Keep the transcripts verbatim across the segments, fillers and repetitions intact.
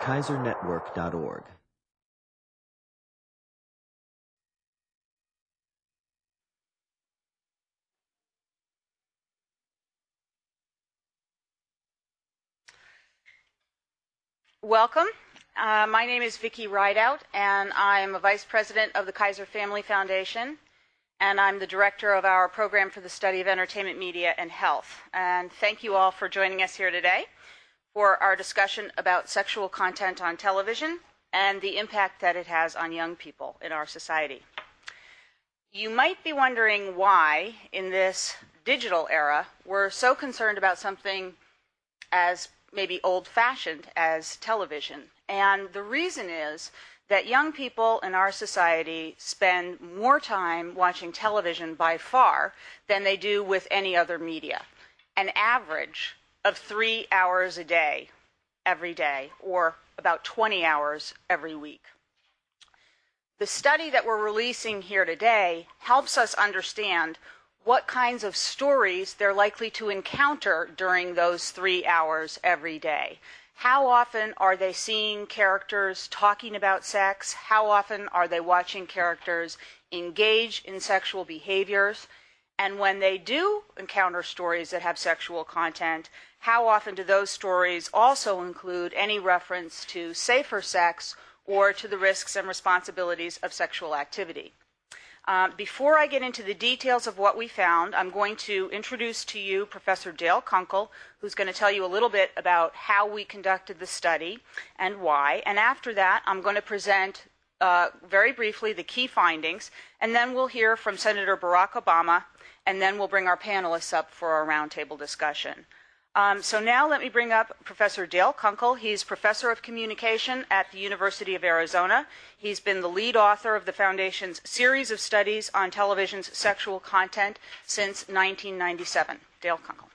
kaiser network dot org. Welcome. Uh, my name is Vicki Rideout, and I'm a Vice President of the Kaiser Family Foundation, and I'm the Director of our Program for the Study of Entertainment, Media, and Health. And thank you all for joining us here today for our discussion about sexual content on television and the impact that it has on young people in our society. You might be wondering why, in this digital era, we're so concerned about something as maybe old-fashioned as television. And the reason is that young people in our society spend more time watching television by far than they do with any other media. An average of three hours a day, every day, or about twenty hours every week. The study that we're releasing here today helps us understand what kinds of stories they're likely to encounter during those three hours every day. How often are they seeing characters talking about sex? How often are they watching characters engage in sexual behaviors? And when they do encounter stories that have sexual content, how often do those stories also include any reference to safer sex or to the risks and responsibilities of sexual activity? Uh, before I get into the details of what we found, I'm going to introduce to you Professor Dale Kunkel, who's going to tell you a little bit about how we conducted the study and why. And after that, I'm going to present uh, very briefly the key findings, and then we'll hear from Senator Barack Obama, and then we'll bring our panelists up for our roundtable discussion. Um, so now let me bring up Professor Dale Kunkel. He's Professor of Communication at the University of Arizona. He's been the lead author of the Foundation's series of studies on television's sexual content since nineteen ninety-seven. Dale Kunkel.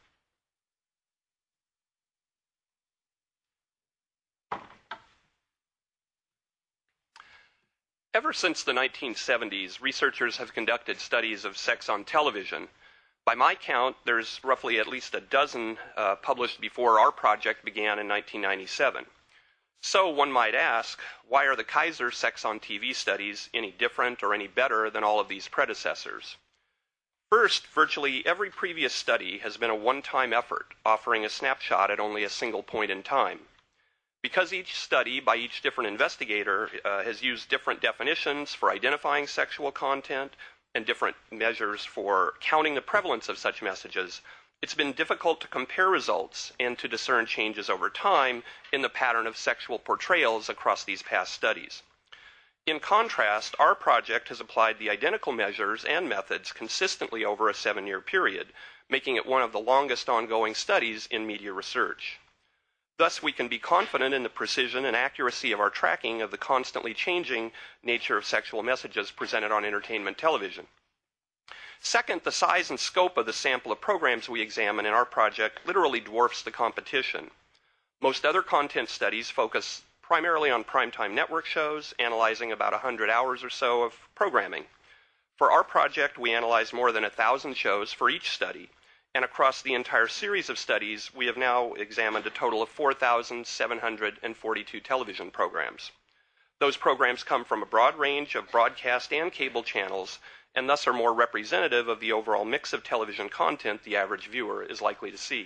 Ever since the nineteen seventies, researchers have conducted studies of sex on television. By my count, there's roughly at least a dozen uh, published before our project began in nineteen ninety-seven. So one might ask, why are the Kaiser Sex on T V studies any different or any better than all of these predecessors? First, virtually every previous study has been a one-time effort, offering a snapshot at only a single point in time. Because each study by each different investigator uh, has used different definitions for identifying sexual content, and different measures for counting the prevalence of such messages, it's been difficult to compare results and to discern changes over time in the pattern of sexual portrayals across these past studies. In contrast, our project has applied the identical measures and methods consistently over a seven-year period, making it one of the longest ongoing studies in media research. Thus, we can be confident in the precision and accuracy of our tracking of the constantly changing nature of sexual messages presented on entertainment television. Second, the size and scope of the sample of programs we examine in our project literally dwarfs the competition. Most other content studies focus primarily on primetime network shows, analyzing about one hundred hours or so of programming. For our project, we analyzed more than one thousand shows for each study, and across the entire series of studies, we have now examined a total of four thousand seven hundred forty-two television programs. Those programs come from a broad range of broadcast and cable channels, and thus are more representative of the overall mix of television content the average viewer is likely to see.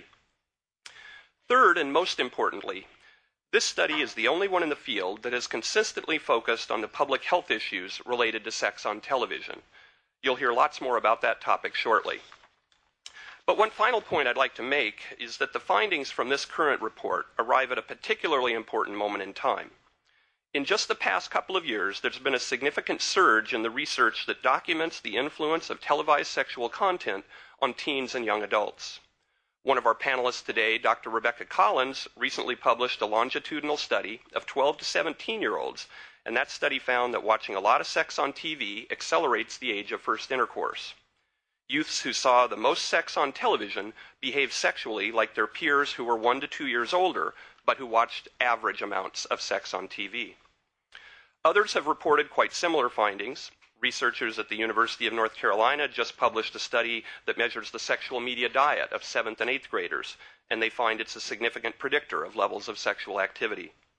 Third, and most importantly, this study is the only one in the field that has consistently focused on the public health issues related to sex on television. You'll hear lots more about that topic shortly. But one final point I'd like to make is that the findings from this current report arrive at a particularly important moment in time. In just the past couple of years, there's been a significant surge in the research that documents the influence of televised sexual content on teens and young adults. One of our panelists today, Doctor Rebecca Collins, recently published a longitudinal study of twelve to seventeen-year-olds, and that study found that watching a lot of sex on T V accelerates the age of first intercourse. Youths who saw the most sex on television behaved sexually like their peers who were one to two years older, but who watched average amounts of sex on T V. Others have reported quite similar findings. Researchers at the University of North Carolina just published a study that measures the sexual media diet of seventh and eighth graders, and they find it's a significant predictor of levels of sexual activity.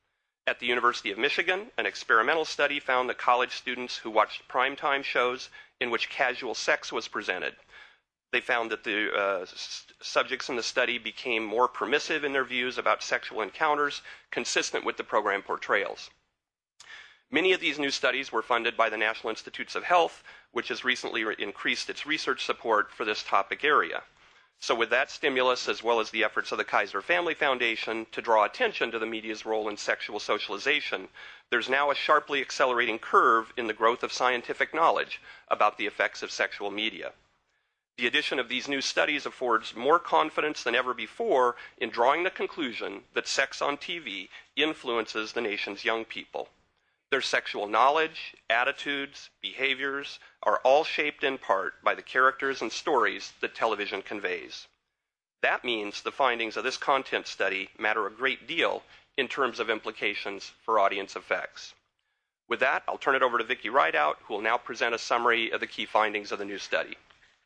At the University of Michigan, an experimental study found that college students who watched primetime shows in which casual sex was presented, they found that the uh, s- subjects in the study became more permissive in their views about sexual encounters, consistent with the program portrayals. Many of these new studies were funded by the National Institutes of Health, which has recently re- increased its research support for this topic area. So with that stimulus, as well as the efforts of the Kaiser Family Foundation to draw attention to the media's role in sexual socialization, there's now a sharply accelerating curve in the growth of scientific knowledge about the effects of sexual media. The addition of these new studies affords more confidence than ever before in drawing the conclusion that sex on T V influences the nation's young people. Their sexual knowledge, attitudes, behaviors are all shaped in part by the characters and stories that television conveys. That means the findings of this content study matter a great deal in terms of implications for audience effects. With that, I'll turn it over to Vicki Rideout, who will now present a summary of the key findings of the new study.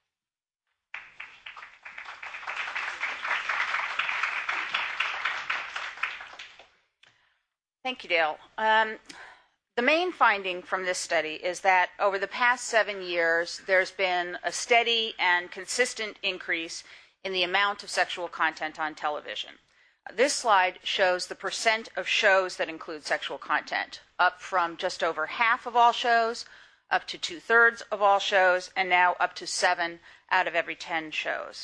Thank you, Dale. Um, The main finding from this study is that over the past seven years, there's been a steady and consistent increase in the amount of sexual content on television. This slide shows the percent of shows that include sexual content, up from just over half of all shows, up to two-thirds of all shows, and now up to seven out of every ten shows.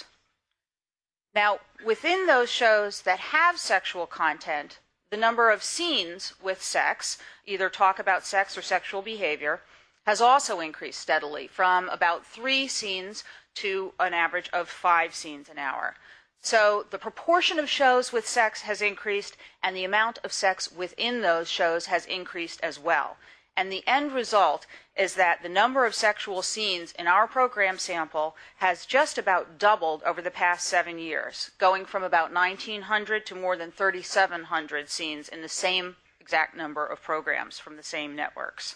Now, within those shows that have sexual content, the number of scenes with sex, either talk about sex or sexual behavior, has also increased steadily from about three scenes to an average of five scenes an hour. So the proportion of shows with sex has increased, and the amount of sex within those shows has increased as well. And the end result is that the number of sexual scenes in our program sample has just about doubled over the past seven years, going from about nineteen hundred to more than thirty-seven hundred scenes in the same exact number of programs from the same networks.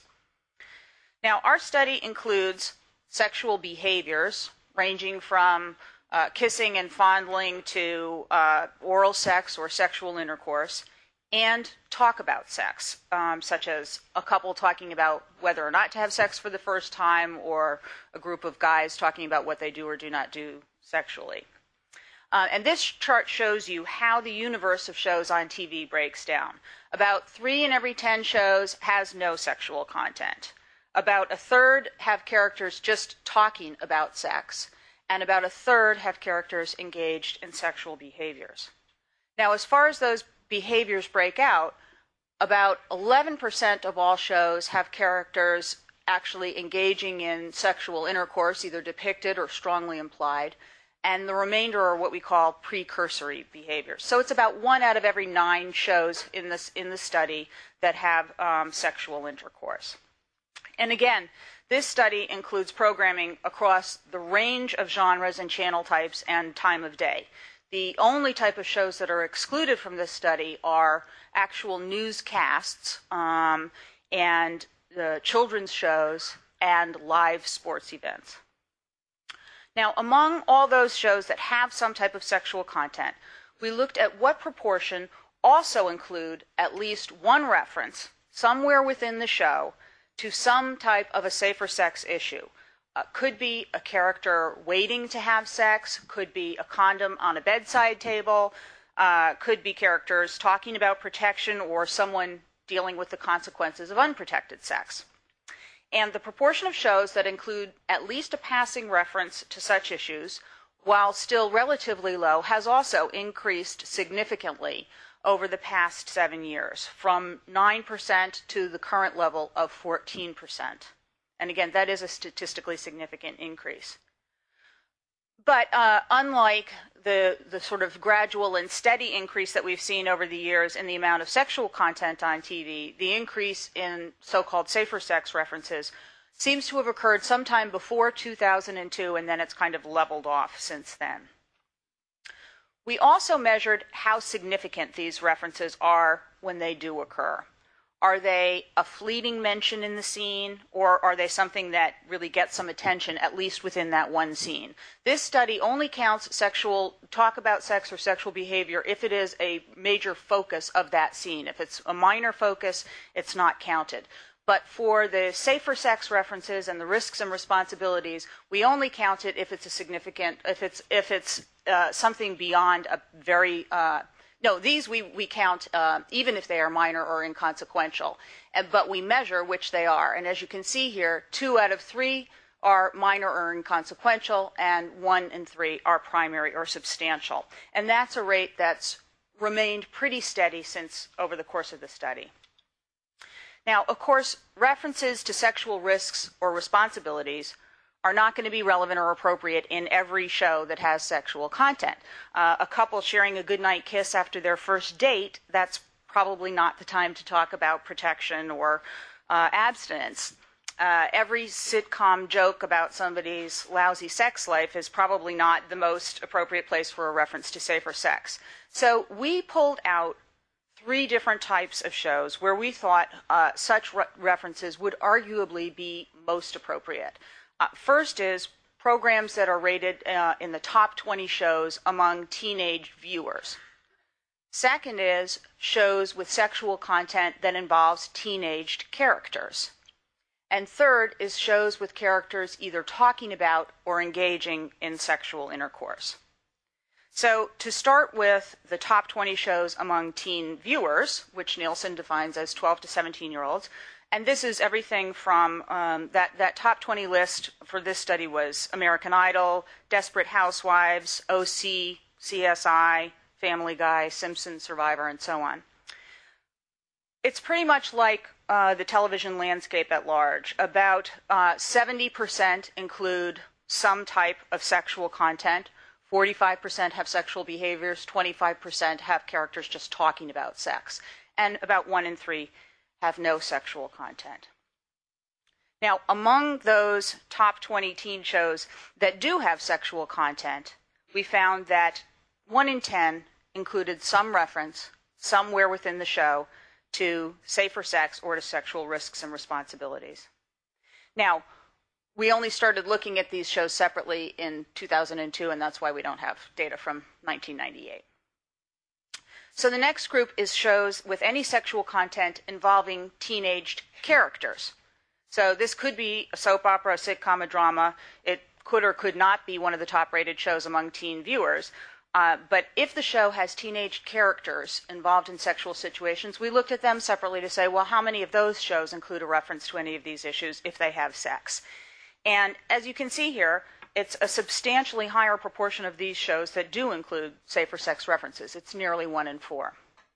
Now, our study includes sexual behaviors ranging from uh, kissing and fondling to uh, oral sex or sexual intercourse, and talk about sex, um, such as a couple talking about whether or not to have sex for the first time, or a group of guys talking about what they do or do not do sexually. Uh, and this chart shows you how the universe of shows on T V breaks down. About three in every ten shows has no sexual content. About a third have characters just talking about sex, and about a third have characters engaged in sexual behaviors. Now, as far as those behaviors break out, about eleven percent of all shows have characters actually engaging in sexual intercourse, either depicted or strongly implied, and the remainder are what we call precursory behaviors. So it's about one out of every nine shows in this in the study that have um, sexual intercourse. And again, this study includes programming across the range of genres and channel types and time of day. The only type of shows that are excluded from this study are actual newscasts um, and the children's shows and live sports events. Now, among all those shows that have some type of sexual content, we looked at what proportion also include at least one reference somewhere within the show to some type of a safer sex issue. Uh, could be a character waiting to have sex, could be a condom on a bedside table, uh, could be characters talking about protection or someone dealing with the consequences of unprotected sex. And the proportion of shows that include at least a passing reference to such issues, while still relatively low, has also increased significantly over the past seven years, from nine percent to the current level of fourteen percent. And again, that is a statistically significant increase. But uh, unlike the, the sort of gradual and steady increase that we've seen over the years in the amount of sexual content on T V, the increase in so-called safer sex references seems to have occurred sometime before two thousand two, and then it's kind of leveled off since then. We also measured how significant these references are when they do occur. Are they a fleeting mention in the scene, or are they something that really gets some attention, at least within that one scene? This study only counts sexual, talk about sex or sexual behavior if it is a major focus of that scene. If it's a minor focus, it's not counted. But for the safer sex references and the risks and responsibilities, we only count it if it's a significant, if it's if it's uh, something beyond a very uh, No, these we, we count uh, even if they are minor or inconsequential, and, but we measure which they are. And as you can see here, two out of three are minor or inconsequential, and one in three are primary or substantial. And that's a rate that's remained pretty steady since over the course of the study. Now, of course, references to sexual risks or responsibilities are not going to be relevant or appropriate in every show that has sexual content. Uh, a couple sharing a goodnight kiss after their first date, that's probably not the time to talk about protection or uh, abstinence. Uh, every sitcom joke about somebody's lousy sex life is probably not the most appropriate place for a reference to safer sex. So we pulled out three different types of shows where we thought uh, such re- references would arguably be most appropriate. Uh, first is programs that are rated uh, in the top twenty shows among teenage viewers. Second is shows with sexual content that involves teenaged characters. And third is shows with characters either talking about or engaging in sexual intercourse. So to start with the top twenty shows among teen viewers, which Nielsen defines as twelve to seventeen-year-olds, and this is everything from um, that, that top twenty list for this study was American Idol, Desperate Housewives, O C, C S I, Family Guy, Simpsons, Survivor, and so on. It's pretty much like uh, the television landscape at large. About uh, seventy percent include some type of sexual content, forty-five percent have sexual behaviors, twenty-five percent have characters just talking about sex, and about one in three have no sexual content. Now, among those top twenty teen shows that do have sexual content, we found that one in ten included some reference, somewhere within the show, to safer sex or to sexual risks and responsibilities. Now, we only started looking at these shows separately in two thousand two, and that's why we don't have data from nineteen ninety-eight. So the next group is shows with any sexual content involving teenaged characters. So this could be a soap opera, a sitcom, a drama. It could or could not be one of the top-rated shows among teen viewers. Uh, but if the show has teenage characters involved in sexual situations, we looked at them separately to say, well, how many of those shows include a reference to any of these issues if they have sex? And as you can see here, it's a substantially higher proportion of these shows that do include safer sex references. It's nearly one in four.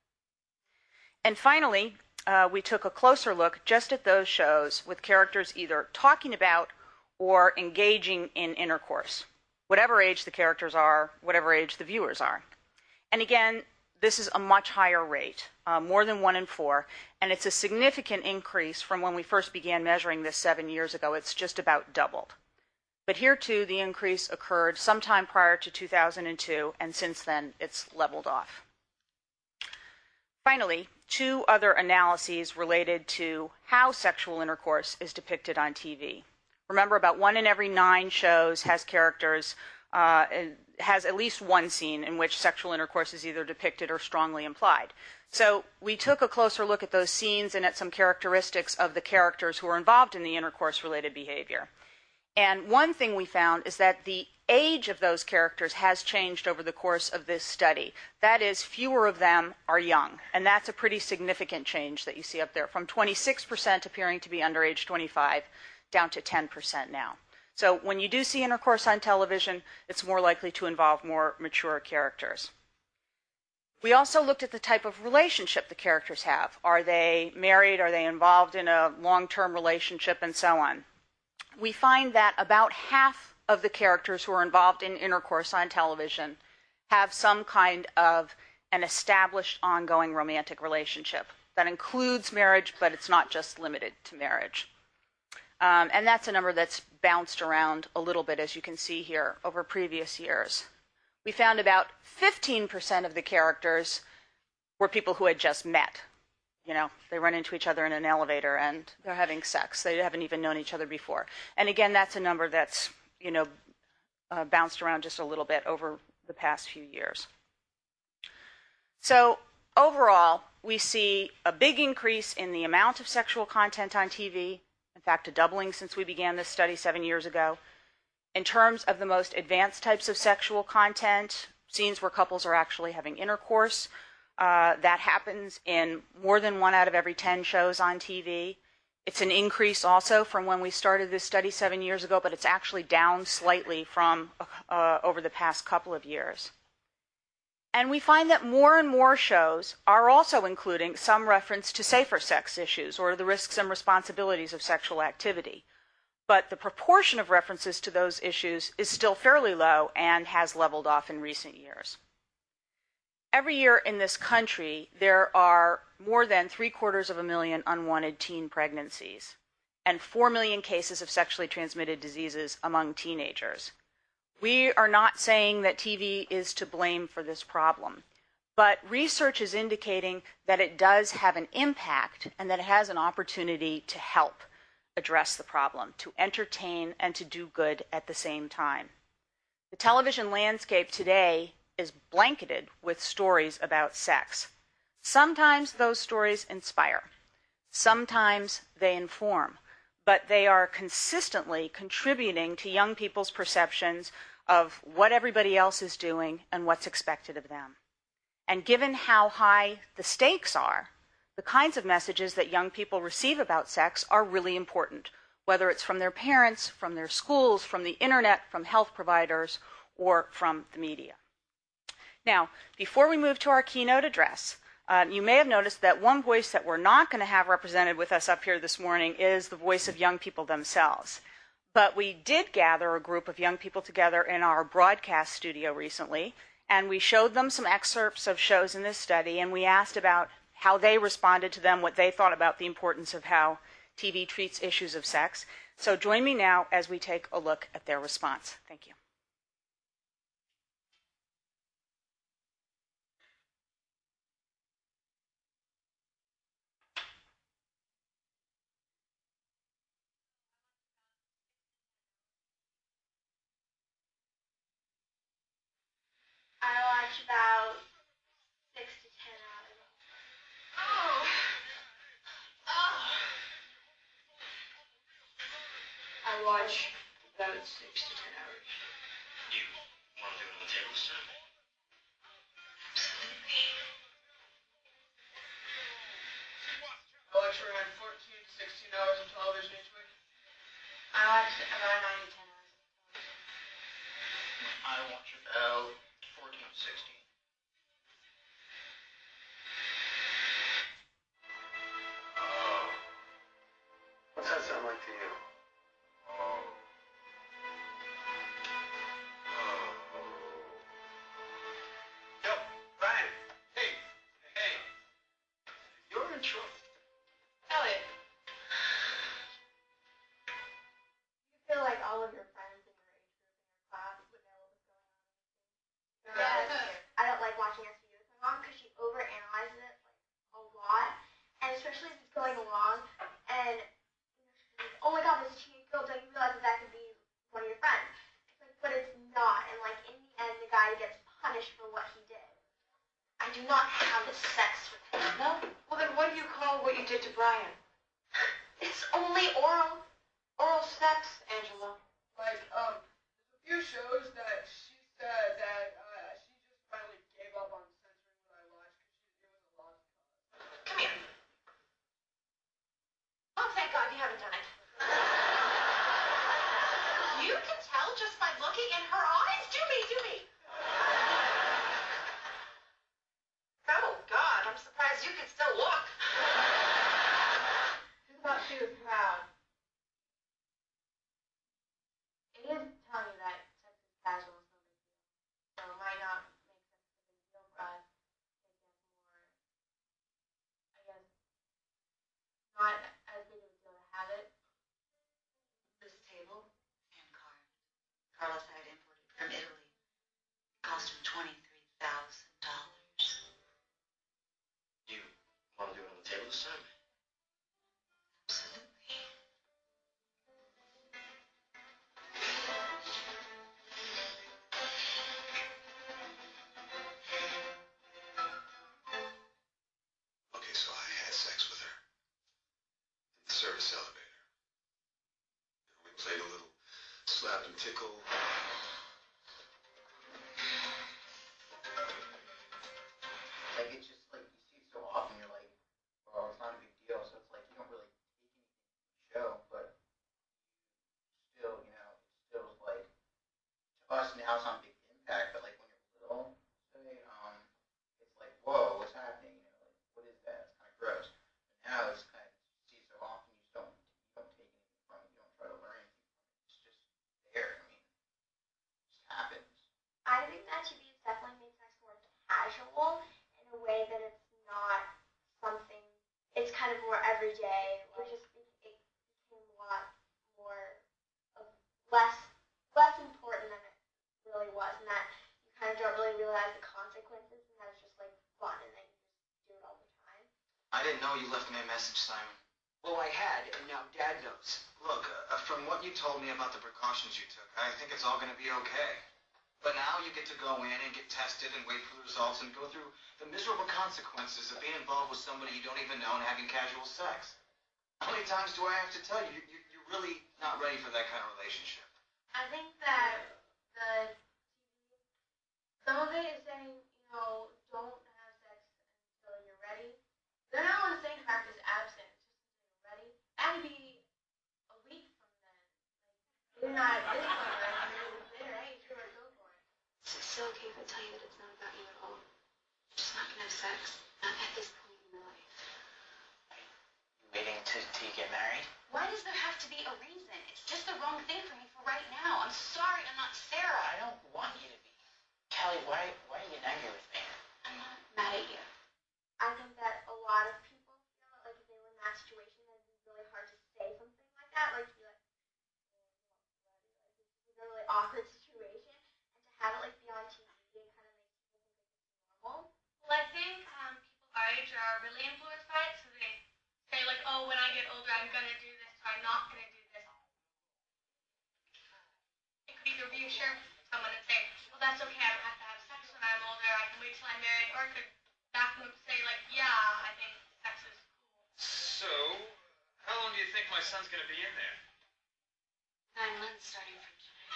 And finally, uh, we took a closer look just at those shows with characters either talking about or engaging in intercourse, whatever age the characters are, whatever age the viewers are. And again, this is a much higher rate, uh, more than one in four, and it's a significant increase from when we first began measuring this seven years ago. It's just about doubled. But here, too, the increase occurred sometime prior to two thousand two, and since then, it's leveled off. Finally, two other analyses related to how sexual intercourse is depicted on T V. Remember, about one in every nine shows has characters, uh, has at least one scene in which sexual intercourse is either depicted or strongly implied. So we took a closer look at those scenes and at some characteristics of the characters who are involved in the intercourse-related behavior. And one thing we found is that the age of those characters has changed over the course of this study. That is, fewer of them are young. And that's a pretty significant change that you see up there, from twenty-six percent appearing to be under age twenty-five down to ten percent now. So when you do see intercourse on television, it's more likely to involve more mature characters. We also looked at the type of relationship the characters have. Are they married? Are they involved in a long-term relationship? And so on. We find that about half of the characters who are involved in intercourse on television have some kind of an established ongoing romantic relationship. That includes marriage, but it's not just limited to marriage. Um, and that's a number that's bounced around a little bit, as you can see here, over previous years. We found about fifteen percent of the characters were people who had just met. you know, they run into each other in an elevator and they're having sex. They haven't even known each other before. And again, that's a number that's, you know, uh, bounced around just a little bit over the past few years. So overall, we see a big increase in the amount of sexual content on T V, in fact, a doubling since we began this study seven years ago. In terms of the most advanced types of sexual content, scenes where couples are actually having intercourse, uh, that happens in more than one out of every ten shows on T V. It's an increase also from when we started this study seven years ago, but it's actually down slightly from uh, over the past couple of years. And we find that more and more shows are also including some reference to safer sex issues or the risks and responsibilities of sexual activity. But the proportion of references to those issues is still fairly low and has leveled off in recent years. Every year in this country, there are more than three quarters of a million unwanted teen pregnancies and four million cases of sexually transmitted diseases among teenagers. We are not saying that T V is to blame for this problem, but research is indicating that it does have an impact and that it has an opportunity to help address the problem, to entertain and to do good at the same time. The television landscape today is blanketed with stories about sex. Sometimes those stories inspire. Sometimes they inform. But they are consistently contributing to young people's perceptions of what everybody else is doing and what's expected of them. And given how high the stakes are, the kinds of messages that young people receive about sex are really important, whether it's from their parents, from their schools, from the internet, from health providers, or from the media. Now, before we move to our keynote address, Um, you may have noticed that one voice that we're not going to have represented with us up here this morning is the voice of young people themselves. But we did gather a group of young people together in our broadcast studio recently, and we showed them some excerpts of shows in this study, and we asked about how they responded to them, what they thought about the importance of how T V treats issues of sex. So join me now as we take a look at their response. Thank you. I watch about six to ten hours. Oh. Oh. I watch about six to ten hours. You want to do it on the table, sir? Absolutely. I watch around fourteen to sixteen hours of television each week. I watch about nine to ten hours of television. I watch about fourteen to sixteen. Oh. What's that sound like to you? Oh. Oh. Yo, Ryan. Hey. Hey. You're in trouble. Elliot. You feel like all of your friends in your age group in your class would know what was going on. Yeah. I don't like watching S V U with my mom because she overanalyzes it like a lot, and especially as it's going along, and she's like, oh my god, this teenage girl, don't you realize that that could be one of your friends? It's like, but it's not, and like in the end, the guy gets punished for what he did. I do not have sex with him. No? Well then what do you call what you did to Brian? It's only oral. Oral sex, Angela. Like, um, there's a few shows that she said that uh, she just finally gave up on censoring what I watched because it was a lost cause. Come here. Oh, thank God you haven't done it. You can tell just by looking in her eyes. Do me, do me. Oh, God, I'm surprised you can still look. She thought she was proud. It is telling you that sex is casual, so big deal. So it might not make sex a big deal for us. I guess more, I guess, not as big of a deal to have it. This table, hand carved. Carlos had it imported from Italy. It cost him twenty-three thousand dollars. You want the sermon? Absolutely. Okay, so I had sex with her in the service elevator. We played a little slap and tickle. Like, it's just like you see it so often, you're like, well, it's not a big deal, so it's like you don't really take anything from the show, but still, you know, it's still like, to us now it's not a big impact, but like when you're little, say, um, it's like, whoa, what's happening? You know, like, what is that? It's kind of gross. But now it's kind of, you see it so often, you just don't, you don't take anything from it, you don't try to learn anything from it. It's just there. I mean, it just happens. I think that T V has definitely made sex more casual in a way that it's not something. It's kind of more everyday. It just be- it became a lot more of less less important than it really was, and that you kind of don't really realize the consequences, and that it's just like fun, and then you just do it all the time. I didn't know you left me a message, Simon. Well, I had, and now Dad knows. Look, uh, from what you told me about the precautions you took, I think it's all going to be okay. But now you get to go in and get tested and wait for the results and go through the miserable consequences of being involved with somebody you don't even know and having casual sex. How many times do I have to tell you, you you're really not ready for that kind of relationship? I think that the some of it is saying, you know, don't have sex until you're ready. They're not only saying practice abstinence, just until you're ready. That could be a week from then. Like, you're not at this point ready, maybe it's later age, you're ready to go for it. So it's still okay if I tell you that it's not about you at all. I'm just not gonna have sex. Not at this point in my life. Waiting to, till you get married? Why does there have to be a reason? It's just the wrong thing for me for right now. I'm sorry, I'm not Sarah. I don't want you to be. Kelly, why, why are you angry with me? I'm not mad at you. I think that a lot of people feel that, like, if they were in that situation, that it'd be really hard to say something like that. Like, to be like, like it's a really awkward situation, and to have it like be on T V, it kind of makes people think like it's normal. Well, I think um, people our age are really influenced by it, so they say like, oh, when I get older, I'm gonna do this, or I'm not gonna do this. It could either reassure someone and say, well, that's okay, I don't have to have sex when I'm older, I can wait till I'm married, or it could back them up and say like, yeah, I think sex is cool. So, how long do you think my son's going to be in there? Nine months starting from today.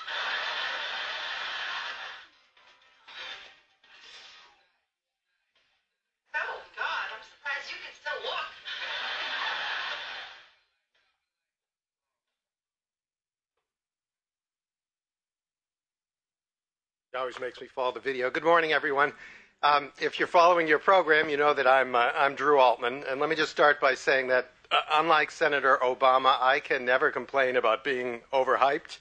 Oh, God, I'm surprised you can still walk. It always makes me follow the video. Good morning, everyone. Um, if you're following your program, you know that I'm uh, I'm Drew Altman, and let me just start by saying that uh, unlike Senator Obama, I can never complain about being overhyped.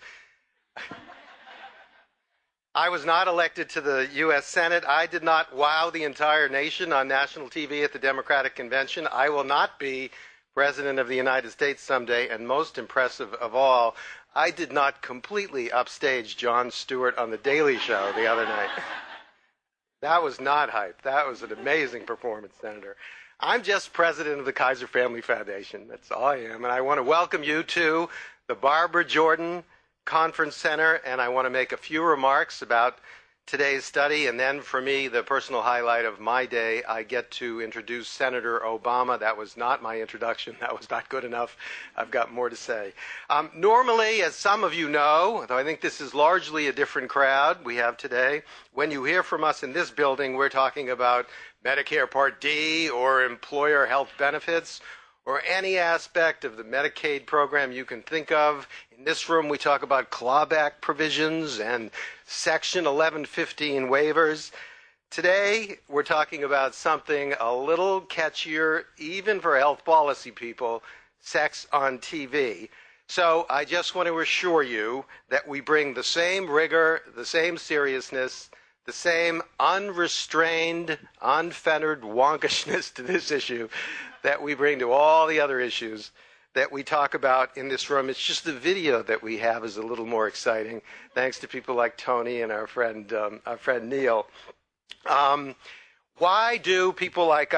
I was not elected to the U S Senate. I did not wow the entire nation on national T V at the Democratic Convention. I will not be President of the United States someday, and most impressive of all, I did not completely upstage Jon Stewart on The Daily Show the other night. That was not hype. That was an amazing performance, Senator. I'm just president of the Kaiser Family Foundation. That's all I am. And I want to welcome you to the Barbara Jordan Conference Center, and I want to make a few remarks about today's study. And then for me, the personal highlight of my day, I get to introduce Senator Obama. That was not my introduction. That was not good enough. I've got more to say. Um, normally, as some of you know, though I think this is largely a different crowd we have today, when you hear from us in this building, we're talking about Medicare Part D or employer health benefits or any aspect of the Medicaid program you can think of. In this room, we talk about clawback provisions and Section eleven fifteen waivers. Today, we're talking about something a little catchier, even for health policy people, sex on T V. So I just want to assure you that we bring the same rigor, the same seriousness, the same unrestrained, unfettered wonkishness to this issue that we bring to all the other issues that we talk about in this room. It's just the video that we have is a little more exciting, thanks to people like Tony and our friend, um, our friend Neil. Um, why do people like us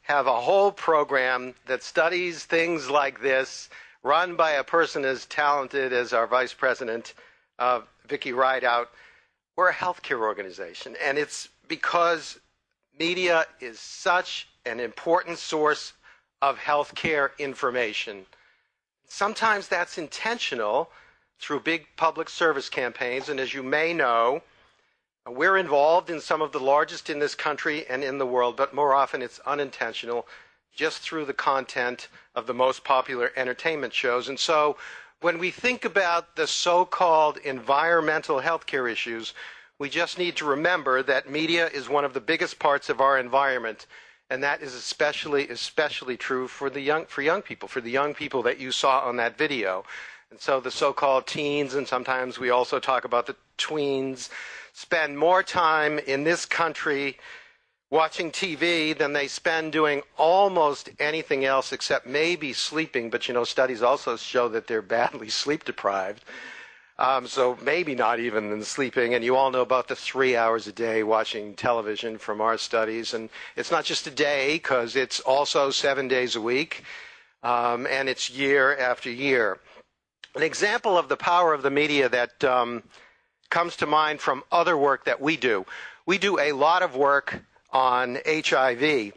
have a whole program that studies things like this, run by a person as talented as our Vice President, uh, Vicki Rideout. We're a healthcare organization, and it's because media is such an important source of healthcare information. Sometimes that's intentional through big public service campaigns, and as you may know, we're involved in some of the largest in this country and in the world, but more often it's unintentional, just through the content of the most popular entertainment shows. And so when we think about the so-called environmental healthcare issues, we just need to remember that media is one of the biggest parts of our environment, and that is especially especially true for the young for young people, for the young people that you saw on that video. And so the so-called teens, and sometimes we also talk about the tweens, spend more time in this country watching T V than they spend doing almost anything else except maybe sleeping. But, you know, studies also show that they're badly sleep deprived. Um, so maybe not even in sleeping. And you all know about the three hours a day watching television from our studies. And it's not just a day, because it's also seven days a week. Um, and it's year after year. An example of the power of the media that um, comes to mind from other work that we do. We do a lot of work on H I V,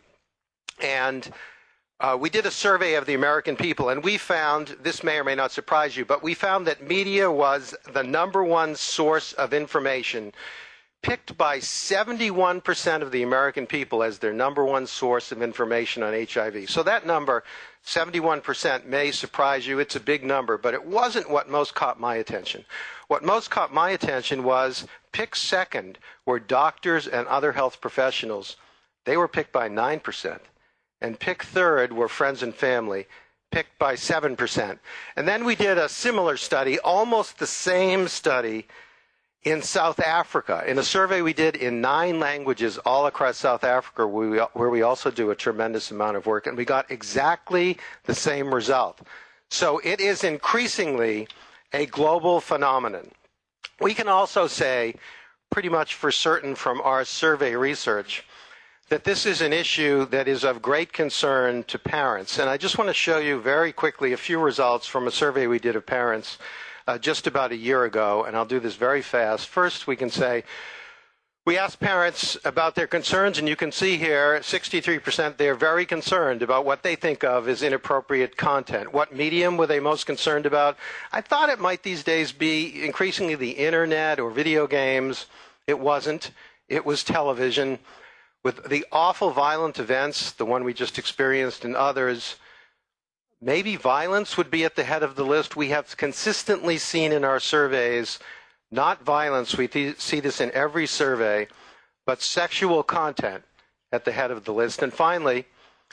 and uh, we did a survey of the American people, and we found, this may or may not surprise you, but we found that media was the number one source of information, picked by seventy-one percent of the American people as their number one source of information on H I V. So that number, seventy-one percent, may surprise you. It's a big number, but it wasn't what most caught my attention. What most caught my attention was picked second were doctors and other health professionals. They were picked by nine percent. And picked third were friends and family, picked by seven percent. And then we did a similar study, almost the same study, in South Africa, in a survey we did in nine languages all across South Africa, where we, where we also do a tremendous amount of work, and we got exactly the same result. So it is increasingly a global phenomenon. We can also say, pretty much for certain from our survey research, that this is an issue that is of great concern to parents. And I just want to show you very quickly a few results from a survey we did of parents Uh, just about a year ago, and I'll do this very fast. First, we can say, we asked parents about their concerns, and you can see here, sixty-three percent, they're very concerned about what they think of as inappropriate content. What medium were they most concerned about? I thought it might these days be increasingly the internet or video games. It wasn't. It was television. With the awful violent events, the one we just experienced and others, maybe violence would be at the head of the list. We have consistently seen in our surveys, not violence, we th- see this in every survey, but sexual content at the head of the list. And finally,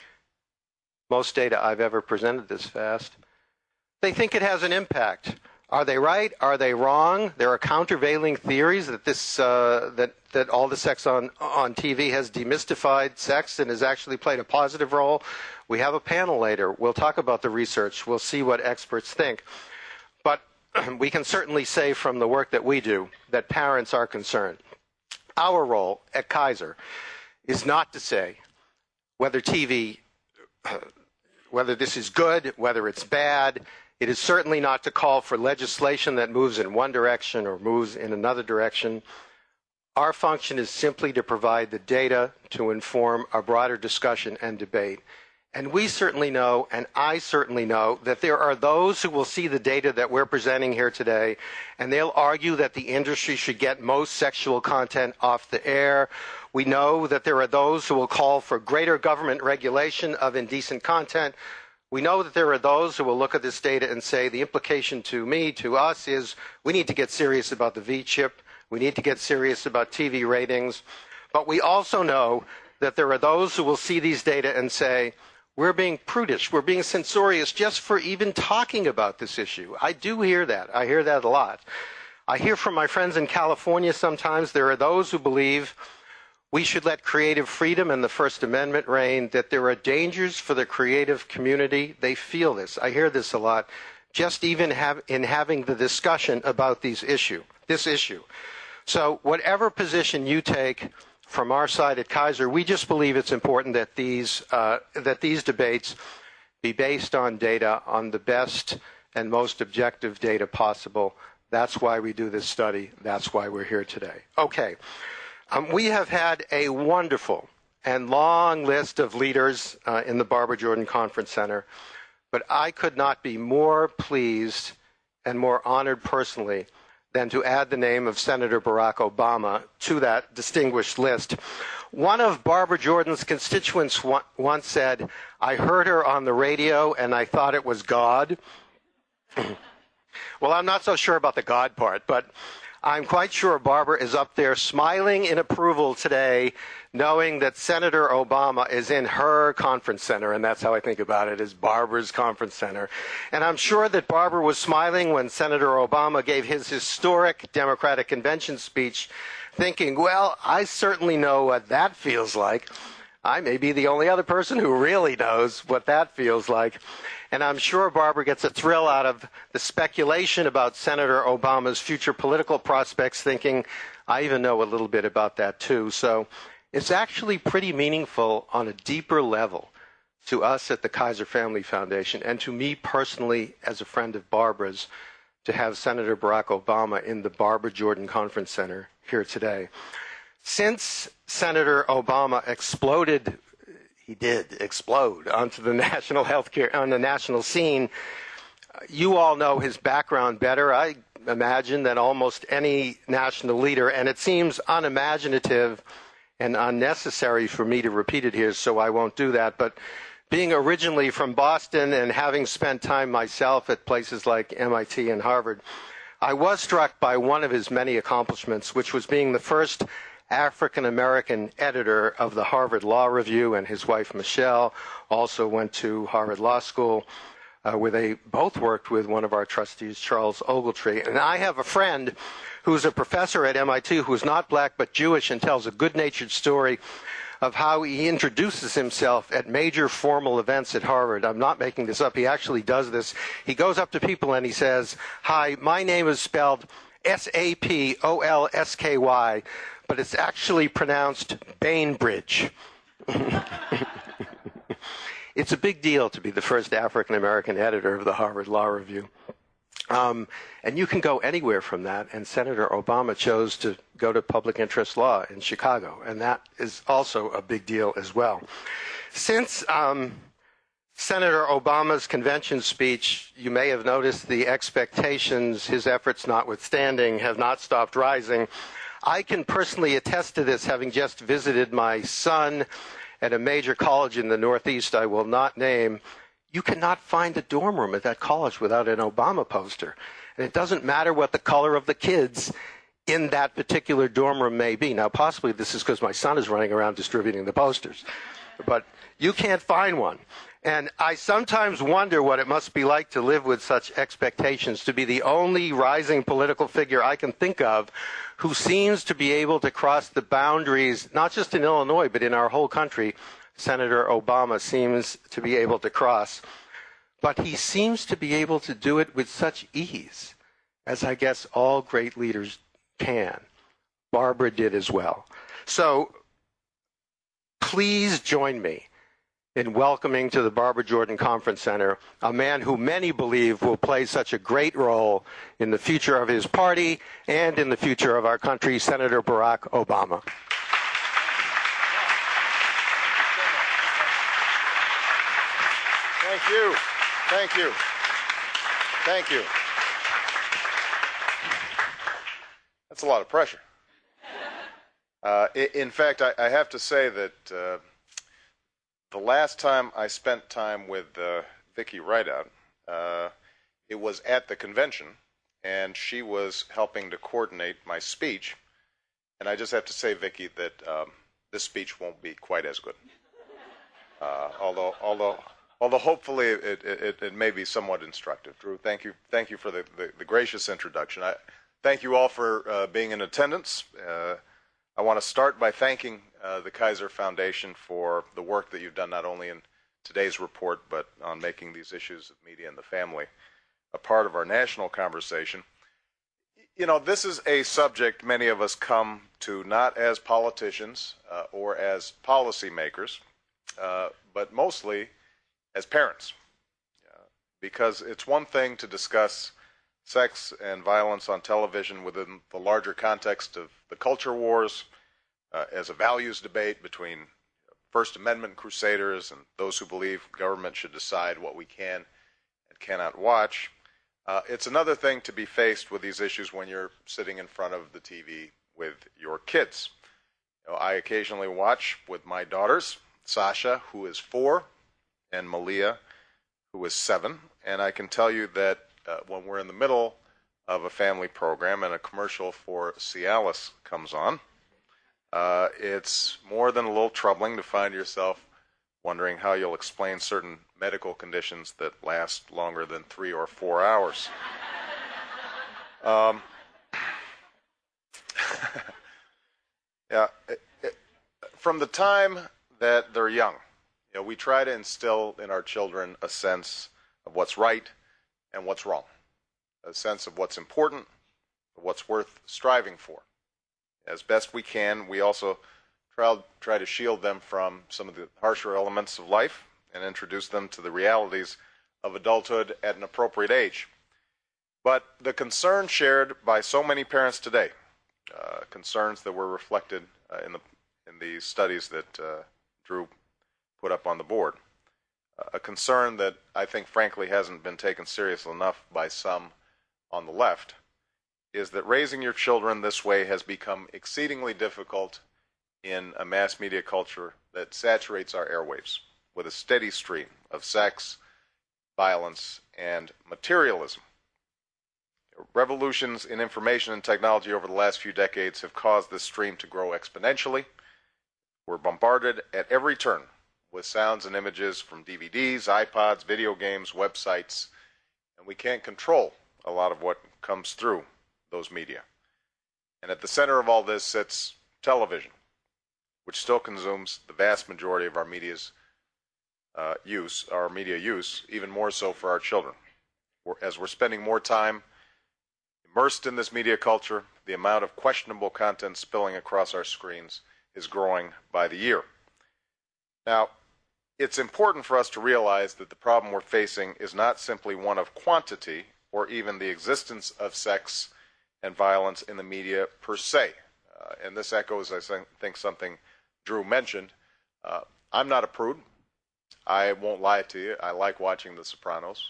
most data I've ever presented this fast, they think it has an impact. Are they right? Are they wrong? There are countervailing theories that this uh, that that all the sex on on T V has demystified sex and has actually played a positive role. We have a panel later. We'll talk about the research. We'll see what experts think. But we can certainly say from the work that we do that parents are concerned. Our role at Kaiser is not to say whether T V, whether this is good, whether it's bad. It is certainly not to call for legislation that moves in one direction or moves in another direction. Our function is simply to provide the data to inform a broader discussion and debate. And we certainly know, and I certainly know, that there are those who will see the data that we're presenting here today, and they'll argue that the industry should get most sexual content off the air. We know that there are those who will call for greater government regulation of indecent content. We know that there are those who will look at this data and say the implication to me, to us, is we need to get serious about the V chip. We need to get serious about T V ratings. But we also know that there are those who will see these data and say, we're being prudish, we're being censorious just for even talking about this issue. I do hear that. I hear that a lot. I hear from my friends in California sometimes there are those who believe we should let creative freedom and the First Amendment reign, that there are dangers for the creative community. They feel this. I hear this a lot, just even have, in having the discussion about these issue, this issue. So whatever position you take from our side at Kaiser, we just believe it's important that these uh, that these debates be based on data, on the best and most objective data possible. That's why we do this study. That's why we're here today. Okay. Um, we have had a wonderful and long list of leaders uh, in the Barbara Jordan Conference Center, but I could not be more pleased and more honored personally than to add the name of Senator Barack Obama to that distinguished list. One of Barbara Jordan's constituents once said, "I heard her on the radio and I thought it was God." Well, I'm not so sure about the God part, but I'm quite sure Barbara is up there smiling in approval today, knowing that Senator Obama is in her conference center, and that's how I think about it, is Barbara's conference center. And I'm sure that Barbara was smiling when Senator Obama gave his historic Democratic Convention speech, thinking, well, I certainly know what that feels like. I may be the only other person who really knows what that feels like. And I'm sure Barbara gets a thrill out of the speculation about Senator Obama's future political prospects, thinking, I even know a little bit about that too. So it's actually pretty meaningful on a deeper level to us at the Kaiser Family Foundation and to me personally as a friend of Barbara's to have Senator Barack Obama in the Barbara Jordan Conference Center here today. Since Senator Obama exploded, he did explode onto the national healthcare, on the national scene, you all know his background better, I imagine, than almost any national leader, and it seems unimaginative and unnecessary for me to repeat it here, so I won't do that. But being originally from Boston and having spent time myself at places like M I T and Harvard, I was struck by one of his many accomplishments, which was being the first African-American editor of the Harvard Law Review, and his wife, Michelle, also went to Harvard Law School, uh, where they both worked with one of our trustees, Charles Ogletree. And I have a friend who's a professor at M I T who's not black but Jewish and tells a good-natured story of how he introduces himself at major formal events at Harvard. I'm not making this up. He actually does this. He goes up to people and he says, "Hi, my name is spelled S A P O L S K Y, but it's actually pronounced Bainbridge." It's a big deal to be the first African-American editor of the Harvard Law Review. Um, and you can go anywhere from that, and Senator Obama chose to go to public interest law in Chicago, and that is also a big deal as well. Since um, Senator Obama's convention speech, you may have noticed the expectations, his efforts notwithstanding, have not stopped rising. I can personally attest to this, having just visited my son at a major college in the Northeast I will not name. You cannot find a dorm room at that college without an Obama poster. And it doesn't matter what the color of the kids in that particular dorm room may be. Now, possibly this is because my son is running around distributing the posters. But you can't find one. And I sometimes wonder what it must be like to live with such expectations, to be the only rising political figure I can think of who seems to be able to cross the boundaries, not just in Illinois, but in our whole country. Senator Obama seems to be able to cross. But he seems to be able to do it with such ease, as I guess all great leaders can. Barbara did as well. So please join me in welcoming to the Barbara Jordan Conference Center a man who many believe will play such a great role in the future of his party and in the future of our country, Senator Barack Obama. Thank you. Thank you. Thank you. That's a lot of pressure. Uh, in fact, I, I have to say that uh, the last time I spent time with uh, Vicki Rideout, uh, it was at the convention, and she was helping to coordinate my speech. And I just have to say, Vicki, that um, this speech won't be quite as good. Uh, although, although, although hopefully it, it, it may be somewhat instructive. Drew, thank you, thank you for the, the, the gracious introduction. I thank you all for uh, being in attendance. Uh, I want to start by thanking uh, the Kaiser Foundation for the work that you've done, not only in today's report, but on making these issues of media and the family a part of our national conversation. you know, this is a subject many of us come to not as politicians uh, or as policymakers, uh, but mostly as parents. Uh, because it's one thing to discuss sex and violence on television within the larger context of the culture wars, uh, as a values debate between First Amendment crusaders and those who believe government should decide what we can and cannot watch. Uh, it's another thing to be faced with these issues when you're sitting in front of the T V with your kids. You know, I occasionally watch with my daughters, Sasha, who is four, and Malia, who is seven, and I can tell you that uh, when we're in the middle of a family program and a commercial for Cialis comes on, uh, it's more than a little troubling to find yourself wondering how you'll explain certain medical conditions that last longer than three or four hours. Um, yeah, it, it, from the time that they're young, you know, we try to instill in our children a sense of what's right and what's wrong, a sense of what's important, of what's worth striving for. As best we can, we also try, try to shield them from some of the harsher elements of life and introduce them to the realities of adulthood at an appropriate age. But the concern shared by so many parents today, uh, concerns that were reflected uh, in the in the studies that uh, Drew put up on the board, uh, a concern that I think frankly hasn't been taken seriously enough by some on the left, is that raising your children this way has become exceedingly difficult in a mass media culture that saturates our airwaves with a steady stream of sex, violence, and materialism. Revolutions in information and technology over the last few decades have caused this stream to grow exponentially. We're bombarded at every turn with sounds and images from D V Ds, iPods, video games, websites, and we can't control a lot of what comes through those media. And at the center of all this sits television, which still consumes the vast majority of our media's uh, use, our media use, even more so for our children. We're, as we're spending more time immersed in this media culture, the amount of questionable content spilling across our screens is growing by the year. Now, it's important for us to realize that the problem we're facing is not simply one of quantity or even the existence of sex and violence in the media per se. Uh, and this echoes, I think, something Drew mentioned. Uh, I'm not a prude. I won't lie to you. I like watching The Sopranos.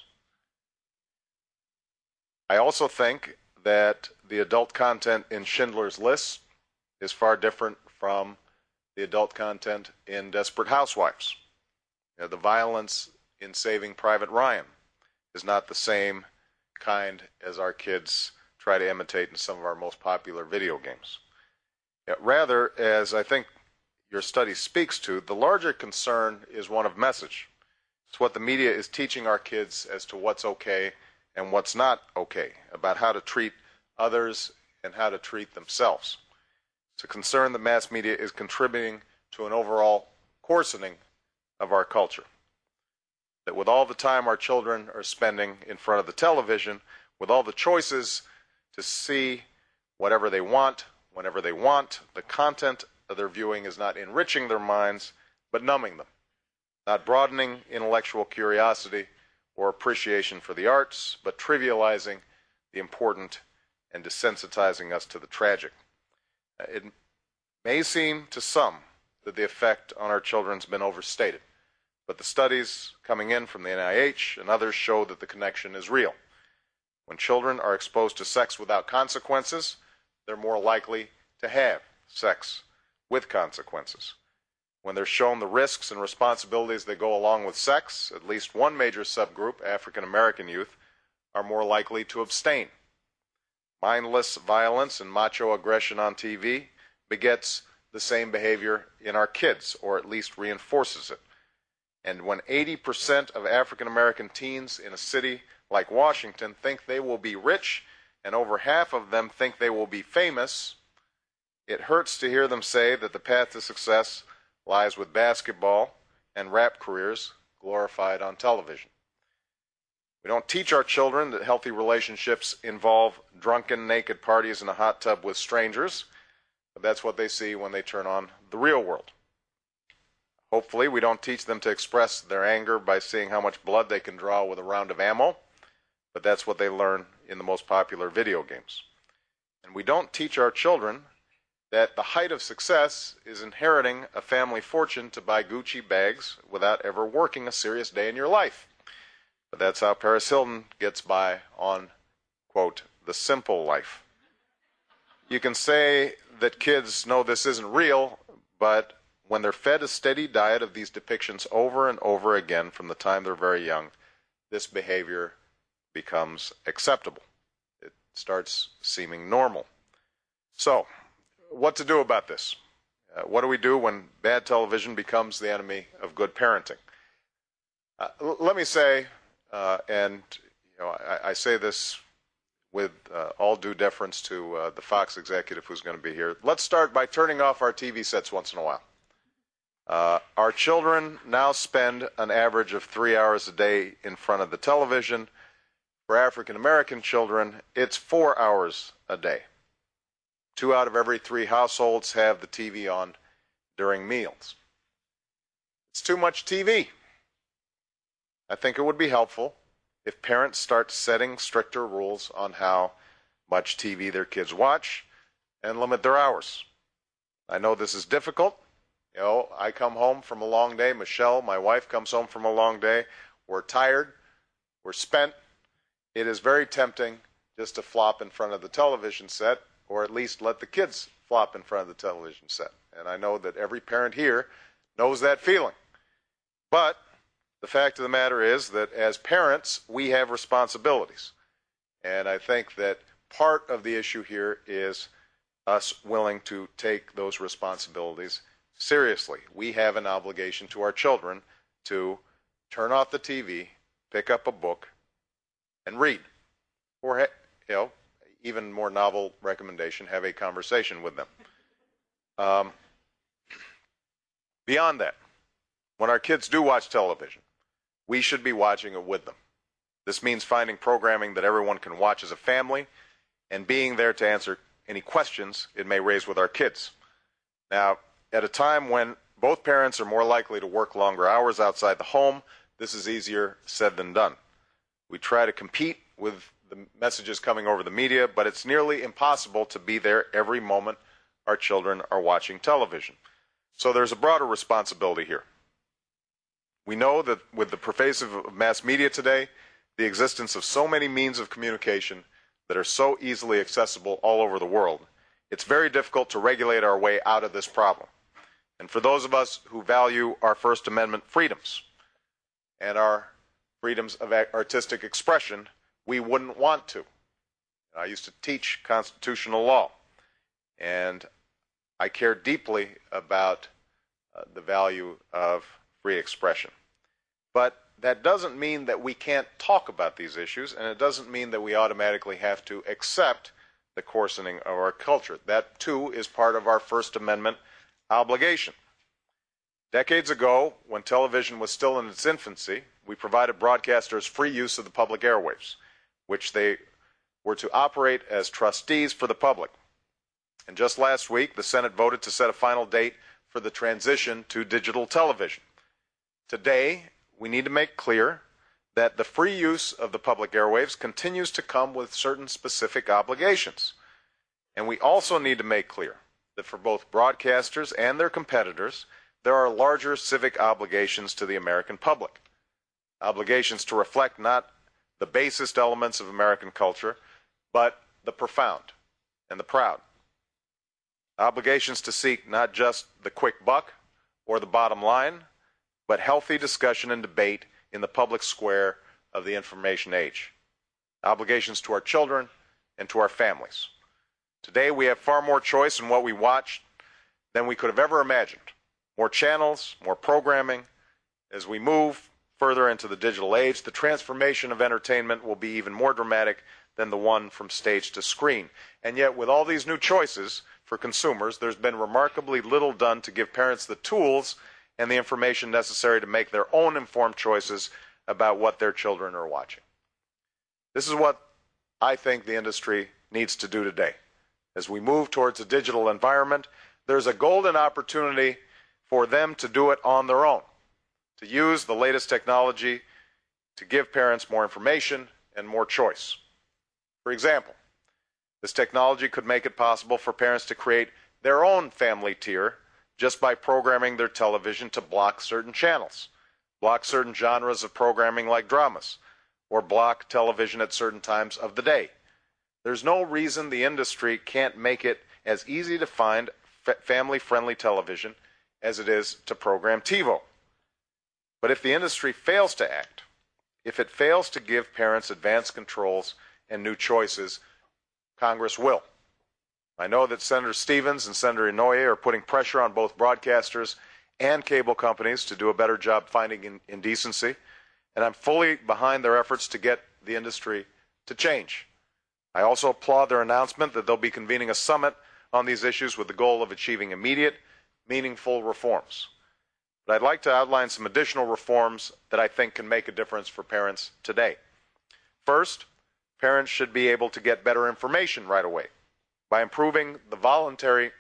I also think that the adult content in Schindler's List is far different from the adult content in Desperate Housewives. You know, the violence in Saving Private Ryan is not the same kind as our kids try to imitate in some of our most popular video games. Yeah, rather, as I think your study speaks to, the larger concern is one of message. It's what the media is teaching our kids as to what's okay and what's not okay, about how to treat others and how to treat themselves. It's a concern that mass media is contributing to an overall coarsening of our culture. That with all the time our children are spending in front of the television, with all the choices to see whatever they want, whenever they want, the content of their viewing is not enriching their minds, but numbing them, not broadening intellectual curiosity or appreciation for the arts, but trivializing the important and desensitizing us to the tragic. It may seem to some that the effect on our children has been overstated, but the studies coming in from the N I H and others show that the connection is real. When children are exposed to sex without consequences, they're more likely to have sex with consequences. When they're shown the risks and responsibilities that go along with sex, at least one major subgroup, African American youth, are more likely to abstain. Mindless violence and macho aggression on T V begets the same behavior in our kids, or at least reinforces it. And when eighty percent of African American teens in a city like Washington think they will be rich, and over half of them think they will be famous, it hurts to hear them say that the path to success lies with basketball and rap careers glorified on television. We don't teach our children that healthy relationships involve drunken, naked parties in a hot tub with strangers, but that's what they see when they turn on the real world. Hopefully, we don't teach them to express their anger by seeing how much blood they can draw with a round of ammo, but that's what they learn in the most popular video games. And we don't teach our children that the height of success is inheriting a family fortune to buy Gucci bags without ever working a serious day in your life. But that's how Paris Hilton gets by on, quote, the simple life. You can say that kids know this isn't real, but when they're fed a steady diet of these depictions over and over again from the time they're very young, this behavior becomes acceptable. It starts seeming normal. So, what to do about this? Uh, what do we do when bad television becomes the enemy of good parenting? Uh, l- let me say, uh, and you know, I, I say this with uh, all due deference to uh, the Fox executive who's going to be here. Let's start by turning off our T V sets once in a while. Uh, our children now spend an average of three hours a day in front of the television. For African American children, it's four hours a day. Two out of every three households have the T V on during meals. It's too much T V. I think it would be helpful if parents start setting stricter rules on how much T V their kids watch and limit their hours. I know this is difficult. You know, I come home from a long day. Michelle, my wife, comes home from a long day. We're tired. We're spent. It is very tempting just to flop in front of the television set, or at least let the kids flop in front of the television set. And I know that every parent here knows that feeling. But the fact of the matter is that as parents, we have responsibilities. And I think that part of the issue here is us willing to take those responsibilities seriously. We have an obligation to our children to turn off the T V, pick up a book, and read. Or, you know, even more novel recommendation, have a conversation with them. Um, beyond that, when our kids do watch television, we should be watching it with them. This means finding programming that everyone can watch as a family and being there to answer any questions it may raise with our kids. Now, at a time when both parents are more likely to work longer hours outside the home, this is easier said than done. We try to compete with the messages coming over the media, but it's nearly impossible to be there every moment our children are watching television. So there's a broader responsibility here. We know that with the pervasive of mass media today, the existence of so many means of communication that are so easily accessible all over the world, it's very difficult to regulate our way out of this problem. And for those of us who value our First Amendment freedoms and our freedoms of artistic expression, we wouldn't want to. I used to teach constitutional law, and I care deeply about uh, the value of free expression. But that doesn't mean that we can't talk about these issues, and it doesn't mean that we automatically have to accept the coarsening of our culture. That, too, is part of our First Amendment obligation. Decades ago, when television was still in its infancy, we provided broadcasters free use of the public airwaves, which they were to operate as trustees for the public. And just last week, the Senate voted to set a final date for the transition to digital television. Today, we need to make clear that the free use of the public airwaves continues to come with certain specific obligations. And we also need to make clear that for both broadcasters and their competitors, there are larger civic obligations to the American public. Obligations to reflect not the basest elements of American culture, but the profound and the proud. Obligations to seek not just the quick buck or the bottom line, but healthy discussion and debate in the public square of the information age. Obligations to our children and to our families. Today we have far more choice in what we watch than we could have ever imagined. More channels, more programming. As we move further into the digital age, the transformation of entertainment will be even more dramatic than the one from stage to screen. And yet, with all these new choices for consumers, there's been remarkably little done to give parents the tools and the information necessary to make their own informed choices about what their children are watching. This is what I think the industry needs to do today. As we move towards a digital environment, there's a golden opportunity for them to do it on their own, to use the latest technology to give parents more information and more choice. For example, this technology could make it possible for parents to create their own family tier just by programming their television to block certain channels, block certain genres of programming like dramas, or block television at certain times of the day. There's no reason the industry can't make it as easy to find family-friendly television as it is to program TiVo. But if the industry fails to act, if it fails to give parents advanced controls and new choices, Congress will. I know that Senator Stevens and Senator Inouye are putting pressure on both broadcasters and cable companies to do a better job fighting indecency, and I'm fully behind their efforts to get the industry to change. I also applaud their announcement that they'll be convening a summit on these issues with the goal of achieving immediate, meaningful reforms. But I'd like to outline some additional reforms that I think can make a difference for parents today. First, parents should be able to get better information right away by improving the voluntary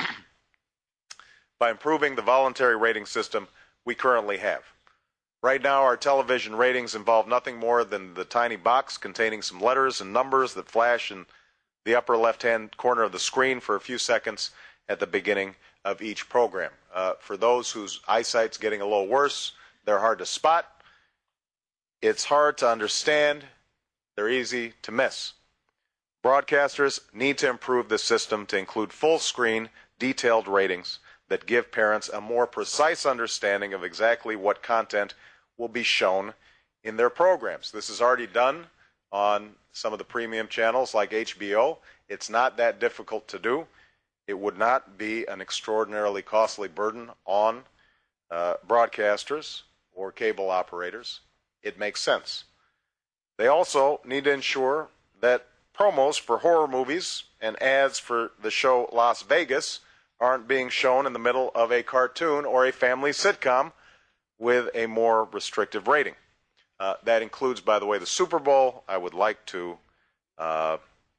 by improving the voluntary rating system we currently have. Right now, our television ratings involve nothing more than the tiny box containing some letters and numbers that flash in the upper left-hand corner of the screen for a few seconds at the beginning of each program. Uh, for those whose eyesight's getting a little worse, they're hard to spot. It's hard to understand. They're easy to miss. Broadcasters need to improve the system to include full-screen, detailed ratings that give parents a more precise understanding of exactly what content will be shown in their programs. This is already done on some of the premium channels like H B O. It's not that difficult to do. It would not be an extraordinarily costly burden on uh, broadcasters or cable operators. It makes sense. They also need to ensure that promos for horror movies and ads for the show Las Vegas aren't being shown in the middle of a cartoon or a family sitcom with a more restrictive rating. Uh, that includes, by the way, the Super Bowl. I would like to uh,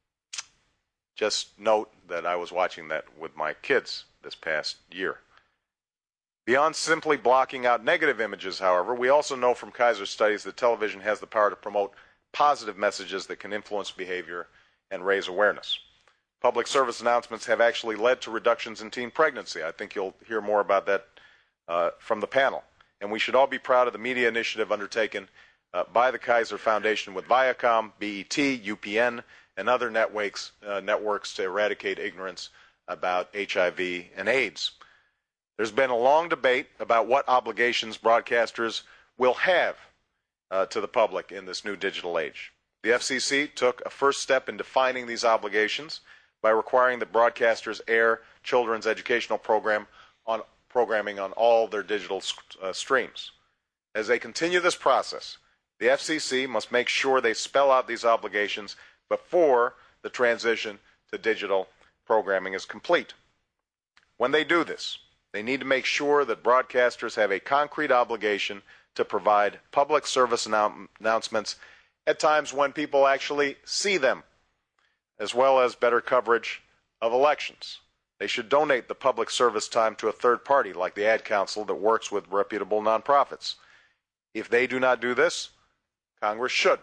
just note that I was watching that with my kids this past year. Beyond simply blocking out negative images, however, we also know from Kaiser studies that television has the power to promote positive messages that can influence behavior and raise awareness. Public service announcements have actually led to reductions in teen pregnancy. I think you'll hear more about that uh, from the panel. And we should all be proud of the media initiative undertaken uh, by the Kaiser Foundation with Viacom, B E T, U P N, and other networks, uh, networks to eradicate ignorance about H I V and AIDS. There's been a long debate about what obligations broadcasters will have uh, to the public in this new digital age. The F C C took a first step in defining these obligations by requiring that broadcasters air children's educational program on programming on all their digital uh, streams. As they continue this process, the F C C must make sure they spell out these obligations before the transition to digital programming is complete. When they do this, they need to make sure that broadcasters have a concrete obligation to provide public service annou- announcements at times when people actually see them, as well as better coverage of elections. They should donate the public service time to a third party like the Ad Council that works with reputable nonprofits. If they do not do this, Congress should.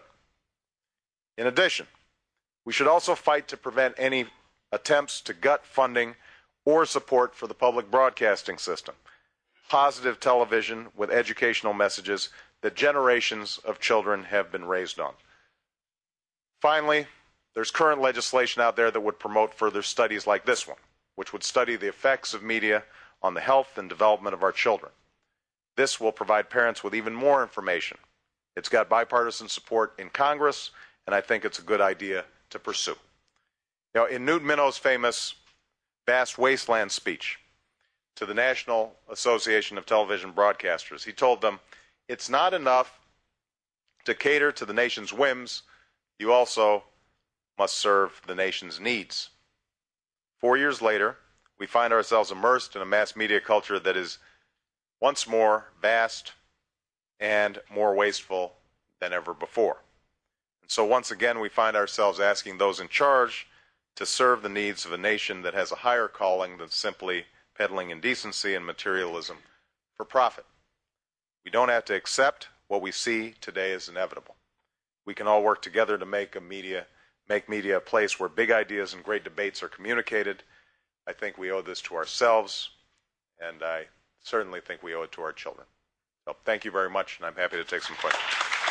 In addition, we should also fight to prevent any attempts to gut funding or support for the public broadcasting system. Positive television with educational messages that generations of children have been raised on. Finally, there's current legislation out there that would promote further studies like this one, which would study the effects of media on the health and development of our children. This will provide parents with even more information. It's got bipartisan support in Congress, and I think it's a good idea to pursue. You know, in Newt Minnow's famous Vast Wasteland speech to the National Association of Television Broadcasters, he told them, it's not enough to cater to the nation's whims, you also must serve the nation's needs. Four years later, we find ourselves immersed in a mass media culture that is once more vast and more wasteful than ever before. So once again, we find ourselves asking those in charge to serve the needs of a nation that has a higher calling than simply peddling indecency and materialism for profit. We don't have to accept what we see today as inevitable. We can all work together to make a media, make media a place where big ideas and great debates are communicated. I think we owe this to ourselves, and I certainly think we owe it to our children. So thank you very much, and I'm happy to take some questions.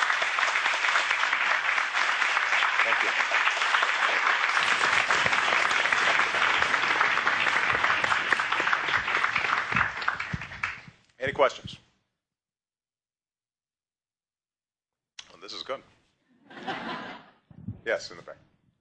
Thank you. Any questions? Well, this is good. Yes, in the back.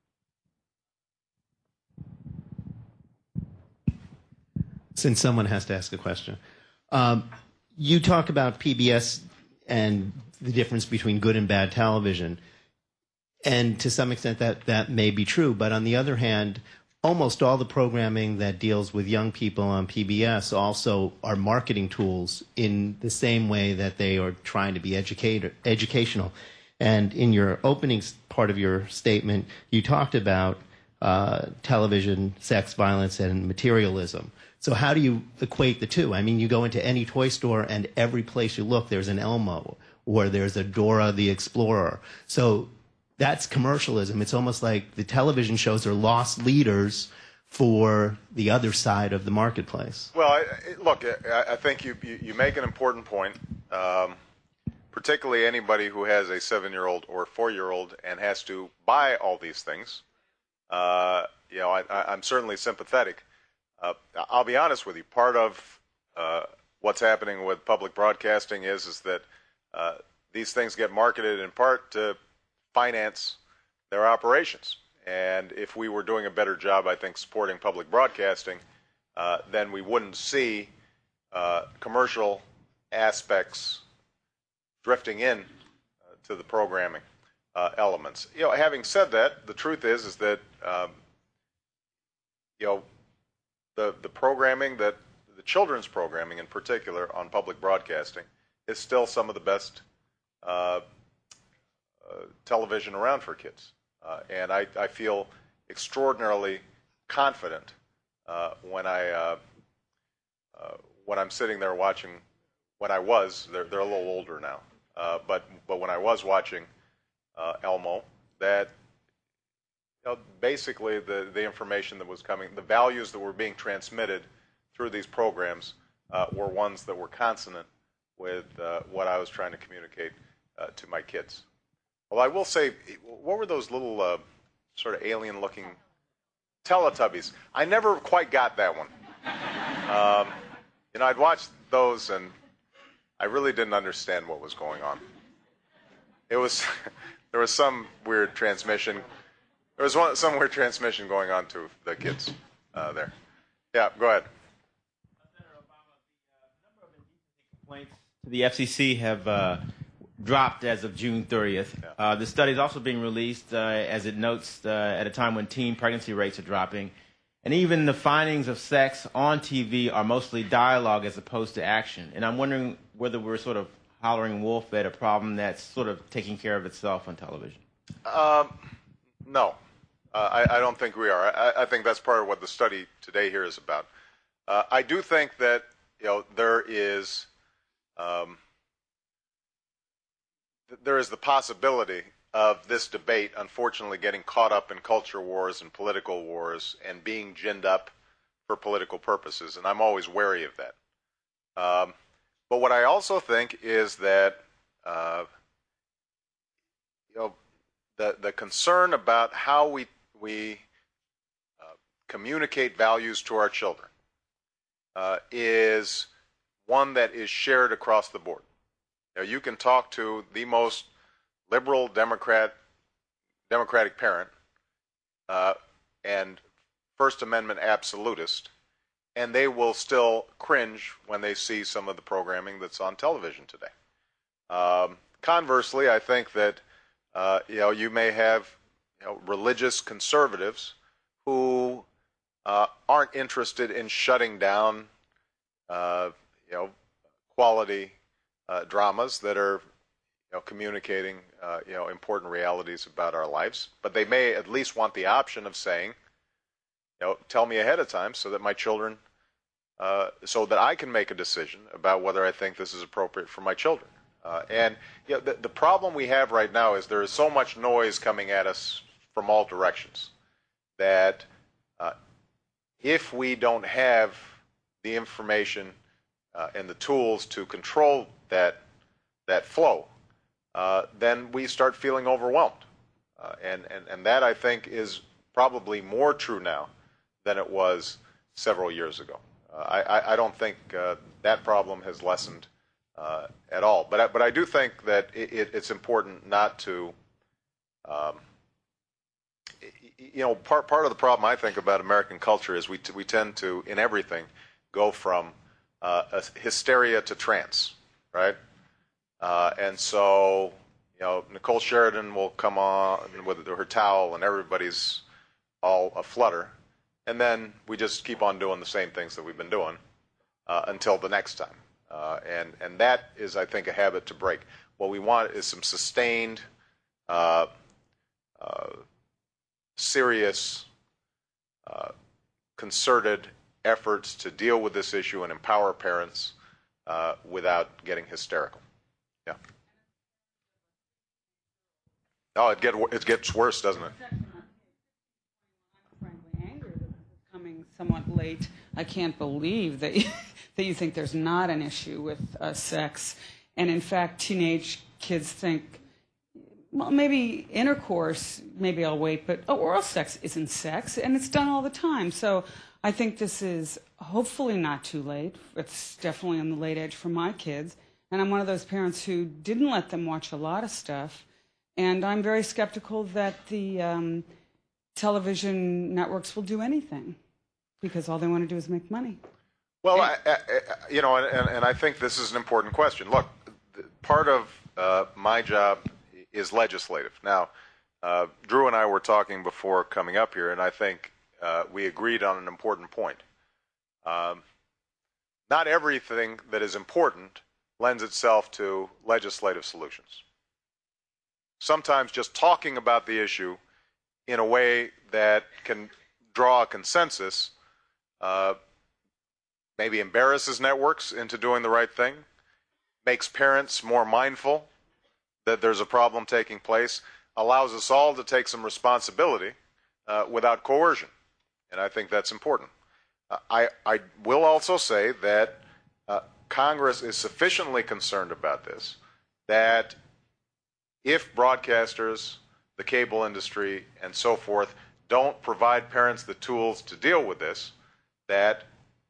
Since someone has to ask a question. Um, you talk about P B S and the difference between good and bad television. And to some extent that, that may be true. But on the other hand, almost all the programming that deals with young people on P B S also are marketing tools in the same way that they are trying to be educator, educational. And in your opening part of your statement, you talked about uh, television, sex, violence, and materialism. So how do you equate the two? I mean, you go into any toy store and every place you look, there's an Elmo or there's a Dora the Explorer. So that's commercialism. It's almost like the television shows are lost leaders for the other side of the marketplace. Well, I, look, I, I think you, you, you make an important point, um, particularly anybody who has a seven-year-old or four-year-old and has to buy all these things. Uh, you know, I, I, I'm certainly sympathetic. Uh, I'll be honest with you. Part of uh, what's happening with public broadcasting is is that uh, these things get marketed in part to finance their operations. And if we were doing a better job, I think, supporting public broadcasting, uh, then we wouldn't see uh, commercial aspects drifting in uh, to the programming uh, elements. You know, having said that, the truth is is that um, you know. The, the programming that, the children's programming in particular on public broadcasting is still some of the best uh, uh, television around for kids. Uh, and I, I feel extraordinarily confident uh, when, I, uh, uh, when I'm sitting there watching, when I was, they're, they're a little older now, uh, but, but when I was watching uh, Elmo, that You know, basically, the, the information that was coming, the values that were being transmitted through these programs uh, were ones that were consonant with uh, what I was trying to communicate uh, to my kids. Well, I will say, what were those little uh, sort of alien-looking Teletubbies? I never quite got that one. Um, you know, I'd watched those, and I really didn't understand what was going on. It was, there was some weird transmission. There was one, some weird transmission going on to the kids uh, there. Yeah, go ahead. Senator Obama, the uh, number of indecency complaints to the F C C have uh, dropped as of June thirtieth. Yeah. Uh, the study is also being released, uh, as it notes, uh, at a time when teen pregnancy rates are dropping. And even the findings of sex on T V are mostly dialogue as opposed to action. And I'm wondering whether we're sort of hollering wolf at a problem that's sort of taking care of itself on television. Um, no. Uh, I, I don't think we are. I, I think that's part of what the study today here is about. Uh, I do think that you know there is um, th- there is the possibility of this debate, unfortunately, getting caught up in culture wars and political wars and being ginned up for political purposes, and I'm always wary of that. Um, but what I also think is that uh, you know the the concern about how we we uh, communicate values to our children uh, is one that is shared across the board. Now, you can talk to the most liberal Democrat, Democratic parent uh, and First Amendment absolutist, and they will still cringe when they see some of the programming that's on television today. Um, conversely, I think that uh, you know you may have You know, religious conservatives who uh, aren't interested in shutting down, uh, you know, quality uh, dramas that are, you know, communicating, uh, you know, important realities about our lives. But they may at least want the option of saying, you know, tell me ahead of time so that my children, uh, so that I can make a decision about whether I think this is appropriate for my children. Uh, and you know, the, the problem we have right now is there is so much noise coming at us from all directions that uh, if we don't have the information uh, and the tools to control that that flow, uh, then we start feeling overwhelmed. Uh, and, and, and that, I think, is probably more true now than it was several years ago. Uh, I, I don't think uh, that problem has lessened uh, at all. But I, but I do think that it, it's important not to, um, you know, part, part of the problem I think about American culture is we, t- we tend to, in everything, go from uh, a hysteria to trance, right? Uh, and so, you know, Nicole Sheridan will come on with her towel and everybody's all aflutter. And then we just keep on doing the same things that we've been doing uh, until the next time. Uh, and, and that is, I think, a habit to break. What we want is some sustained, uh, uh, serious, uh, concerted efforts to deal with this issue and empower parents uh, without getting hysterical. Yeah. Oh, it, get, it gets worse, doesn't it? Coming somewhat late. I can't believe that you, that you think there's not an issue with uh, sex. And in fact, teenage kids think, well, maybe intercourse, maybe I'll wait, but oh, oral sex isn't sex, and it's done all the time. So I think this is hopefully not too late. It's definitely on the late edge for my kids. And I'm one of those parents who didn't let them watch a lot of stuff. And I'm very skeptical that the um, television networks will do anything, because all they want to do is make money. Well, I, I, you know, and, and I think this is an important question. Look, part of uh, my job is legislative. Now, uh, Drew and I were talking before coming up here, and I think uh, we agreed on an important point. Um, not everything that is important lends itself to legislative solutions. Sometimes just talking about the issue in a way that can draw a consensus uh, maybe embarrasses networks into doing the right thing, makes parents more mindful that there's a problem taking place, allows us all to take some responsibility uh, without coercion. And I think that's important. Uh, I, I will also say that uh, Congress is sufficiently concerned about this that if broadcasters, the cable industry, and so forth don't provide parents the tools to deal with this, that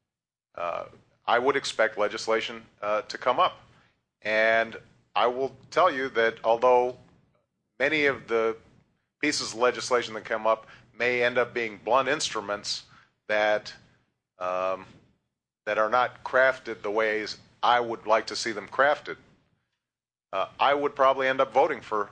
uh, I would expect legislation uh, to come up. And I will tell you that although many of the pieces of legislation that come up may end up being blunt instruments that um, that are not crafted the ways I would like to see them crafted, uh, I would probably end up voting for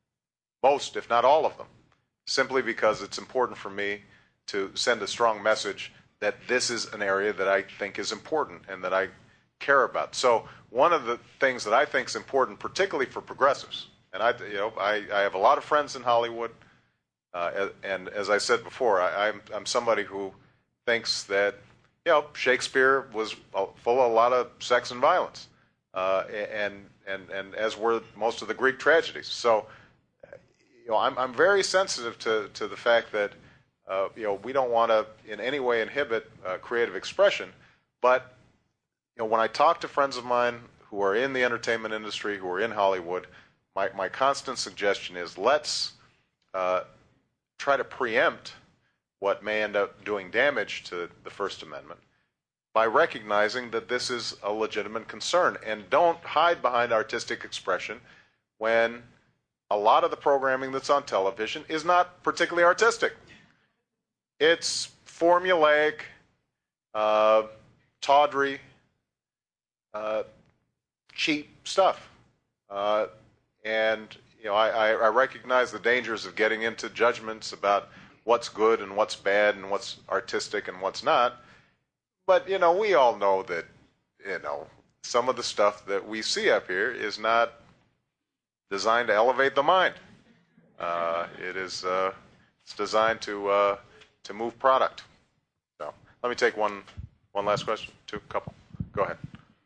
most, if not all of them, simply because it's important for me to send a strong message that this is an area that I think is important and that I care about. So one of the things that I think is important, particularly for progressives, and I, you know, I, I have a lot of friends in Hollywood, uh, and as I said before, I, I'm, I'm somebody who thinks that, you know, Shakespeare was full of a lot of sex and violence, uh, and and and as were most of the Greek tragedies. So, you know, I'm I'm very sensitive to to the fact that, uh, you know, we don't want to in any way inhibit uh, creative expression, but you know, when I talk to friends of mine who are in the entertainment industry, who are in Hollywood, my my constant suggestion is let's uh, try to preempt what may end up doing damage to the First Amendment by recognizing that this is a legitimate concern, and don't hide behind artistic expression when a lot of the programming that's on television is not particularly artistic. It's formulaic, uh, tawdry, uh, cheap stuff. Uh, and, you know, I, I recognize the dangers of getting into judgments about what's good and what's bad and what's artistic and what's not. But, you know, we all know that, you know, some of the stuff that we see up here is not designed to elevate the mind. Uh, it is uh, it's designed to uh, to move product. So let me take one one last question. Two, couple. Go ahead.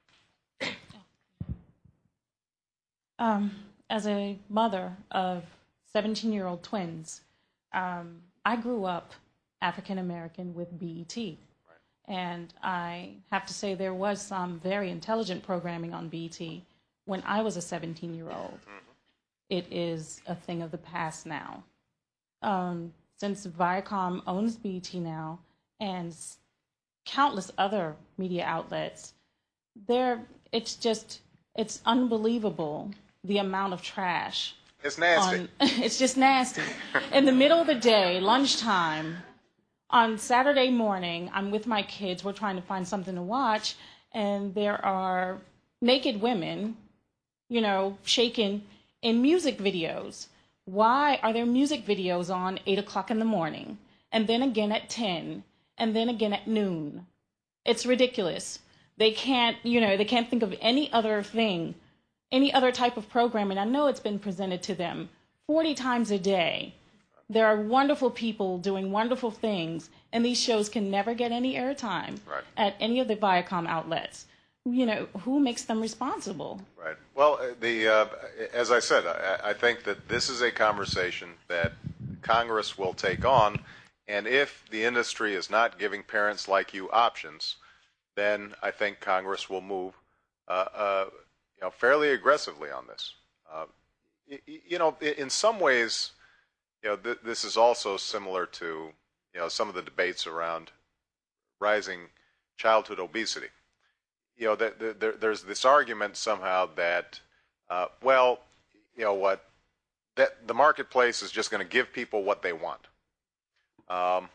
Um, as a mother of seventeen-year-old twins, um, I grew up African American with B E T. And I have to say there was some very intelligent programming on B E T when I was a seventeen-year-old. It is a thing of the past now. Um, since Viacom owns B E T now and s- countless other media outlets, there it's just, it's unbelievable the amount of trash. It's nasty. On, it's just nasty. In the middle of the day, lunchtime, on Saturday morning, I'm with my kids. We're trying to find something to watch, and there are naked women, you know, shaking in music videos. Why are there music videos on eight o'clock in the morning, and then again at ten, and then again at noon? It's ridiculous. They can't, you know, they can't think of any other thing, any other type of programming. I know it's been presented to them forty times a day. There are wonderful people doing wonderful things, and these shows can never get any airtime right. at any of the Viacom outlets. You know, who makes them responsible? Right. Well, the uh, as I said, I, I think that this is a conversation that Congress will take on, and if the industry is not giving parents like you options, then I think Congress will move, uh, uh, you know, fairly aggressively on this. Uh, you, you know, in some ways. You know, th- this is also similar to, you know, some of the debates around rising childhood obesity. You know, that the, the, there's this argument somehow that, uh, well, you know what, that the marketplace is just going to give people what they want. Um,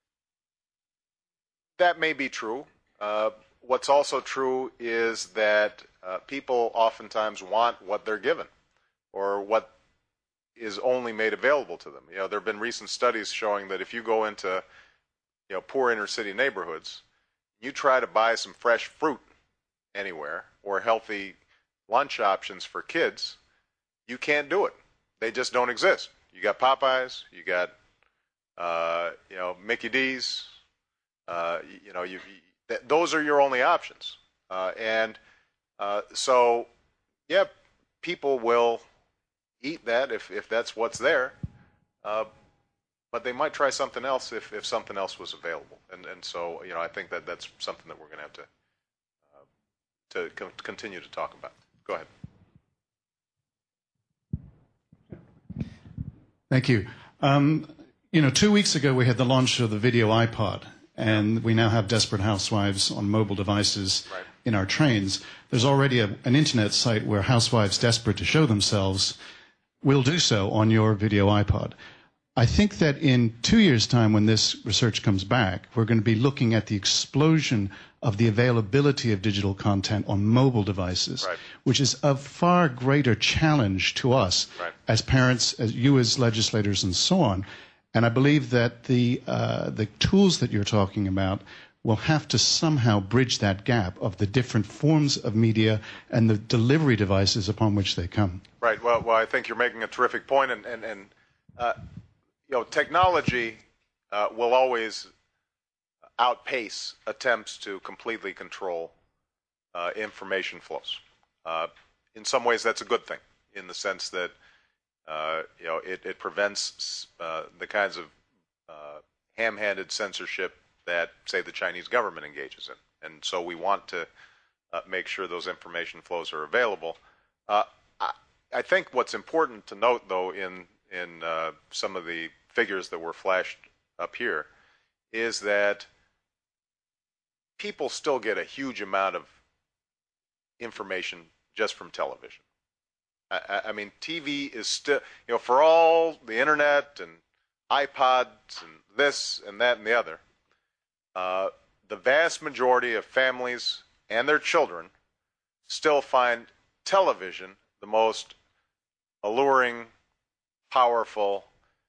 that may be true. Uh, what's also true is that uh, people oftentimes want what they're given, or what is only made available to them. You know, there have been recent studies showing that if you go into, you know, poor inner city neighborhoods, you try to buy some fresh fruit anywhere or healthy lunch options for kids, you can't do it. They just don't exist. You got Popeyes, you got, uh, you know, Mickey D's, uh, you, you know, you, you th- those are your only options. Uh, and uh, so, yeah, people will eat that if, if that's what's there, uh, but they might try something else if, if something else was available. And and so, you know, I think that that's something that we're going to have to uh, to co- continue to talk about. Go ahead. Thank you. Um, you know, two weeks ago we had the launch of the video iPod, and we now have Desperate Housewives on mobile devices right. in our trains. There's already a, an internet site where housewives desperate to show themselves will do so on your video iPod. I think that in two years' time, when this research comes back, we're going to be looking at the explosion of the availability of digital content on mobile devices, right. which is a far greater challenge to us right. as parents, as you as legislators, and so on. And I believe that the uh, the tools that you're talking about will have to somehow bridge that gap of the different forms of media and the delivery devices upon which they come. Right. Well, well I think you're making a terrific point, and and, and uh, you know, technology uh, will always outpace attempts to completely control uh, information flows. Uh, in some ways, that's a good thing, in the sense that uh, you know it, it prevents uh, the kinds of uh, ham-handed censorship that, say, the Chinese government engages in. And so we want to uh, make sure those information flows are available. Uh, I, I think what's important to note, though, in, in uh, some of the figures that were flashed up here, is that people still get a huge amount of information just from television. I, I mean, T V is still, you know, for all the internet and iPods and this and that and the other, Uh, the vast majority of families and their children still find television the most alluring, powerful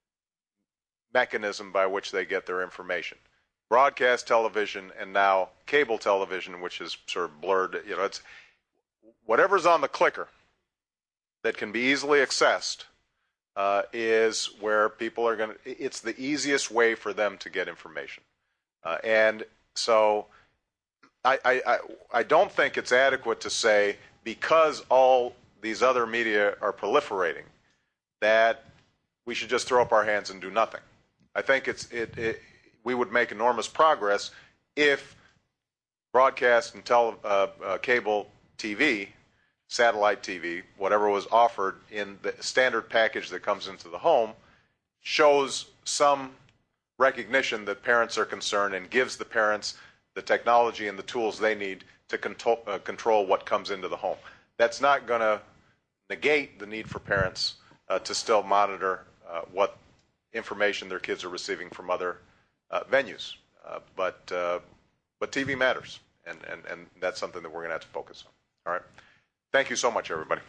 mechanism by which they get their information. Broadcast television and now cable television, which is sort of blurred, you know, it's whatever's on the clicker that can be easily accessed uh, is where people are going to, it's the easiest way for them to get information. Uh, and so I, I, I don't think it's adequate to say because all these other media are proliferating that we should just throw up our hands and do nothing. I think it's, it, it, we would make enormous progress if broadcast and tele, uh, uh, cable T V, satellite T V, whatever was offered in the standard package that comes into the home, shows some recognition that parents are concerned and gives the parents the technology and the tools they need to control, uh, control what comes into the home. That's not going to negate the need for parents uh, to still monitor uh, what information their kids are receiving from other uh, venues. Uh, but uh, but T V matters, and, and, and that's something that we're going to have to focus on. All right. Thank you so much, everybody.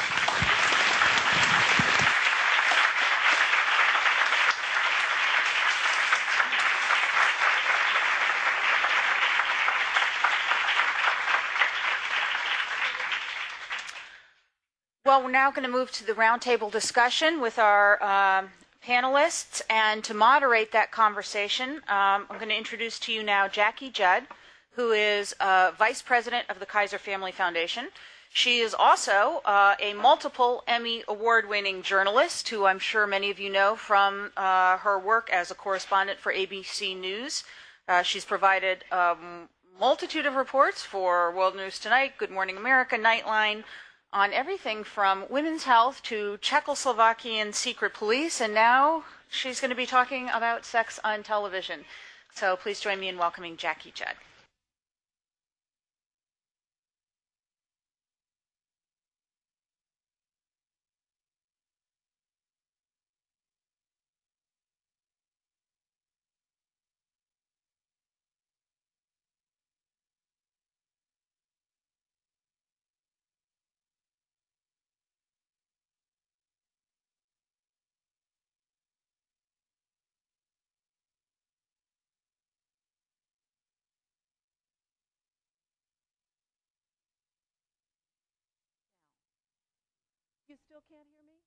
Well, we're now going to move to the roundtable discussion with our um, panelists. And to moderate that conversation, um, I'm going to introduce to you now Jackie Judd, who is uh, Vice President of the Kaiser Family Foundation. She is also uh, a multiple Emmy award-winning journalist, who I'm sure many of you know from uh, her work as a correspondent for A B C News. Uh, she's provided a multitude of reports for World News Tonight, Good Morning America, Nightline, on everything from women's health to Czechoslovakian secret police, and now she's going to be talking about sex on television. So please join me in welcoming Jackie Judd. You still can't hear me?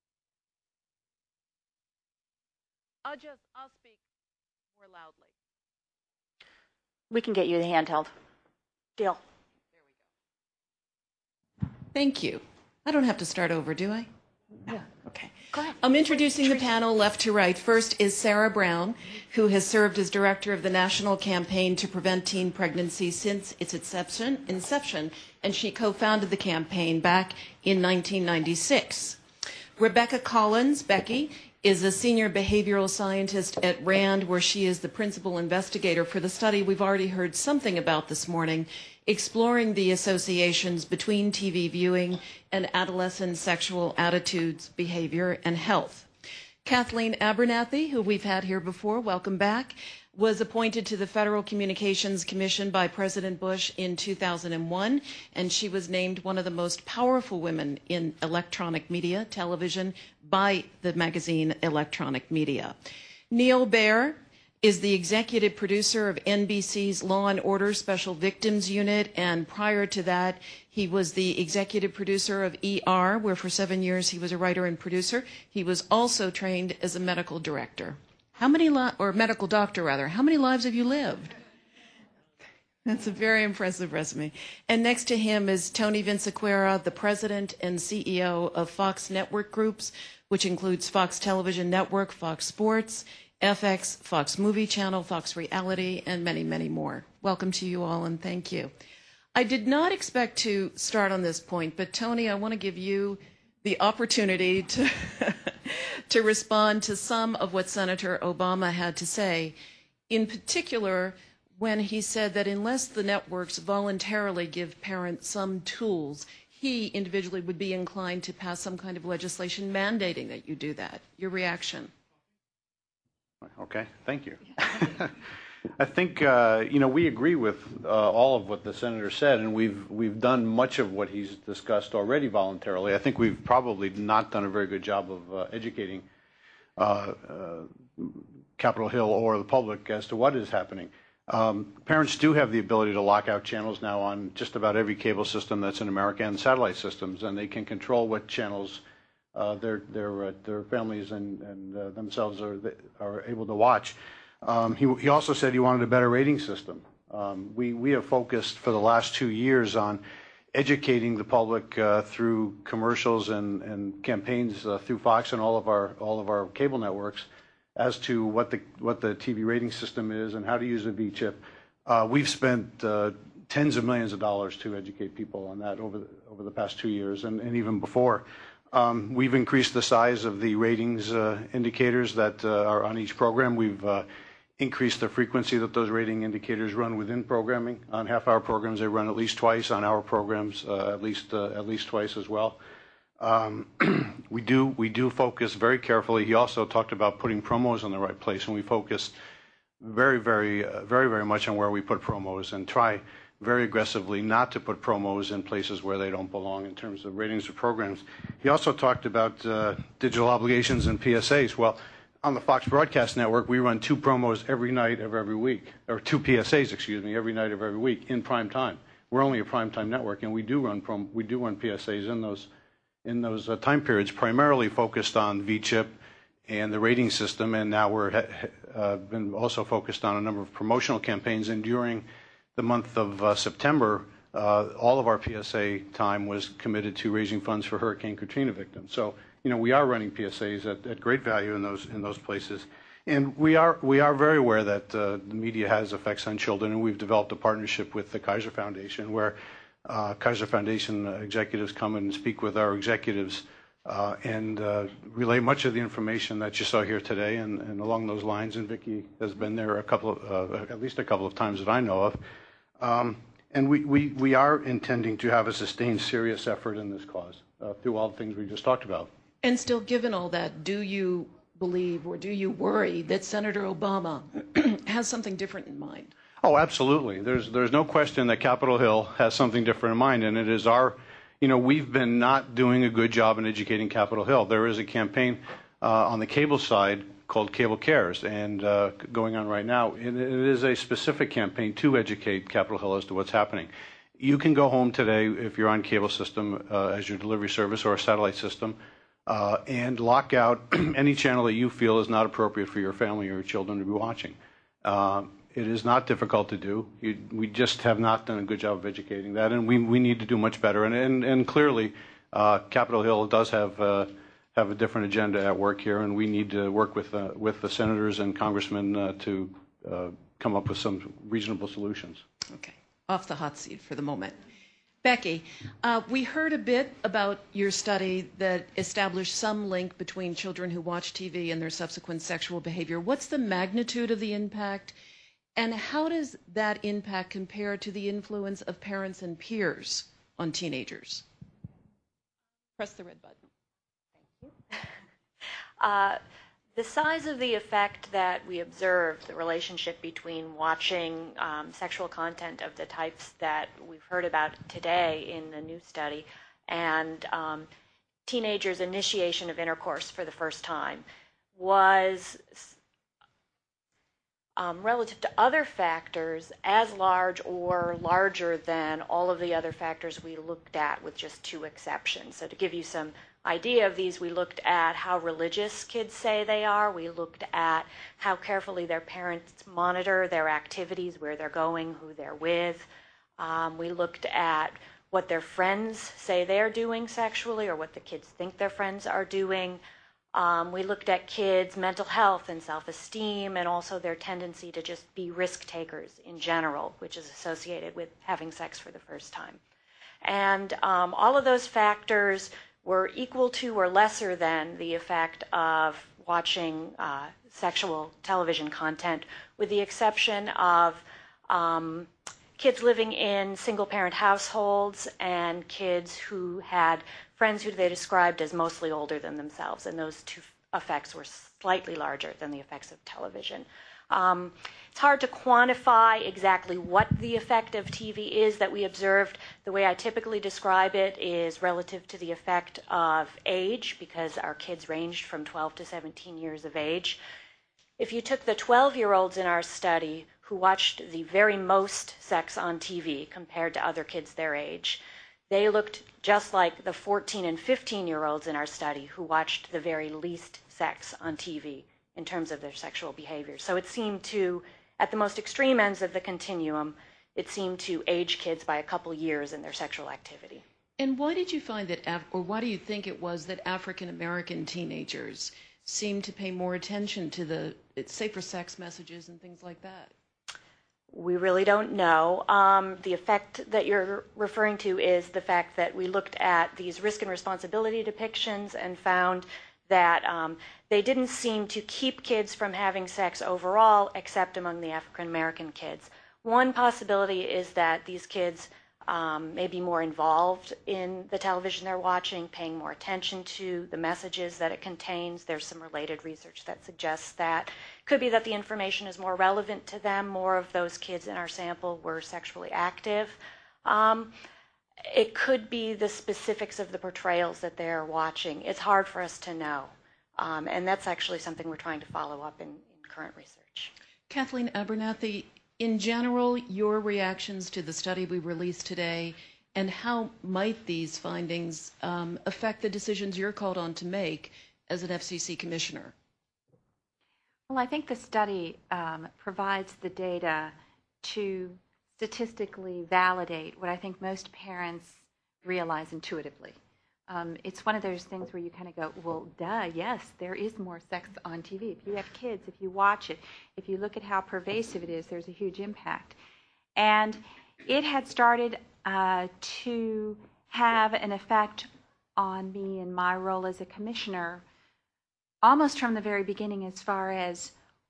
I'll just, I'll speak more loudly. We can get you the handheld. Deal. Thank you. I don't have to start over, do I? Yeah. Okay. Go ahead. I'm introducing the panel left to right. First is Sarah Brown, who has served as director of the National Campaign to Prevent Teen Pregnancy since its inception, inception, and she co-founded the campaign back in nineteen ninety-six. Rebecca Collins, Becky, is a senior behavioral scientist at RAND, where she is the principal investigator for the study we've already heard something about this morning, exploring the associations between T V viewing and adolescent sexual attitudes, behavior, and health. Kathleen Abernathy, who we've had here before, welcome back, was appointed to the Federal Communications Commission by President Bush in two thousand one, and she was named one of the most powerful women in electronic media, television, by the magazine Electronic Media. Neil Baer is the executive producer of N B C's Law and Order Special Victims Unit, and prior to that, he was the executive producer of E R, where for seven years he was a writer and producer. He was also trained as a medical director. How many, li- or medical doctor rather, how many lives have you lived? That's a very impressive resume. And next to him is Tony Vinciquerra, the president and C E O of Fox Network Groups, which includes Fox Television Network, Fox Sports, F X, Fox Movie Channel, Fox Reality, and many, many more. Welcome to you all, and thank you. I did not expect to start on this point, but Tony, I want to give you the opportunity to to respond to some of what Senator Obama had to say, in particular when he said that unless the networks voluntarily give parents some tools, he individually would be inclined to pass some kind of legislation mandating that you do that. Your reaction? Okay, thank you. I think uh, you know we agree with uh, all of what the senator said, and we've we've done much of what he's discussed already voluntarily. I think we've probably not done a very good job of uh, educating uh, uh, Capitol Hill or the public as to what is happening. Um, parents do have the ability to lock out channels now on just about every cable system that's in America and satellite systems, and they can control what channels uh, their their uh, their families and and uh, themselves are are able to watch. Um, he he also said he wanted a better rating system. Um, we we have focused for the last two years on educating the public uh, through commercials and and campaigns uh, through Fox and all of our all of our cable networks as to what the what the T V rating system is and how to use a V chip. Uh, we've spent uh, tens of millions of dollars to educate people on that over the, over the past two years and, and even before. Um, we've increased the size of the ratings uh, indicators that uh, are on each program. We've uh, increased the frequency that those rating indicators run within programming. On half-hour programs, they run at least twice. On our programs, uh, at least uh, at least twice as well. Um, we do we do focus very carefully. He also talked about putting promos in the right place, and we focus very, very, uh, very, very much on where we put promos and try very aggressively not to put promos in places where they don't belong in terms of ratings of programs. He also talked about uh, digital obligations and P S As. Well, on the Fox Broadcast Network, we run two promos every night of every week, or two P S As, excuse me, every night of every week in prime time. We're only a prime time network, and we do run prom we do run P S As in those in those uh, time periods, primarily focused on V chip and the rating system, and now we're uh, been also focused on a number of promotional campaigns. And during the month of uh, September, uh, all of our P S A time was committed to raising funds for Hurricane Katrina victims. So, you know, we are running P S As at, at great value in those in those places, and we are we are very aware that uh, the media has effects on children, and we've developed a partnership with the Kaiser Foundation, where uh, Kaiser Foundation executives come and speak with our executives uh, and uh, relay much of the information that you saw here today, and, and along those lines. And Vicki has been there a couple of, uh, at least a couple of times that I know of. Um, and we, we, we are intending to have a sustained, serious effort in this cause uh, through all the things we just talked about. And still, given all that, do you believe or do you worry that Senator Obama has something different in mind? Oh, absolutely. There's there's no question that Capitol Hill has something different in mind, and it is our, you know, we've been not doing a good job in educating Capitol Hill. There is a campaign uh, on the cable side called Cable Cares, and uh, going on right now. It, it is a specific campaign to educate Capitol Hill as to what's happening. You can go home today if you're on cable system uh, as your delivery service or a satellite system, uh, and lock out any channel that you feel is not appropriate for your family or your children to be watching. Uh, It is not difficult to do. You, we just have not done a good job of educating that, and we, we need to do much better. And, and, and clearly, uh, Capitol Hill does have uh, have a different agenda at work here, and we need to work with uh, with the senators and congressmen uh, to uh, come up with some reasonable solutions. Okay, off the hot seat for the moment. Becky, uh, we heard a bit about your study that established some link between children who watch T V and their subsequent sexual behavior. What's the magnitude of the impact? And how does that impact compare to the influence of parents and peers on teenagers? Press the red button. Thank you. Uh, the size of the effect that we observed, the relationship between watching um, sexual content of the types that we've heard about today in the new study and um, teenagers' initiation of intercourse for the first time was Um, relative to other factors as large or larger than all of the other factors we looked at, with just two exceptions. So to give you some idea of these, we looked at how religious kids say they are. We looked at how carefully their parents monitor their activities, where they're going, who they're with. Um, we looked at what their friends say they're doing sexually, or what the kids think their friends are doing. Um, we looked at kids' mental health and self-esteem, and also their tendency to just be risk takers in general, which is associated with having sex for the first time. And um, all of those factors were equal to or lesser than the effect of watching uh, sexual television content, with the exception of um, kids living in single-parent households and kids who had friends who they described as mostly older than themselves, and those two effects were slightly larger than the effects of television. Um, it's hard to quantify exactly what the effect of T V is that we observed. The way I typically describe it is relative to the effect of age, because our kids ranged from twelve to seventeen years of age. If you took the twelve-year-olds in our study who watched the very most sex on T V compared to other kids their age, they looked just like the fourteen and fifteen year olds in our study who watched the very least sex on T V in terms of their sexual behavior. So it seemed to, at the most extreme ends of the continuum, it seemed to age kids by a couple years in their sexual activity. And why did you find that, Af- or why do you think it was that African American teenagers seemed to pay more attention to the safer sex messages and things like that? We really don't know. Um, the effect that you're referring to is the fact that we looked at these risk and responsibility depictions and found that um, they didn't seem to keep kids from having sex overall, except among the African American kids. One possibility is that these kids um, may be more involved in the television they're watching, paying more attention to the messages that it contains. There's some related research that suggests that. Could be that the information is more relevant to them. More of those kids in our sample were sexually active. Um, it could be the specifics of the portrayals that they're watching. It's hard for us to know. Um, and that's actually something we're trying to follow up in, in current research. Kathleen Abernathy, in general, your reactions to the study we released today, and how might these findings um, affect the decisions you're called on to make as an F C C commissioner? Well, I think the study um, provides the data to statistically validate what I think most parents realize intuitively. Um, it's one of those things where you kind of go, well, duh, yes, there is more sex on T V. If you have kids, if you watch it, if you look at how pervasive it is, there's a huge impact. And it had started uh, to have an effect on me in my role as a commissioner almost from the very beginning, as far as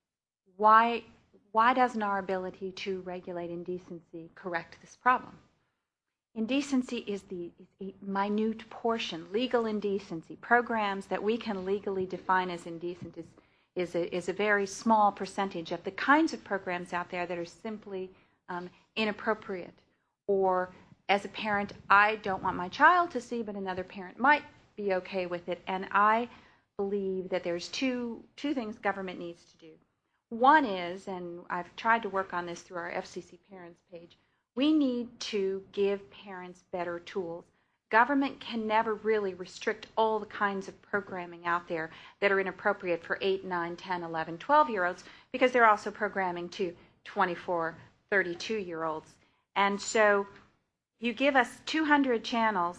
why, why doesn't our ability to regulate indecency correct this problem? Indecency is the is a minute portion. Legal indecency, programs that we can legally define as indecent, is, is, a, is a very small percentage of the kinds of programs out there that are simply um, inappropriate. Or, as a parent, I don't want my child to see, but another parent might be okay with it. And I believe that there's two, two things government needs to do. One is, and I've tried to work on this through our F C C Parents page, we need to give parents better tools. Government can never really restrict all the kinds of programming out there that are inappropriate for eight, nine, ten, eleven, twelve-year-olds, because they're also programming to twenty-four, thirty-two-year-olds. And so you give us two hundred channels,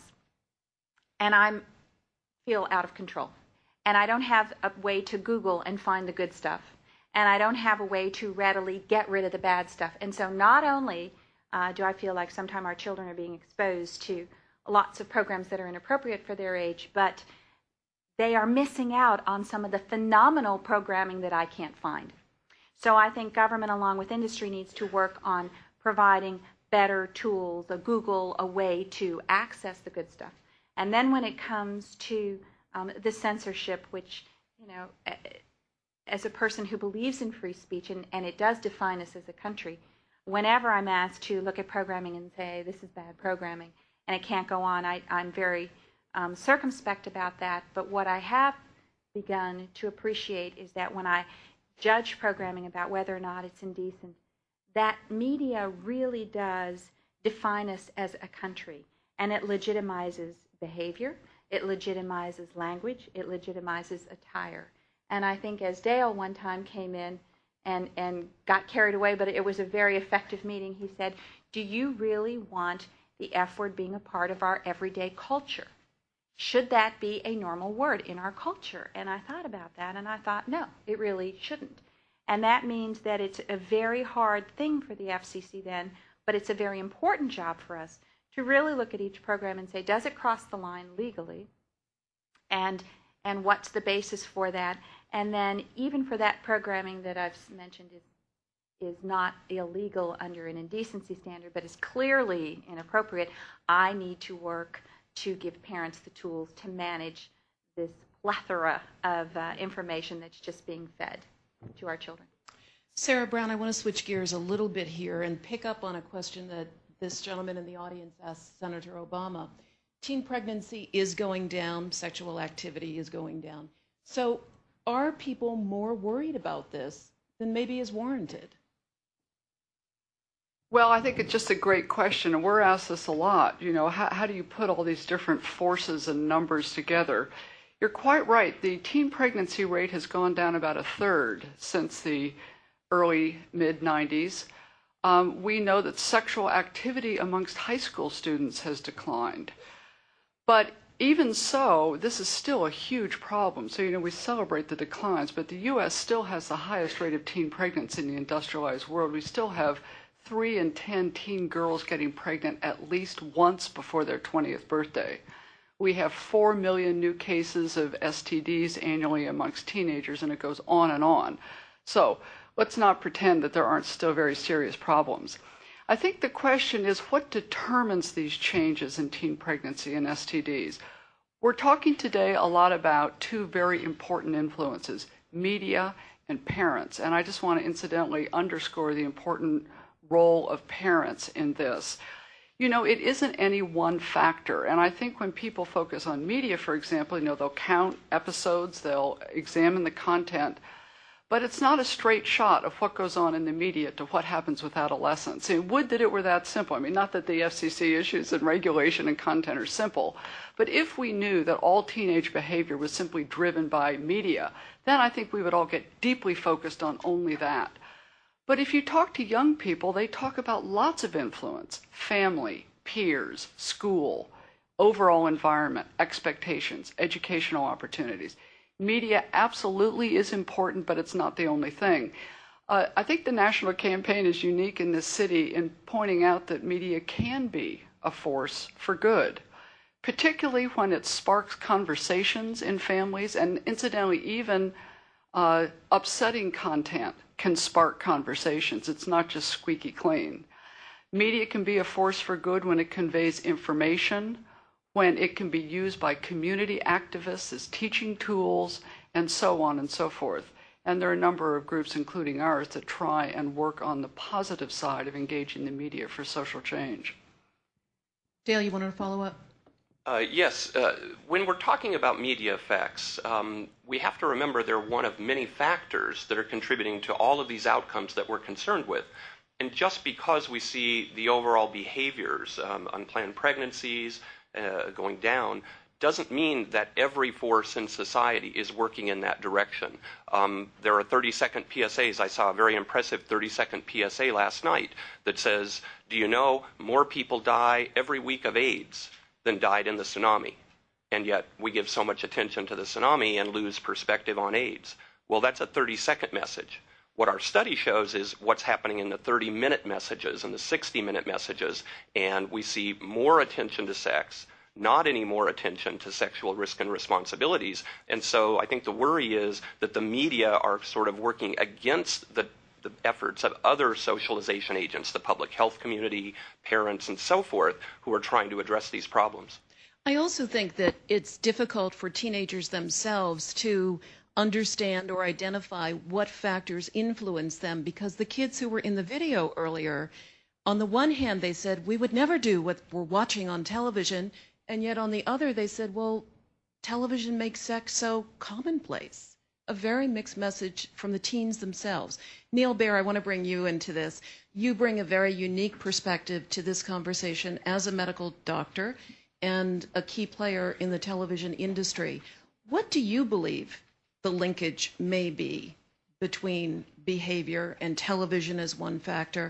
and I feel out of control. And I don't have a way to Google and find the good stuff. And I don't have a way to readily get rid of the bad stuff. And so not only Uh, do I feel like sometimes our children are being exposed to lots of programs that are inappropriate for their age, but they are missing out on some of the phenomenal programming that I can't find. So I think government, along with industry, needs to work on providing better tools, a Google, a way to access the good stuff. And then when it comes to um, the censorship, which, you know, as a person who believes in free speech, and, and it does define us as a country, whenever I'm asked to look at programming and say, this is bad programming, and it can't go on, I, I'm very um, circumspect about that. But what I have begun to appreciate is that when I judge programming about whether or not it's indecent, that media really does define us as a country, and it legitimizes behavior, it legitimizes language, it legitimizes attire. And I think as Dale one time came in and, and got carried away, but it was a very effective meeting, he said, do you really want the F word being a part of our everyday culture? Should that be a normal word in our culture? And I thought about that, and I thought, no, it really shouldn't. And that means that it's a very hard thing for the F C C then, but it's a very important job for us to really look at each program and say, does it cross the line legally? And and what's the basis for that? And then even for that programming that I've mentioned is is not illegal under an indecency standard, but is clearly inappropriate, I need to work to give parents the tools to manage this plethora of uh, information that's just being fed to our children. Sarah Brown, I want to switch gears a little bit here and pick up on a question that this gentleman in the audience asked Senator Obama. Teen pregnancy is going down, sexual activity is going down. So are people more worried about this than maybe is warranted? Well, I think it's just a great question, and we're asked this a lot. You know, how, how do you put all these different forces and numbers together? You're quite right. The teen pregnancy rate has gone down about a third since the early mid nineties. Um, we know that sexual activity amongst high school students has declined. But even so, this is still a huge problem. So, you know, we celebrate the declines, but the U S still has the highest rate of teen pregnancy in the industrialized world. We still have three in ten teen girls getting pregnant at least once before their twentieth birthday. We have four million new cases of S T Ds annually amongst teenagers, and it goes on and on. So let's not pretend that there aren't still very serious problems. I think the question is, what determines these changes in teen pregnancy and S T Ds? We're talking today a lot about two very important influences, media and parents. And I just want to incidentally underscore the important role of parents in this. You know, it isn't any one factor. And I think when people focus on media, for example, you know, they'll count episodes, they'll examine the content, but it's not a straight shot of what goes on in the media to what happens with adolescents. And would that it were that simple. I mean, not that the F C C issues and regulation and content are simple, but if we knew that all teenage behavior was simply driven by media, then I think we would all get deeply focused on only that. But if you talk to young people, they talk about lots of influence: family, peers, school, overall environment, expectations, educational opportunities. Media absolutely is important, but it's not the only thing. Uh, I think the national campaign is unique in this city in pointing out that media can be a force for good, particularly when it sparks conversations in families, and incidentally, even uh, upsetting content can spark conversations. It's not just squeaky clean. Media can be a force for good when it conveys information, when it can be used by community activists as teaching tools, and so on and so forth. And there are a number of groups, including ours, that try and work on the positive side of engaging the media for social change. Dale, you wanted to follow up? Uh, yes. Uh, when we're talking about media effects, um, we have to remember they're one of many factors that are contributing to all of these outcomes that we're concerned with. And just because we see the overall behaviors, um, unplanned pregnancies, Uh, going down, doesn't mean that every force in society is working in that direction. Um, there are thirty second P S As. I saw a very impressive thirty second P S A last night that says, do you know more people die every week of AIDS than died in the tsunami? And yet we give so much attention to the tsunami and lose perspective on AIDS. Well, that's a thirty second message. What our study shows is what's happening in the thirty minute messages and the sixty minute messages, and we see more attention to sex, not any more attention to sexual risk and responsibilities. And so I think the worry is that the media are sort of working against the, the efforts of other socialization agents, the public health community, parents, and so forth, who are trying to address these problems. I also think that it's difficult for teenagers themselves to understand or identify what factors influence them, because the kids who were in the video earlier, on the one hand they said we would never do what we're watching on television, and yet on the other they said, well, television makes sex so commonplace. A very mixed message from the teens themselves. Neil Baer, I want to bring you into this. You bring a very unique perspective to this conversation as a medical doctor and a key player in the television industry. What do you believe the linkage may be between behavior and television as one factor?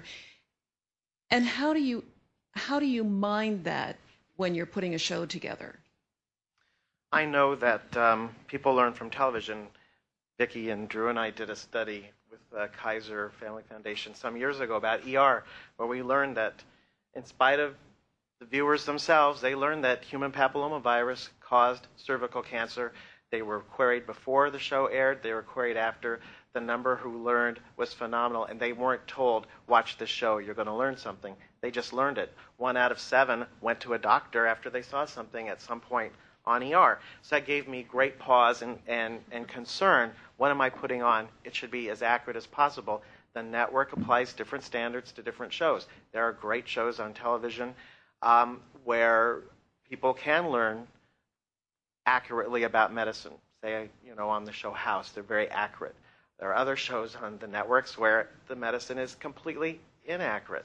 And how do you how do you mind that when you're putting a show together? I know that um, people learn from television. Vicki and Drew and I did a study with the Kaiser Family Foundation some years ago about E R, where we learned that in spite of the viewers themselves, they learned that human papillomavirus caused cervical cancer. They were queried before the show aired. They were queried after. The number who learned was phenomenal, and they weren't told, watch this show, you're going to learn something. They just learned it. One out of seven went to a doctor after they saw something at some point on E R. So that gave me great pause and, and, and concern. What am I putting on? It should be as accurate as possible. The network applies different standards to different shows. There are great shows on television um, where people can learn accurately about medicine. Say, you know, on the show House, they're very accurate. There are other shows on the networks where the medicine is completely inaccurate.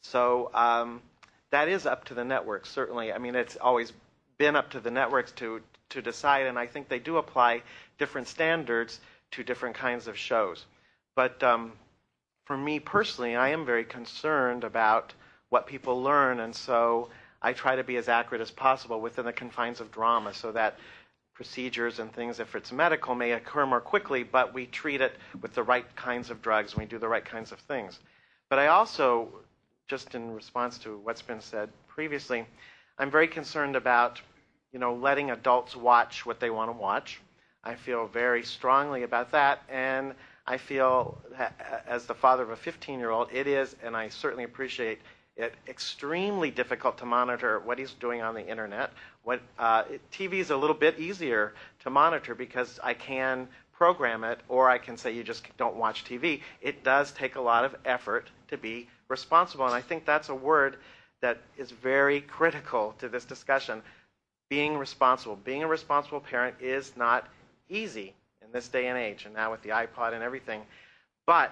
So um, that is up to the networks, certainly. I mean, it's always been up to the networks to, to decide, and I think they do apply different standards to different kinds of shows. But um, for me personally, I am very concerned about what people learn, and so I try to be as accurate as possible within the confines of drama so that procedures and things, if it's medical, may occur more quickly, but we treat it with the right kinds of drugs and we do the right kinds of things. But I also, just in response to what's been said previously, I'm very concerned about, you know, letting adults watch what they want to watch. I feel very strongly about that, and I feel, as the father of a fifteen-year-old, it is, and I certainly appreciate it, extremely difficult to monitor what he's doing on the internet. What uh, T V is a little bit easier to monitor because I can program it, or I can say you just don't watch T V. It does take a lot of effort to be responsible, and I think that's a word that is very critical to this discussion. Being responsible. Being a responsible parent is not easy in this day and age, and now with the iPod and everything. But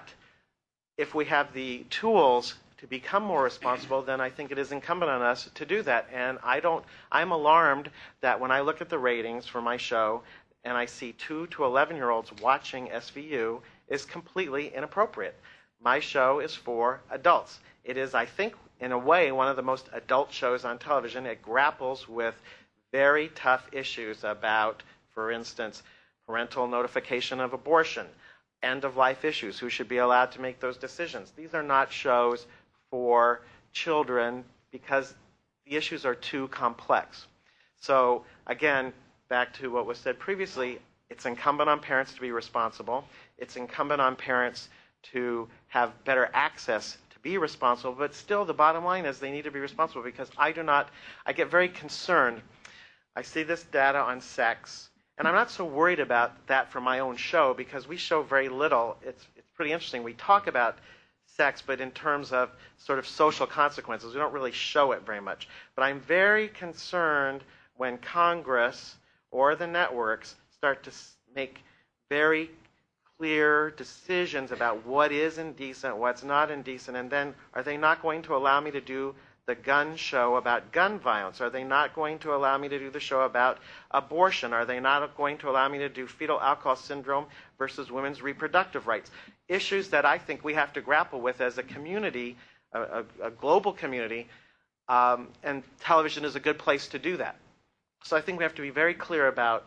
if we have the tools to become more responsible, then I think it is incumbent on us to do that. And I don't, I'm alarmed that when I look at the ratings for my show and I see two to eleven-year-olds watching S V U is completely inappropriate. My show is for adults. It is, I think, in a way, one of the most adult shows on television. It grapples with very tough issues about, for instance, parental notification of abortion, end-of-life issues, who should be allowed to make those decisions. These are not shows for children because the issues are too complex. So again, back to what was said previously, it's incumbent on parents to be responsible. It's incumbent on parents to have better access to be responsible, but still the bottom line is they need to be responsible because I do not, I get very concerned. I see this data on sex, and I'm not so worried about that for my own show because we show very little. It's, it's pretty interesting. We talk about sex, but in terms of sort of social consequences, we don't really show it very much. But I'm very concerned when Congress or the networks start to make very clear decisions about what is indecent, what's not indecent, and then are they not going to allow me to do the gun show about gun violence? Are they not going to allow me to do the show about abortion? Are they not going to allow me to do fetal alcohol syndrome versus women's reproductive rights? Issues that I think we have to grapple with as a community, a, a, a global community, um, and television is a good place to do that. So I think we have to be very clear about,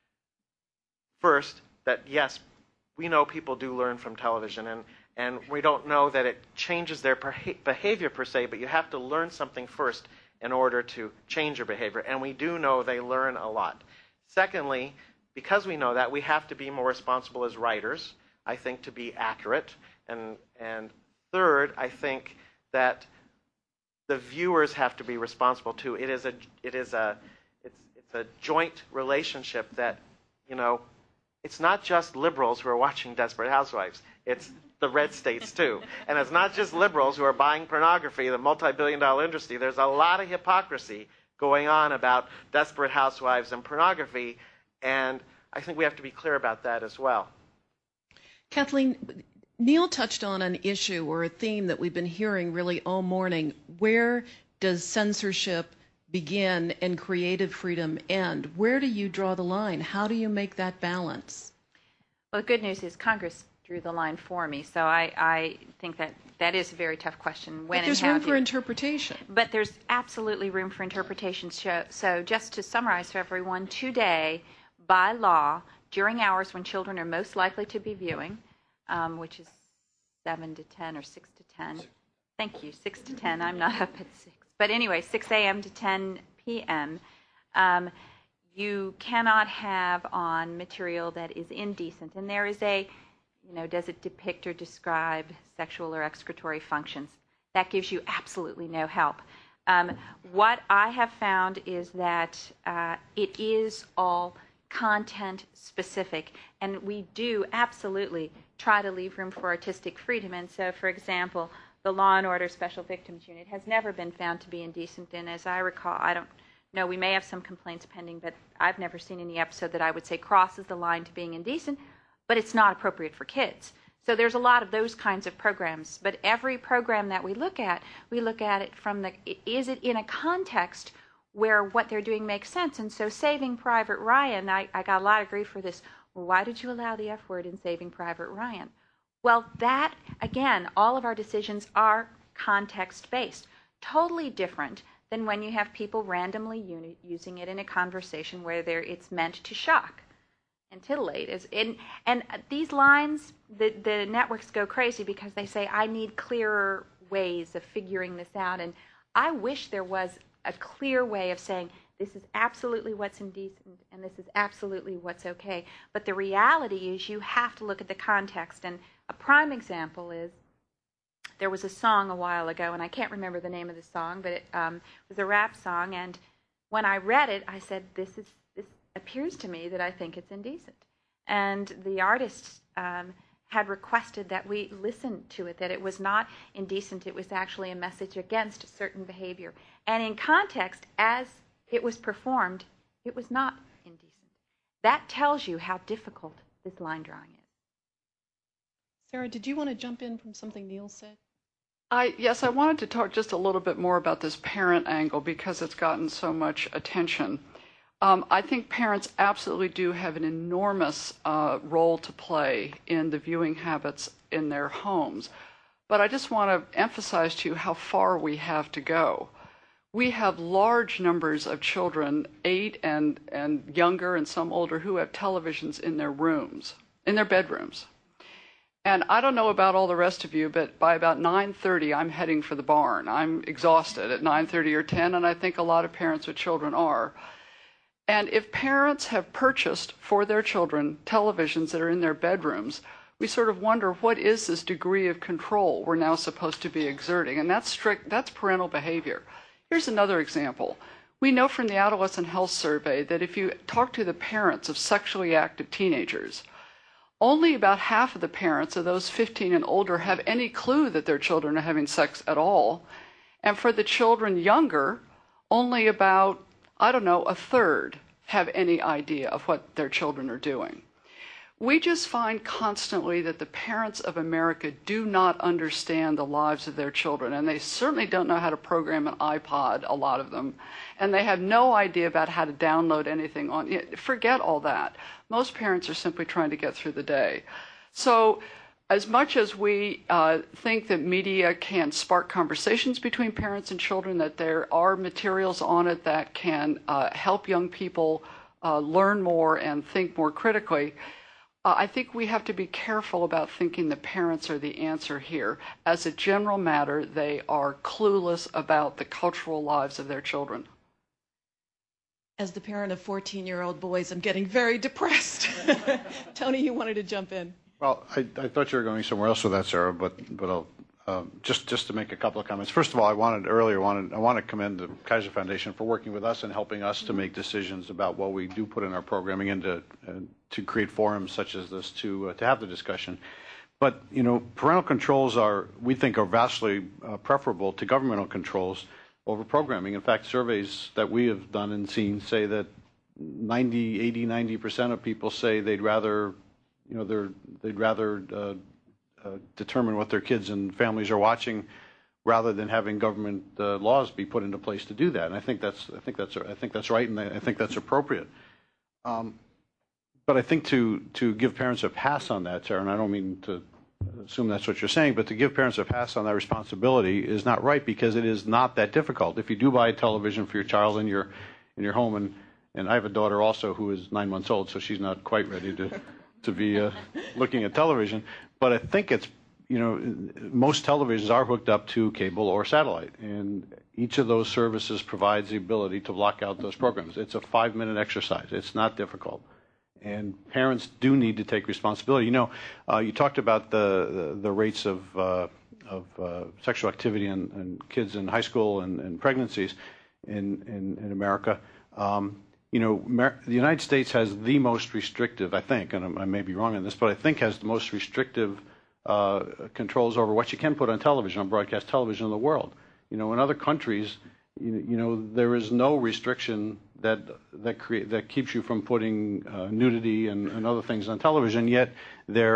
first, that yes, we know people do learn from television, and And we don't know that it changes their behavior per se, but you have to learn something first in order to change your behavior. And we do know they learn a lot. Secondly, because we know that, we have to be more responsible as writers, I think, to be accurate. And, and third, I think that the viewers have to be responsible too. It is a, it is a, it's, it's a joint relationship that, you know, it's not just liberals who are watching Desperate Housewives. It's the red states too. And it's not just liberals who are buying pornography, the multi-billion dollar industry. There's a lot of hypocrisy going on about Desperate Housewives and pornography, and I think we have to be clear about that as well. Kathleen, Neil touched on an issue or a theme that we've been hearing really all morning. Where does censorship begin and creative freedom end? Where do you draw the line? How do you make that balance? Well, the good news is Congress drew the line for me, so I, I think that that is a very tough question. When but there's and how room for do, interpretation. But there's absolutely room for interpretation. So, so just to summarize for everyone, today, by law, during hours when children are most likely to be viewing, um, which is seven to ten or six to ten. Thank you, six to ten. I'm not up at six. But anyway, six a.m. to ten p.m., um, you cannot have on material that is indecent. And there is a You know, does it depict or describe sexual or excretory functions? That gives you absolutely no help. Um, what I have found is that uh, it is all content specific, and we do absolutely try to leave room for artistic freedom. And so, for example, the Law and Order Special Victims Unit has never been found to be indecent, and as I recall, I don't know, we may have some complaints pending, but I've never seen any episode that I would say crosses the line to being indecent, but it's not appropriate for kids. So there's a lot of those kinds of programs. But every program that we look at, we look at it from the, is it in a context where what they're doing makes sense? And so Saving Private Ryan, I, I got a lot of grief for this. Well, why did you allow the F word in Saving Private Ryan? Well, that, again, all of our decisions are context-based. Totally different than when you have people randomly uni- using it in a conversation where they're, it's meant to shock and titillate. Is in, and these lines, the, the networks go crazy because they say, I need clearer ways of figuring this out. And I wish there was a clear way of saying, this is absolutely what's indecent and this is absolutely what's okay. But the reality is you have to look at the context. And a prime example is, there was a song a while ago, and I can't remember the name of the song, but it um, was a rap song. And when I read it, I said, this is this appears to me that I think it's indecent. And the artist um, had requested that we listen to it, that it was not indecent, it was actually a message against certain behavior. And in context, as it was performed, it was not indecent. That tells you how difficult this line drawing is. Sarah, did you want to jump in from something Neil said? I, yes, I wanted to talk just a little bit more about this parent angle because it's gotten so much attention. Um, I think parents absolutely do have an enormous uh, role to play in the viewing habits in their homes. But I just want to emphasize to you how far we have to go. We have large numbers of children, eight and, and younger and some older, who have televisions in their rooms, in their bedrooms. And I don't know about all the rest of you, but by about nine thirty, I'm heading for the barn. I'm exhausted at nine thirty or ten, and I think a lot of parents with children are. And if parents have purchased for their children televisions that are in their bedrooms, we sort of wonder, what is this degree of control we're now supposed to be exerting? And that's strict, that's parental behavior. Here's another example. We know from the Adolescent Health Survey that if you talk to the parents of sexually active teenagers, only about half of the parents of those fifteen and older have any clue that their children are having sex at all. And for the children younger, only about, I don't know, a third have any idea of what their children are doing. We just find constantly that the parents of America do not understand the lives of their children, and they certainly don't know how to program an iPod, a lot of them, and they have no idea about how to download anything on it. Forget all that. Most parents are simply trying to get through the day. So as much as we uh, think that media can spark conversations between parents and children, that there are materials on it that can uh, help young people uh, learn more and think more critically, uh, I think we have to be careful about thinking the parents are the answer here. As a general matter, they are clueless about the cultural lives of their children. As the parent of fourteen-year-old boys, I'm getting very depressed. Tony, you wanted to jump in. Well, I, I thought you were going somewhere else with that, Sarah, but but I'll um, just just to make a couple of comments. First of all, I wanted earlier wanted I want to commend the Kaiser Foundation for working with us and helping us to make decisions about what we do put in our programming and to uh, to create forums such as this to uh, to have the discussion. But you know, parental controls are we think are vastly uh, preferable to governmental controls over programming. In fact, surveys that we have done and seen say that ninety, eighty, ninety percent of people say they'd rather, you know, they're, they'd rather uh, uh, determine what their kids and families are watching rather than having government uh, laws be put into place to do that. And I think that's, I think that's, I think that's right, and I think that's appropriate. Um, but I think to to give parents a pass on that, Sarah, and I don't mean to assume that's what you're saying, but to give parents a pass on that responsibility is not right, because it is not that difficult. If you do buy a television for your child in your in your home, and and I have a daughter also who is nine months old, so she's not quite ready to to be uh, looking at television. But I think it's, you know, most televisions are hooked up to cable or satellite, and each of those services provides the ability to block out those programs. It's a five-minute exercise. It's not difficult. And parents do need to take responsibility. You know, uh, you talked about the the, the rates of uh, of uh, sexual activity in, in kids in high school and, and pregnancies in in, in America. Um, you know, Mer- the United States has the most restrictive, I think, and I may be wrong on this, but I think has the most restrictive uh, controls over what you can put on television, on broadcast television in the world. You know, in other countries, you, you know, there is no restriction that that create that keeps you from putting uh, nudity and, and other things on television. Yet they're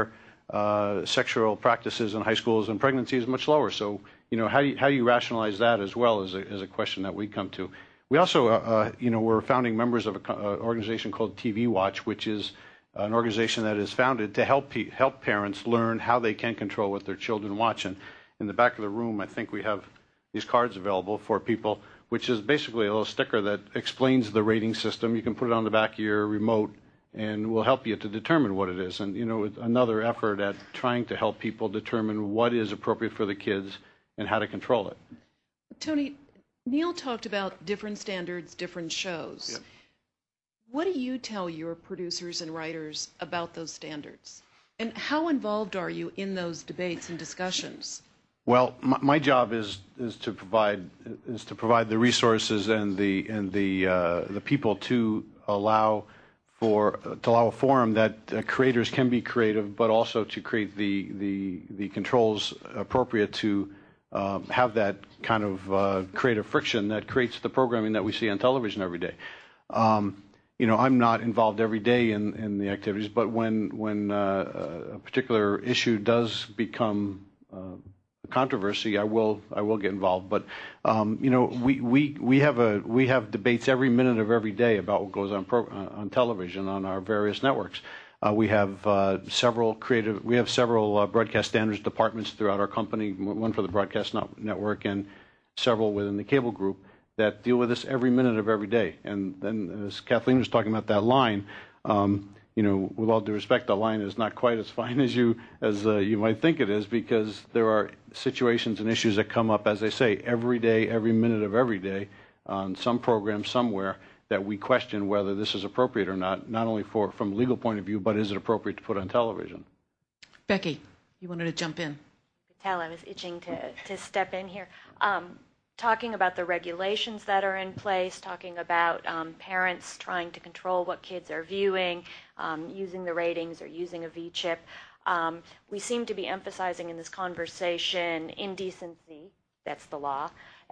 uh, sexual practices in high schools and pregnancy is much lower. So, you know, how do you, how do you rationalize that as well as a, as a question that we come to? We also, uh, uh, you know, we're founding members of an organization called T V Watch, which is an organization that is founded to help pe- help parents learn how they can control what their children watch. And in the back of the room, I think we have these cards available for people, which is basically a little sticker that explains the rating system. You can put it on the back of your remote, and will help you to determine what it is. And, you know, another effort at trying to help people determine what is appropriate for the kids and how to control it. Tony, Neil talked about different standards, different shows. Yep. What do you tell your producers and writers about those standards? And how involved are you in those debates and discussions? Well, my, my job is is to provide is to provide the resources and the and the uh, the people to allow for uh, to allow a forum that uh, creators can be creative, but also to create the the the controls appropriate to um, have that kind of uh, creative friction that creates the programming that we see on television every day. Um, you know, I'm not involved every day in, in the activities, but when when uh, a particular issue does become uh, a controversy, I will I will get involved. But um, you know, we, we we have a we have debates every minute of every day about what goes on pro, uh, on television on our various networks. Uh, we have uh, several creative. We have several uh, broadcast standards departments throughout our company. One for the broadcast network and several within the cable group that deal with this every minute of every day. And then, as Kathleen was talking about that line, um, you know, with all due respect, the line is not quite as fine as you as uh, you might think it is, because there are situations and issues that come up, as I say, every day, every minute of every day, on some program somewhere that we question whether this is appropriate or not. Not only for from a legal point of view, but is it appropriate to put on television? Becky, you wanted to jump in. You could tell I was itching to to step in here. Um, talking about the regulations that are in place, talking about um, parents trying to control what kids are viewing, um, using the ratings or using a V chip. Um, we seem to be emphasizing in this conversation indecency, that's the law,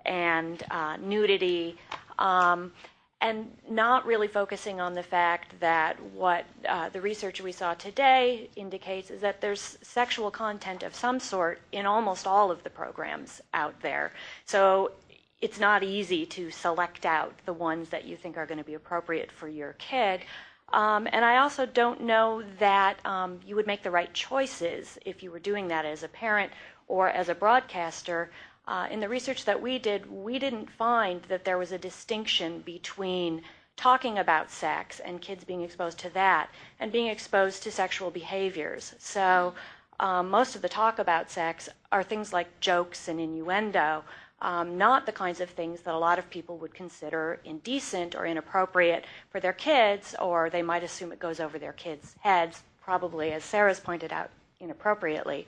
and uh, nudity, um, and not really focusing on the fact that what uh, the research we saw today indicates is that there's sexual content of some sort in almost all of the programs out there. So it's not easy to select out the ones that you think are going to be appropriate for your kid. Um, and I also don't know that um, you would make the right choices if you were doing that as a parent or as a broadcaster. Uh, in the research that we did, we didn't find that there was a distinction between talking about sex and kids being exposed to that and being exposed to sexual behaviors. So um, most of the talk about sex are things like jokes and innuendo, um, not the kinds of things that a lot of people would consider indecent or inappropriate for their kids, or they might assume it goes over their kids' heads, probably, as Sarah's pointed out, inappropriately.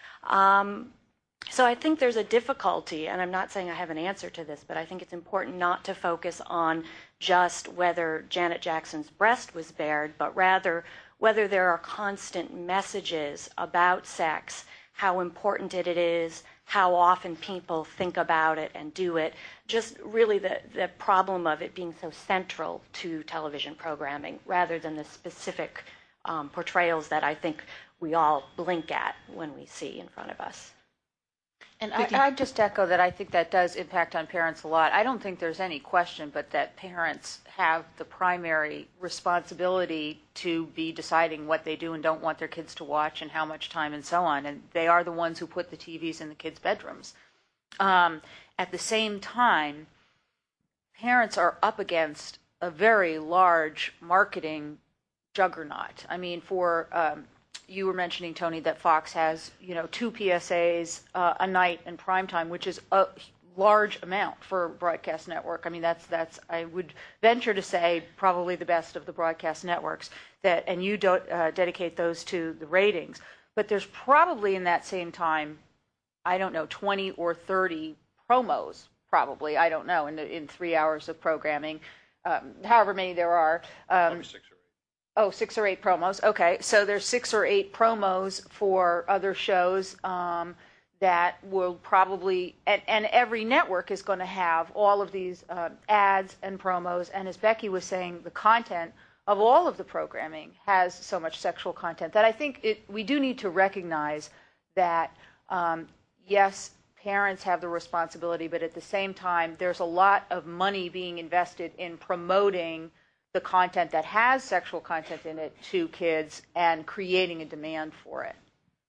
Um, So I think there's a difficulty, and I'm not saying I have an answer to this, but I think it's important not to focus on just whether Janet Jackson's breast was bared, but rather whether there are constant messages about sex, how important it is, how often people think about it and do it, just really the, the problem of it being so central to television programming rather than the specific um, portrayals that I think we all blink at when we see in front of us. And I, I just echo that I think that does impact on parents a lot. I don't think there's any question but that parents have the primary responsibility to be deciding what they do and don't want their kids to watch and how much time and so on. And they are the ones who put the T Vs in the kids' bedrooms. Um, at the same time, parents are up against a very large marketing juggernaut. I mean, for... Um, you were mentioning, Tony, that Fox has, you know, two P S As uh, a night in primetime, which is a large amount for a broadcast network. I mean, that's that's I would venture to say probably the best of the broadcast networks. That and you do, uh, dedicate those to the ratings, but there's probably in that same time, I don't know, twenty or thirty promos. Probably, I don't know, in in three hours of programming, um, however many there are. Um, Oh, six or eight promos. Okay, so there's six or eight promos for other shows um, that will probably, and, and every network is going to have all of these uh, ads and promos. And as Becky was saying, the content of all of the programming has so much sexual content that I think it, we do need to recognize that, um, yes, parents have the responsibility, but at the same time, there's a lot of money being invested in promoting the content that has sexual content in it to kids and creating a demand for it.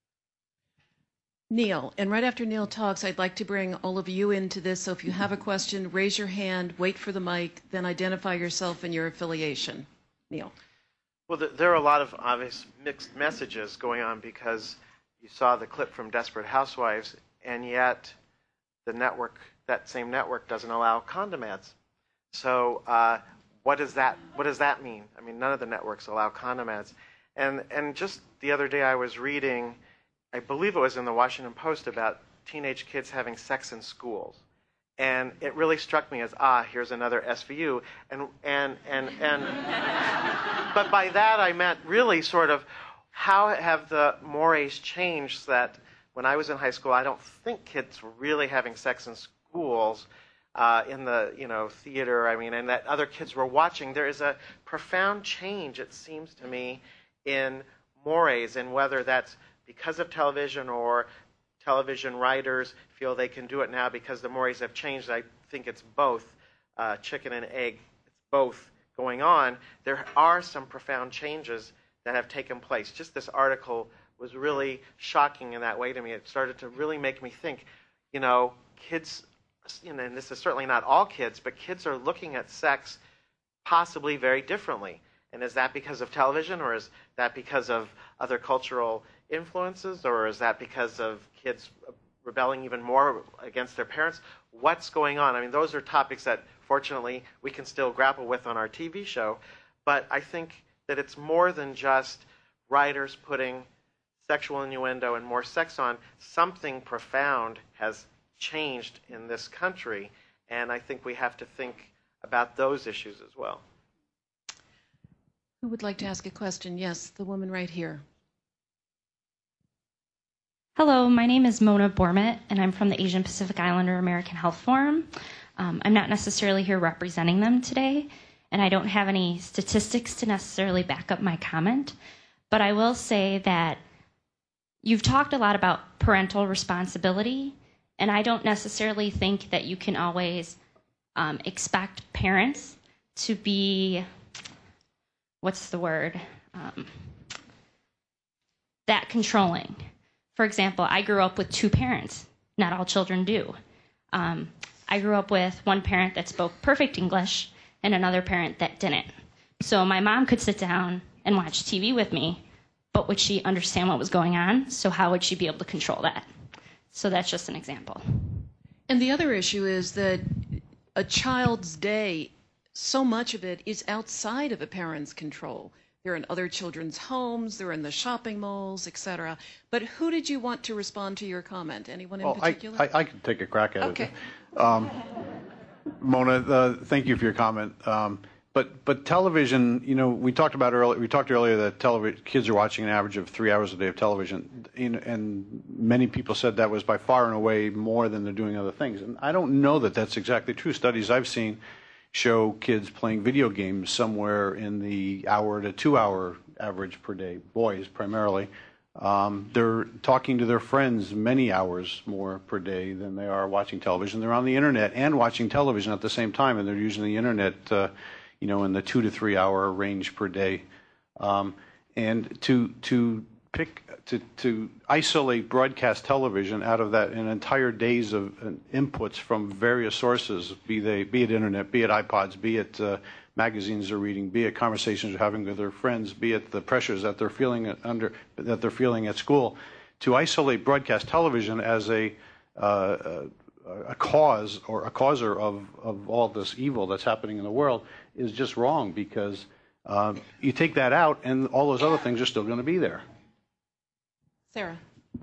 Neil, and right after Neil talks, I'd like to bring all of you into this. So if you have a question, raise your hand, wait for the mic, then identify yourself and your affiliation. Neil. Well, there are a lot of obvious mixed messages going on because you saw the clip from Desperate Housewives, and yet the network, that same network, doesn't allow condom ads. So uh, what does that what does that mean? I mean, none of the networks allow condom ads. And and just the other day I was reading, I believe it was in the Washington Post, about teenage kids having sex in schools. And it really struck me as, ah, here's another S V U. And, and, and, and, but by that I meant really sort of how have the mores changed that when I was in high school, I don't think kids were really having sex in schools, uh, in the, you know, theater, I mean, and that other kids were watching. There is a profound change, it seems to me, in mores, and whether that's because of television or television writers feel they can do it now because the mores have changed. I think it's both, uh, chicken and egg. It's both going on. There are some profound changes that have taken place. Just this article was really shocking in that way to me. It started to really make me think, you know, kids, you know, and this is certainly not all kids, but kids are looking at sex possibly very differently. And is that because of television, or is that because of other cultural influences, or is that because of kids rebelling even more against their parents? What's going on? I mean, those are topics that, fortunately, we can still grapple with on our T V show. But I think that it's more than just writers putting sexual innuendo and more sex on. Something profound has changed in this country, and I think we have to think about those issues as well. Who would like to ask a question? Yes, the woman right here. Hello, my name is Mona Bormet, and I'm from the Asian Pacific Islander American Health Forum. Um, I'm not necessarily here representing them today, and I don't have any statistics to necessarily back up my comment, but I will say that you've talked a lot about parental responsibility, and I don't necessarily think that you can always um, expect parents to be, what's the word, um, that controlling. For example, I grew up with two parents. Not all children do. Um, I grew up with one parent that spoke perfect English and another parent that didn't. So my mom could sit down and watch T V with me, but would she understand what was going on? So how would she be able to control that? So that's just an example. And the other issue is that a child's day, so much of it is outside of a parent's control. They're in other children's homes, they're in the shopping malls, et cetera. But who did you want to respond to your comment? Anyone in well, particular? I, I, I can take a crack at okay. it. Um, Mona, uh, thank you for your comment. Um, but but television, you know, we talked about earlier. We talked earlier that television kids are watching an average of three hours a day of television, in, and many people said that was by far and away more than they're doing other things. And I don't know that that's exactly true. Studies I've seen show kids playing video games somewhere in the hour to two hour average per day, boys primarily. Um, they're talking to their friends many hours more per day than they are watching television. They're on the internet and watching television at the same time, and they're using the internet, uh, you know, in the two to three hour range per day. Um, and to to pick to to isolate broadcast television out of that an entire days of uh, inputs from various sources, be they be it internet, be it iPods, be it uh, magazines they're reading, be it conversations they're having with their friends, be it the pressures that they're feeling under that they're feeling at school, to isolate broadcast television as a uh, a cause or a causer of of all this evil that's happening in the world is just wrong, because uh, you take that out and all those other things are still going to be there. Sarah.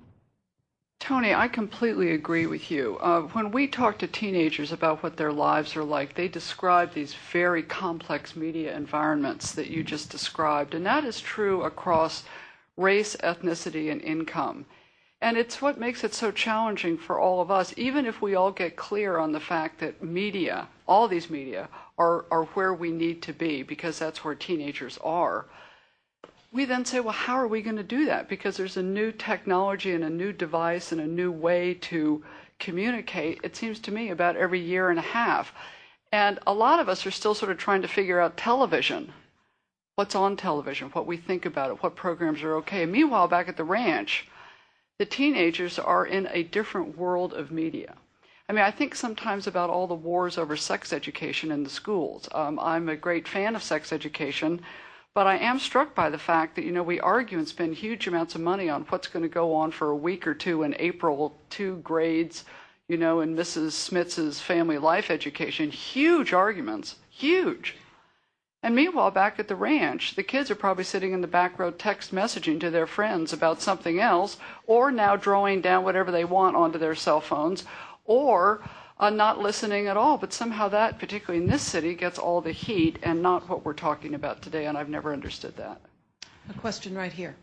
Tony, I completely agree with you. Uh, when we talk to teenagers about what their lives are like, they describe these very complex media environments that you just described, and that is true across race, ethnicity, and income. And it's what makes it so challenging for all of us, even if we all get clear on the fact that media, all these media, are, are where we need to be because that's where teenagers are. We then say, well, how are we going to do that? Because there's a new technology and a new device and a new way to communicate, it seems to me, about every year and a half. And a lot of us are still sort of trying to figure out television. What's on television, what we think about it, what programs are okay. Meanwhile, back at the ranch, the teenagers are in a different world of media. I mean, I think sometimes about all the wars over sex education in the schools. Um, I'm a great fan of sex education, but I am struck by the fact that, you know, we argue and spend huge amounts of money on what's going to go on for a week or two in April, two grades, you know, in Missus Smith's family life education. Huge arguments, huge. And meanwhile, back at the ranch, the kids are probably sitting in the back row text messaging to their friends about something else, or now drawing down whatever they want onto their cell phones, or uh, not listening at all. But somehow that, particularly in this city, gets all the heat and not what we're talking about today, and I've never understood that. A question right here.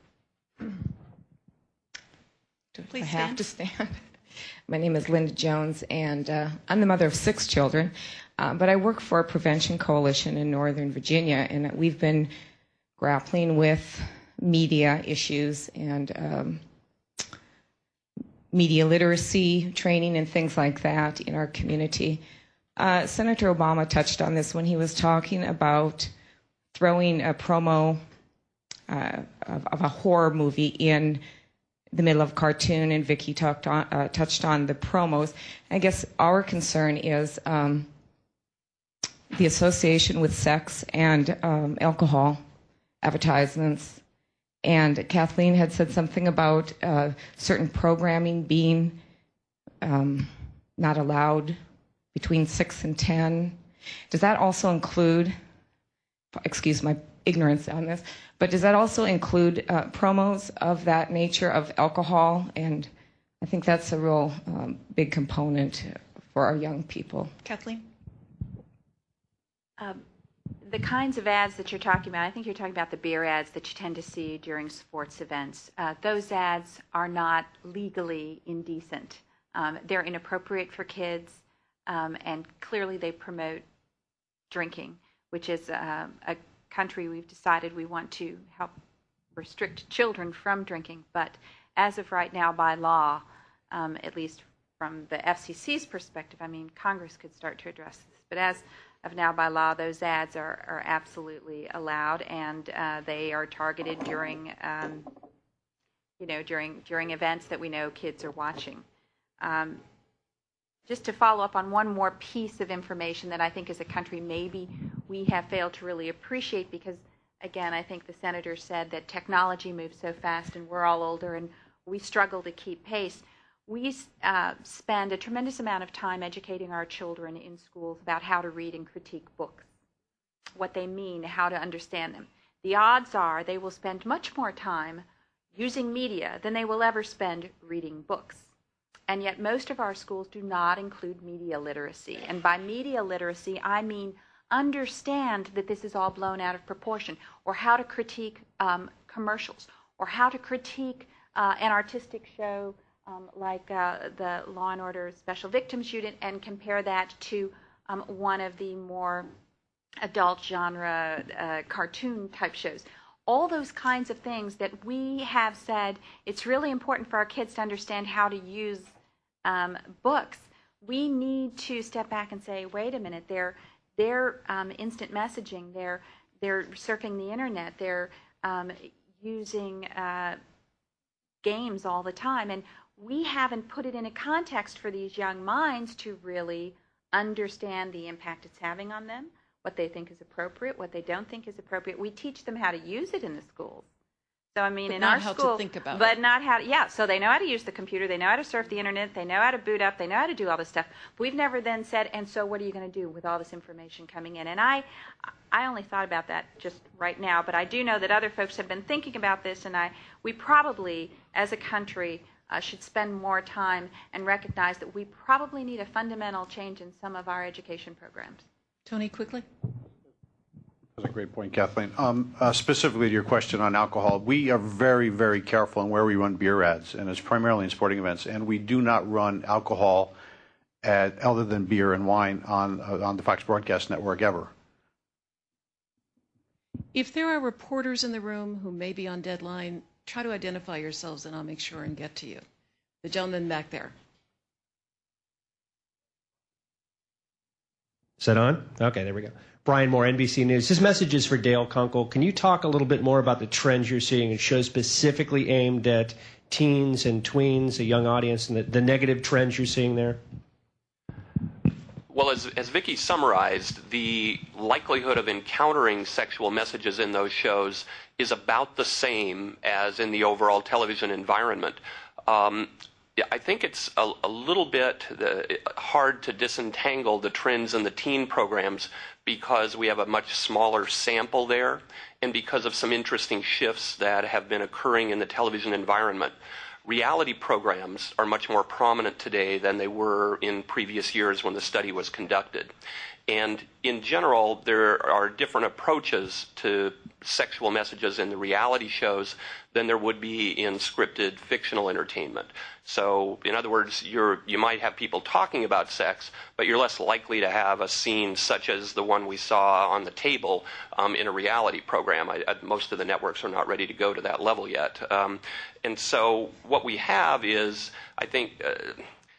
Please I have to stand. My name is Linda Jones, and uh, I'm the mother of six children. Uh, but I work for a prevention coalition in Northern Virginia, and we've been grappling with media issues and um, media literacy training and things like that in our community. Uh, Senator Obama touched on this when he was talking about throwing a promo uh, of, of a horror movie in the middle of a cartoon, and Vicki talked on, uh, touched on the promos. I guess our concern is um, the association with sex and um, alcohol advertisements. And Kathleen had said something about uh, certain programming being um, not allowed between six and ten. Does that also include, excuse my ignorance on this, but does that also include uh, promos of that nature of alcohol? And I think that's a real um, big component for our young people. Kathleen? Um, the kinds of ads that you're talking about, I think you're talking about the beer ads that you tend to see during sports events. Uh, those ads are not legally indecent. Um, they're inappropriate for kids, um, and clearly they promote drinking, which is uh, a country we've decided we want to help restrict children from drinking. But as of right now, by law, um, at least from the F C C's perspective, I mean, Congress could start to address this, but as of now, by law, those ads are, are absolutely allowed, and uh, they are targeted during, um, you know, during during events that we know kids are watching. Um, just to follow up on one more piece of information that I think as a country maybe we have failed to really appreciate, because, again, I think the senator said that technology moves so fast and we're all older and we struggle to keep pace. We uh, spend a tremendous amount of time educating our children in schools about how to read and critique books, what they mean, how to understand them. The odds are they will spend much more time using media than they will ever spend reading books. And yet most of our schools do not include media literacy. And by media literacy, I mean understand that this is all blown out of proportion, or how to critique um, commercials, or how to critique uh, an artistic show Um, like uh, the Law and Order Special Victims Unit, and compare that to um, one of the more adult genre uh, cartoon type shows. All those kinds of things that we have said it's really important for our kids to understand how to use um, books. We need to step back and say, wait a minute, they're they're um, instant messaging, they're they're surfing the internet, they're um, using uh, games all the time, and we haven't put it in a context for these young minds to really understand the impact it's having on them, what they think is appropriate, what they don't think is appropriate. We teach them how to use it in the schools. So, I mean, but in not our how school, to think about but it. not how to, yeah, so they know how to use the computer, they know how to surf the internet, they know how to boot up, they know how to do all this stuff. We've never then said, and so what are you going to do with all this information coming in? And I, I only thought about that just right now, but I do know that other folks have been thinking about this, and I, we probably, as a country, Uh, should spend more time and recognize that we probably need a fundamental change in some of our education programs. Tony, quickly. That's a great point, Kathleen. Um, uh, specifically to your question on alcohol, we are very, very careful in where we run beer ads, and it's primarily in sporting events. And we do not run alcohol ad, other than beer and wine on uh, on the Fox Broadcast Network ever. If there are reporters in the room who may be on deadline, try to identify yourselves, and I'll make sure and get to you. The gentleman back there. Is that on? Okay, there we go. Brian Moore, N B C News. This message is for Dale Kunkel. Can you talk a little bit more about the trends you're seeing in shows specifically aimed at teens and tweens, a young audience, and the, the negative trends you're seeing there? Well, as, as Vicki summarized, the likelihood of encountering sexual messages in those shows is about the same as in the overall television environment. Um, I think it's a, a little bit uh, hard to disentangle the trends in the teen programs because we have a much smaller sample there and because of some interesting shifts that have been occurring in the television environment. Reality programs are much more prominent today than they were in previous years when the study was conducted. And in general, there are different approaches to sexual messages in the reality shows than there would be in scripted fictional entertainment. So, in other words, you're, you might have people talking about sex, but you're less likely to have a scene such as the one we saw on the table um, in a reality program. I, I, most of the networks are not ready to go to that level yet. Um, and so what we have is, I think, uh,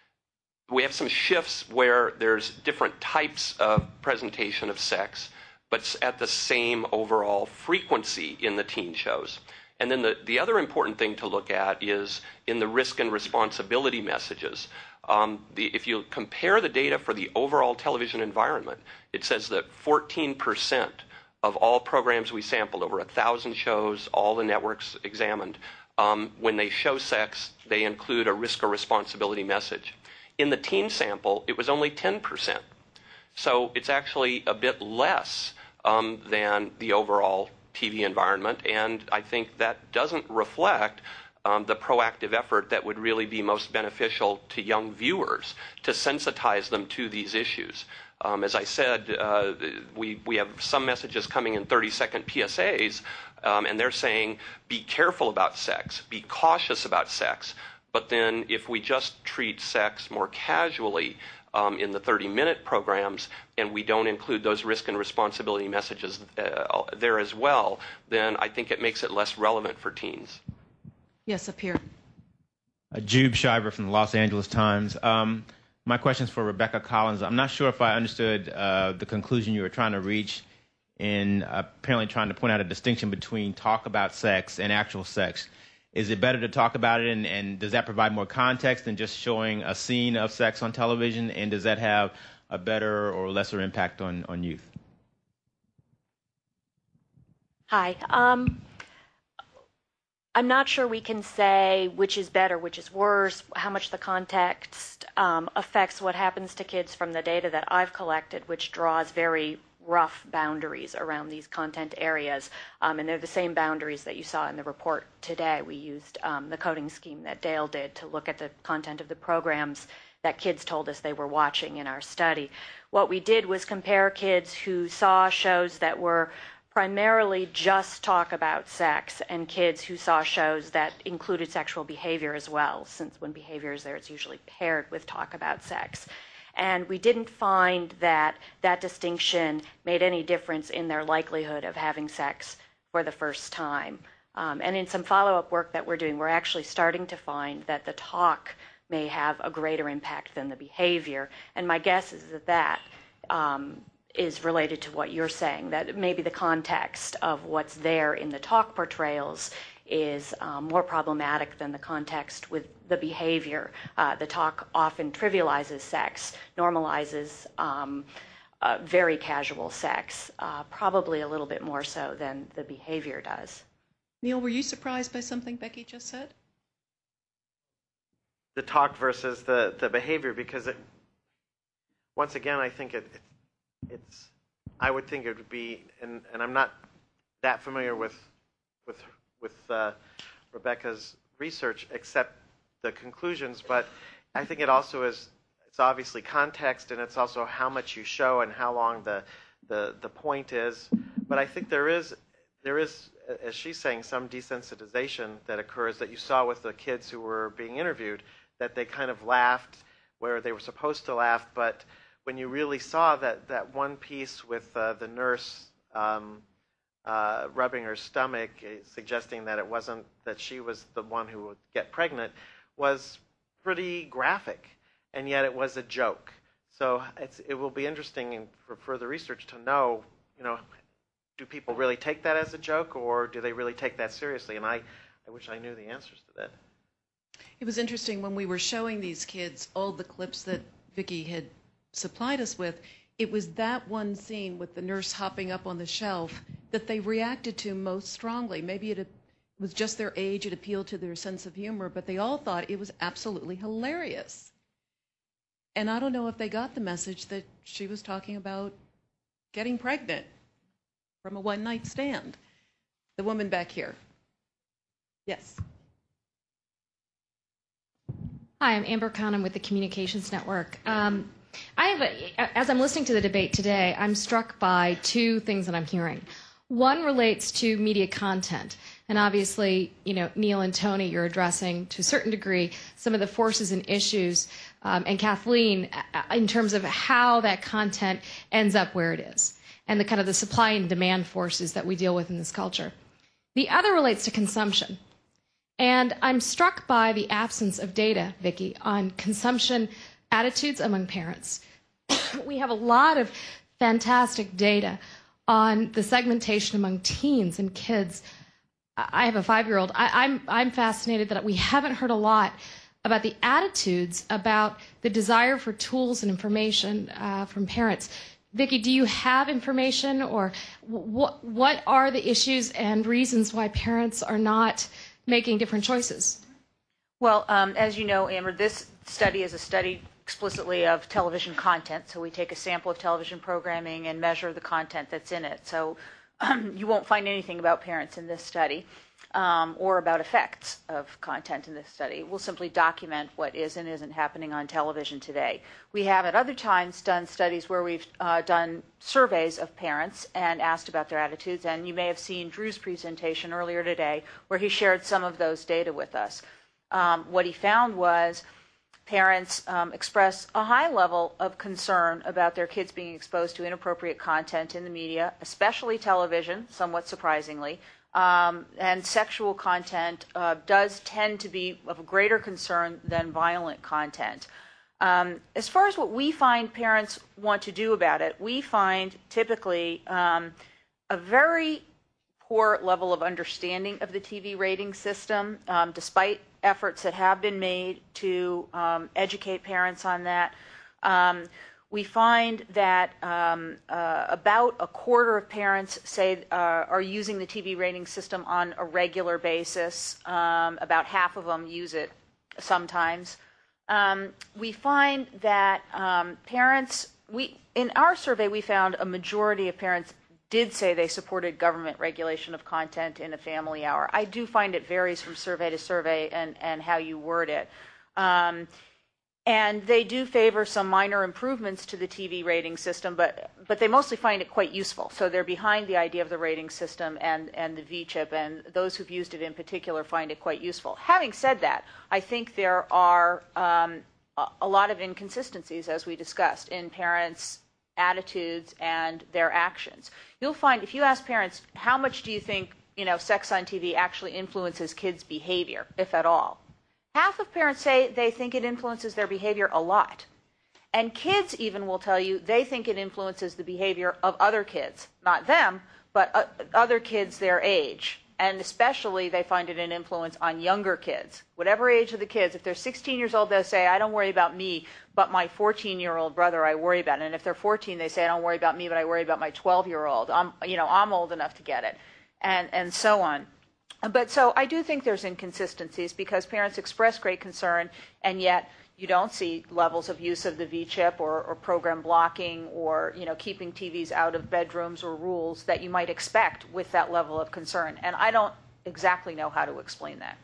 we have some shifts where there's different types of presentation of sex, but at the same overall frequency in the teen shows. And then the, the other important thing to look at is in the risk and responsibility messages. Um, the, if you compare the data for the overall television environment, it says that fourteen percent of all programs we sampled, over one thousand shows, all the networks examined, um, when they show sex, they include a risk or responsibility message. In the teen sample, it was only ten percent. So it's actually a bit less um, than the overall T V environment, and I think that doesn't reflect um, the proactive effort that would really be most beneficial to young viewers to sensitize them to these issues. Um, as I said, uh, we, we have some messages coming in thirty-second P S As, um, and they're saying, be careful about sex, be cautious about sex. But then if we just treat sex more casually um, in the thirty-minute programs and we don't include those risk and responsibility messages uh, there as well, then I think it makes it less relevant for teens. Yes, up here. Uh, Jube Shiver from the Los Angeles Times. Um, my question is for Rebecca Collins. I'm not sure if I understood uh, the conclusion you were trying to reach in uh, apparently trying to point out a distinction between talk about sex and actual sex. Is it better to talk about it, and, and does that provide more context than just showing a scene of sex on television, and does that have a better or lesser impact on, on youth? Hi. Um, I'm not sure we can say which is better, which is worse, how much the context um, affects what happens to kids from the data that I've collected, which draws very rough boundaries around these content areas, um, and they're the same boundaries that you saw in the report today. We used um, the coding scheme that Dale did to look at the content of the programs that kids told us they were watching in our study. What we did was compare kids who saw shows that were primarily just talk about sex and kids who saw shows that included sexual behavior as well, since when behavior is there, it's usually paired with talk about sex. And we didn't find that that distinction made any difference in their likelihood of having sex for the first time. Um, and in some follow-up work that we're doing, we're actually starting to find that the talk may have a greater impact than the behavior. And my guess is that that um, is related to what you're saying, that maybe the context of what's there in the talk portrayals is um, more problematic than the context with the behavior. Uh, the talk often trivializes sex, normalizes um, uh, very casual sex, uh, probably a little bit more so than the behavior does. Neil, were you surprised by something Becky just said? The talk versus the, the behavior, because it, once again, I think it, it it's, I would think it would be, and, and I'm not that familiar with with with uh, Rebecca's research, except the conclusions, but I think it also is, it's obviously context, and it's also how much you show and how long the the, the point is. but I think there is, there is, as she's saying, some desensitization that occurs that you saw with the kids who were being interviewed, that they kind of laughed where they were supposed to laugh, but when you really saw that, that one piece with uh, the nurse um, uh, rubbing her stomach, uh, suggesting that it wasn't that she was the one who would get pregnant, was pretty graphic, and yet it was a joke. So it's, it will be interesting for further research to know, you know, do people really take that as a joke, or do they really take that seriously? And I, I wish I knew the answers to that. It was interesting when we were showing these kids all the clips that Vicki had supplied us with. It was that one scene with the nurse hopping up on the shelf that they reacted to most strongly. Maybe it was just their age, it appealed to their sense of humor, but they all thought it was absolutely hilarious. And I don't know if they got the message that she was talking about getting pregnant from a one-night stand. The woman back here. Yes. Hi, I'm Amber Kahn. I'm with the Communications Network. Um, I have a, as I'm listening to the debate today, I'm struck by two things that I'm hearing. One relates to media content. And obviously, you know, Neil and Tony, you're addressing to a certain degree some of the forces and issues, um, and Kathleen, in terms of how that content ends up where it is, and the kind of the supply and demand forces that we deal with in this culture. The other relates to consumption. And I'm struck by the absence of data, Vicki, on consumption attitudes among parents. We have a lot of fantastic data on the segmentation among teens and kids. I have a five-year-old. I, I'm, I'm fascinated that we haven't heard a lot about the attitudes, about the desire for tools and information uh, from parents. Vicki, do you have information, or what, what are the issues and reasons why parents are not making different choices? Well, um, as you know, Amber, this study is a study explicitly of television content. So we take a sample of television programming and measure the content that's in it. So um, you won't find anything about parents in this study um, or about effects of content in this study. We'll simply document what is and isn't happening on television today. We have at other times done studies where we've uh, done surveys of parents and asked about their attitudes. And you may have seen Drew's presentation earlier today where he shared some of those data with us. Um, what he found was parents um, express a high level of concern about their kids being exposed to inappropriate content in the media, especially television, somewhat surprisingly. Um, and sexual content uh, does tend to be of a greater concern than violent content. Um, as far as what we find parents want to do about it, we find typically um, a very poor level of understanding of the T V rating system, um, despite efforts that have been made to um, educate parents on that. Um, we find that um, uh, about a quarter of parents say uh, are using the T V rating system on a regular basis. Um, about half of them use it sometimes. Um, we find that um, parents, we in our survey, we found a majority of parents did say they supported government regulation of content in a family hour. I do find it varies from survey to survey and, and how you word it. Um, and they do favor some minor improvements to the T V rating system, but but they mostly find it quite useful. So they're behind the idea of the rating system and, and the V CHIP, and those who've used it in particular find it quite useful. Having said that, I think there are um, a, a lot of inconsistencies, as we discussed, in parents' attitudes and their actions. You'll find if you ask parents, how much do you think, you know, sex on T V actually influences kids' behavior, if at all? Half of parents say they think it influences their behavior a lot. And kids even will tell you they think it influences the behavior of other kids, not them, but uh, other kids their age. And especially they find it an influence on younger kids. Whatever age of the kids, if they're sixteen years old, they'll say, I don't worry about me, but my fourteen-year-old brother I worry about. And if they're fourteen, they say, I don't worry about me, but I worry about my twelve-year-old. I'm, you know, I'm old enough to get it, and, and so on. But so I do think there's inconsistencies because parents express great concern, and yet you don't see levels of use of the V CHIP or, or program blocking or, you know, keeping T Vs out of bedrooms or rules that you might expect with that level of concern. And I don't exactly know how to explain that.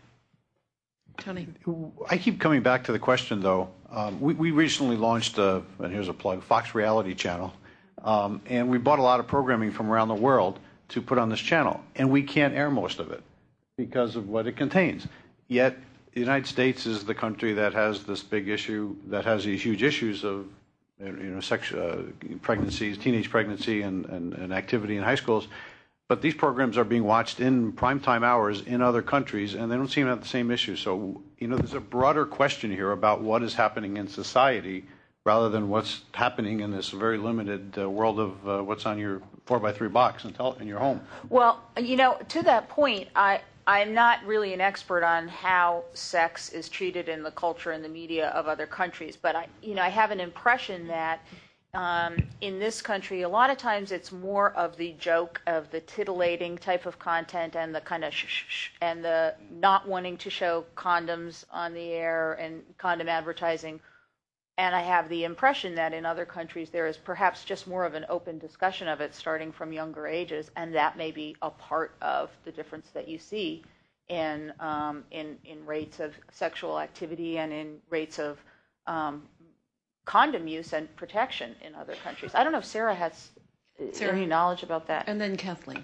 Tony? I keep coming back to the question, though. Um, we, we recently launched, a, and here's a plug, Fox Reality Channel, um, and we bought a lot of programming from around the world to put on this channel, and we can't air most of it because of what it contains. Yet, the United States is the country that has this big issue, that has these huge issues of, you know, sex, uh, pregnancies, teenage pregnancy, and, and, and activity in high schools. But these programs are being watched in primetime hours in other countries, and they don't seem to have the same issue. So, you know, there's a broader question here about what is happening in society rather than what's happening in this very limited uh, world of uh, what's on your four by three box in, tel- in your home. Well, you know, to that point, I, I'm not really an expert on how sex is treated in the culture and the media of other countries, but I, you know, I have an impression that um, in this country, a lot of times it's more of the joke, of the titillating type of content, and the kind of shh, shh, shh, and the not wanting to show condoms on the air and condom advertising. And I have the impression that in other countries there is perhaps just more of an open discussion of it starting from younger ages, and that may be a part of the difference that you see in um, in, in rates of sexual activity and in rates of um, condom use and protection in other countries. I don't know if Sarah has Sarah. any knowledge about that. And then Kathleen.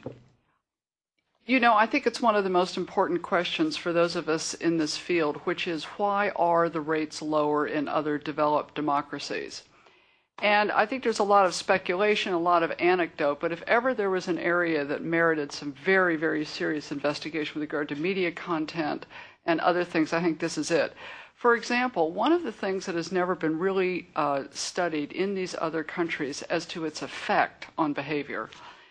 You know, I think it's one of the most important questions for those of us in this field, which is why are the rates lower in other developed democracies? And I think there's a lot of speculation, a lot of anecdote, but if ever there was an area that merited some very, very serious investigation with regard to media content and other things, I think this is it. For example, one of the things that has never been really uh, studied in these other countries as to its effect on behavior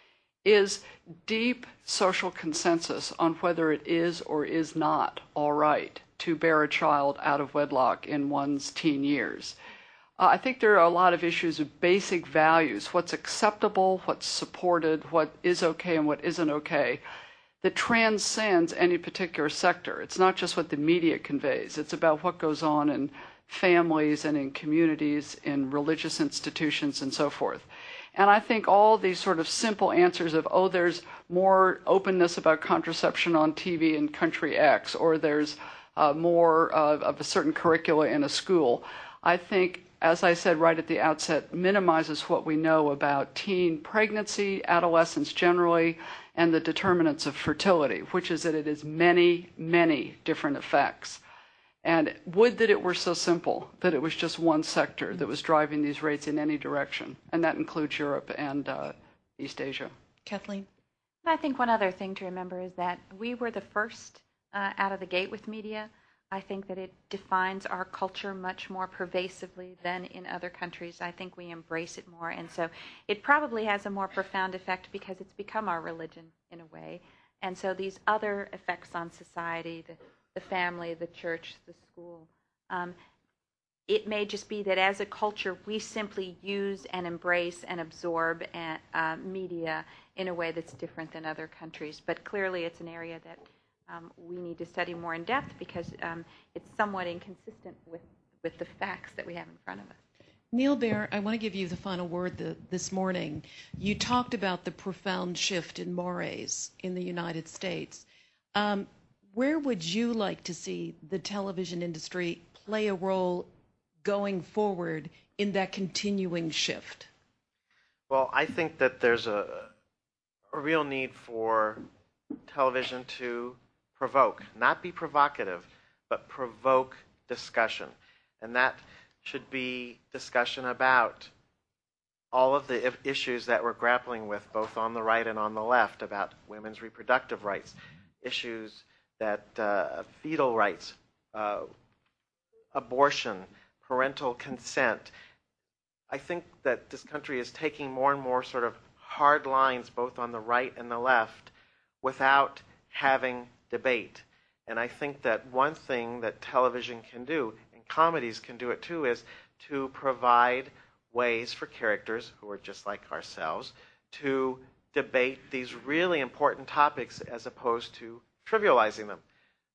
is deep social consensus on whether it is or is not all right to bear a child out of wedlock in one's teen years. Uh, I think there are a lot of issues of basic values, what's acceptable, what's supported, what is okay and what isn't okay, that transcends any particular sector. It's not just what the media conveys. It's about what goes on in families and in communities, in religious institutions, and so forth. And I think all these sort of simple answers of, oh, there's more openness about contraception on T V in country X, or there's uh, more uh, of a certain curricula in a school, I think, as I said right at the outset, minimizes what we know about teen pregnancy, adolescence generally, and the determinants of fertility, which is that it has many, many different effects. And would that it were so simple, that it was just one sector that was driving these rates in any direction, and that includes Europe and uh, East Asia. Kathleen? I think one other thing to remember is that we were the first uh, out of the gate with media. I think that it defines our culture much more pervasively than in other countries. I think we embrace it more, and so it probably has a more profound effect because it's become our religion in a way. And so these other effects on society, the the family, the church, the school. Um, it may just be that as a culture, we simply use and embrace and absorb a, uh, media in a way that's different than other countries. But clearly it's an area that um, we need to study more in depth because um, it's somewhat inconsistent with, with the facts that we have in front of us. Neil Baer, I want to give you the final word the, this morning. You talked about the profound shift in mores in the United States. Um, Where would you like to see the television industry play a role going forward in that continuing shift? Well, I think that there's a, a real need for television to provoke, not be provocative, but provoke discussion. And that should be discussion about all of the issues that we're grappling with, both on the right and on the left, about women's reproductive rights, issues that uh, fetal rights, uh, abortion, parental consent. I think that this country is taking more and more sort of hard lines both on the right and the left without having debate. And I think that one thing that television can do, and comedies can do it too, is to provide ways for characters who are just like ourselves to debate these really important topics as opposed to trivializing them.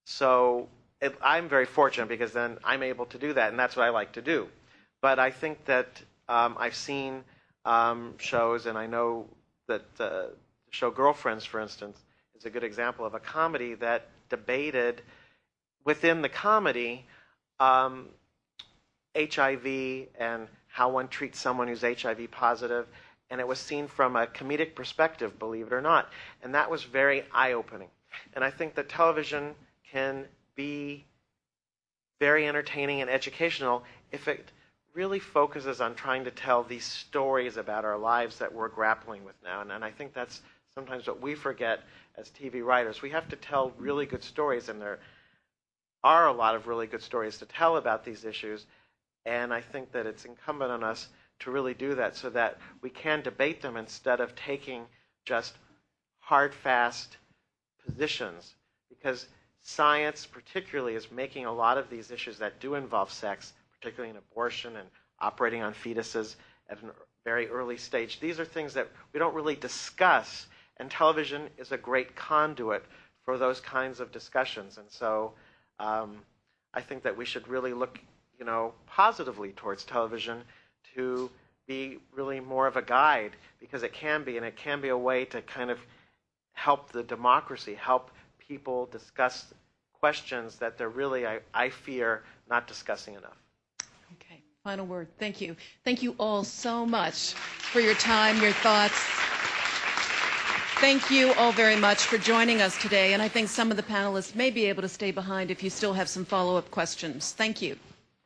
So it, I'm very fortunate because then I'm able to do that, and that's what I like to do. But I think that um, I've seen um, shows, and I know that uh, the show Girlfriends, for instance, is a good example of a comedy that debated within the comedy um, H I V and how one treats someone who's H I V positive, and it was seen from a comedic perspective, believe it or not. And that was very eye-opening. And I think that television can be very entertaining and educational if it really focuses on trying to tell these stories about our lives that we're grappling with now. And, and I think that's sometimes what we forget as T V writers. We have to tell really good stories, and there are a lot of really good stories to tell about these issues. And I think that it's incumbent on us to really do that so that we can debate them instead of taking just hard, fast positions. Because science particularly is making a lot of these issues that do involve sex, particularly in abortion and operating on fetuses at a very early stage. These are things that we don't really discuss, and television is a great conduit for those kinds of discussions. And so um, I think that we should really look, you know, positively towards television to be really more of a guide, because it can be, and it can be a way to kind of help the democracy, help people discuss questions that they're really, I, I fear, not discussing enough. Okay, final word. Thank you. Thank you all so much for your time, your thoughts. Thank you all very much for joining us today, and I think some of the panelists may be able to stay behind if you still have some follow-up questions. Thank you.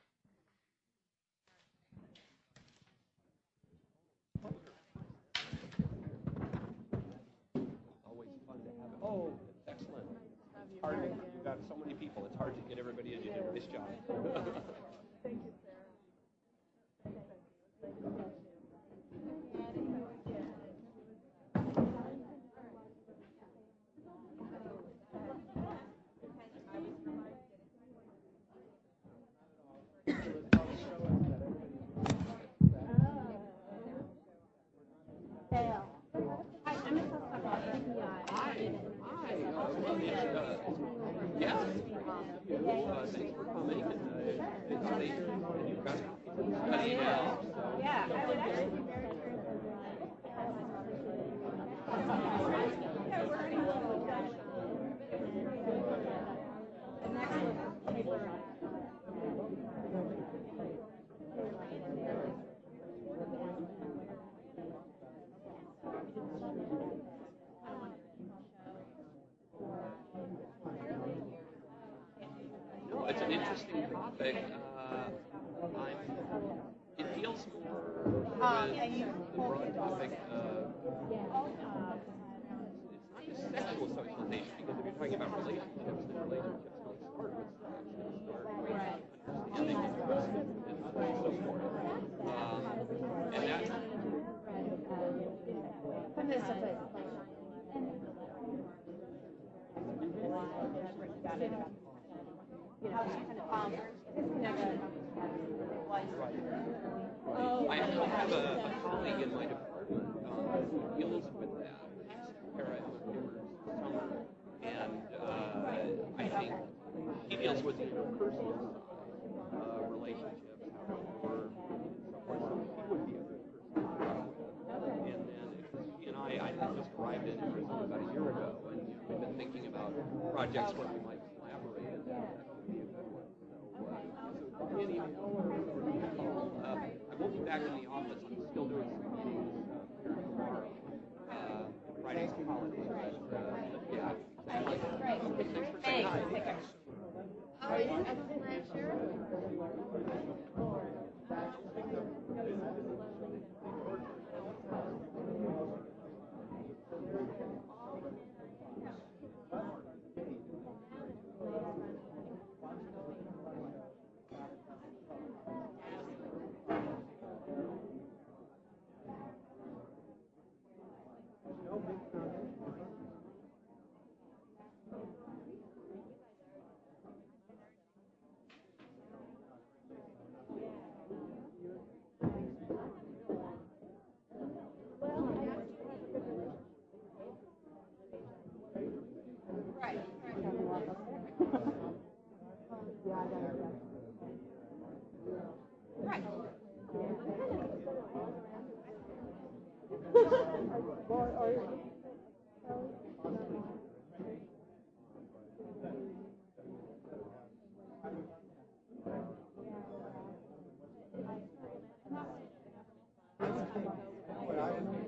Oh, excellent. Hard to, you've got so many people. It's hard to get everybody in. You did a nice job. Thank you, Sarah. Yeah. Uh, thanks for coming. And, uh, it's late, and you've got to study now. Yeah, I would actually be very No, it's an interesting topic. Uh, I'm, it deals more with the broad topic of, it's not just sexual socialization, because if you're talking about relationships, then relationships don't start with sex. They start with understanding and trust and, and so forth. Um, and that... You know, kind of um, disconnected. I actually have a, a colleague in my department um, who deals with that. Kara Summer, and uh, I think he deals with the interpersonal side, uh, relationships, how to work, and so forth. So he would be a good person to talk with. And then he and I, I just arrived in Arizona about a year ago, and you know, we've been thinking about projects where we might collaborate, and that would be a good one. So, uh, so drop me an email or, or give me a call. Uh, I won't be back in the office. I'm still doing some meetings uh, here tomorrow. Uh, Friday's a holiday, but uh, yeah. Okay, thanks for saying hi. Thanks. Oh, is it sure? Right.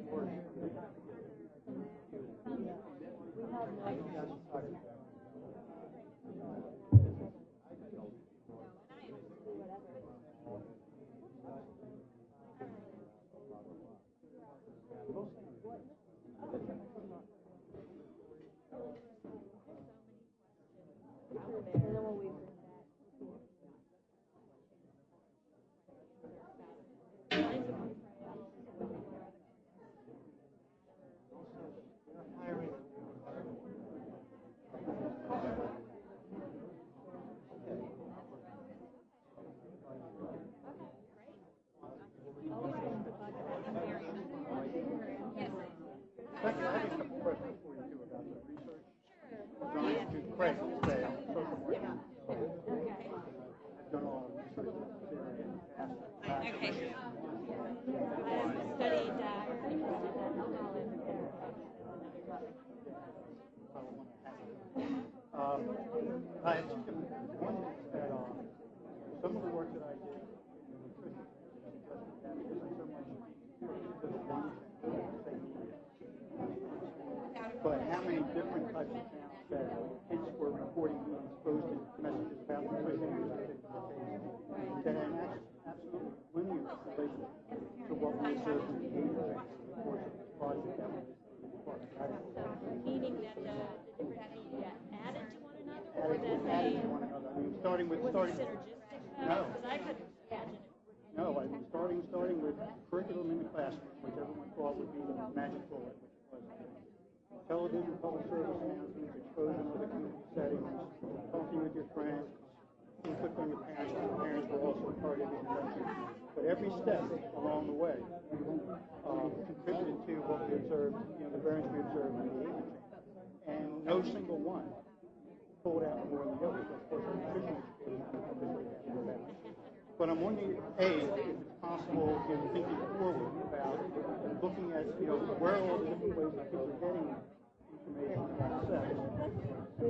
I have two different things. One is that um, some of the work that I did in nutrition, because I so much to the one but how many different types of channels that kids were reporting being exposed to messages about nutrition that are absolutely linear relation to what we observed in the behavior of the course of this project that was meaning that the, the different media added to one another, or added, that added they to one another. I mean, starting with was starting. it synergistic? No. Because I couldn't imagine it. No, I was starting starting with curriculum in the classroom, which everyone thought would be the magic bullet, which was television, public service announcements, exposure to the community settings, talking with your friends, input from your parents. Your parents were also part of the intervention. But every step along the way um, contributed to what we observed, you know, the variance we observed in the behavior change. And no single one pulled out more than the others. Of course, our nutrition education obviously has to that. But I'm wondering, A, if it's possible in thinking forward about looking at, you know, where are all the different ways that kids are getting information about sex,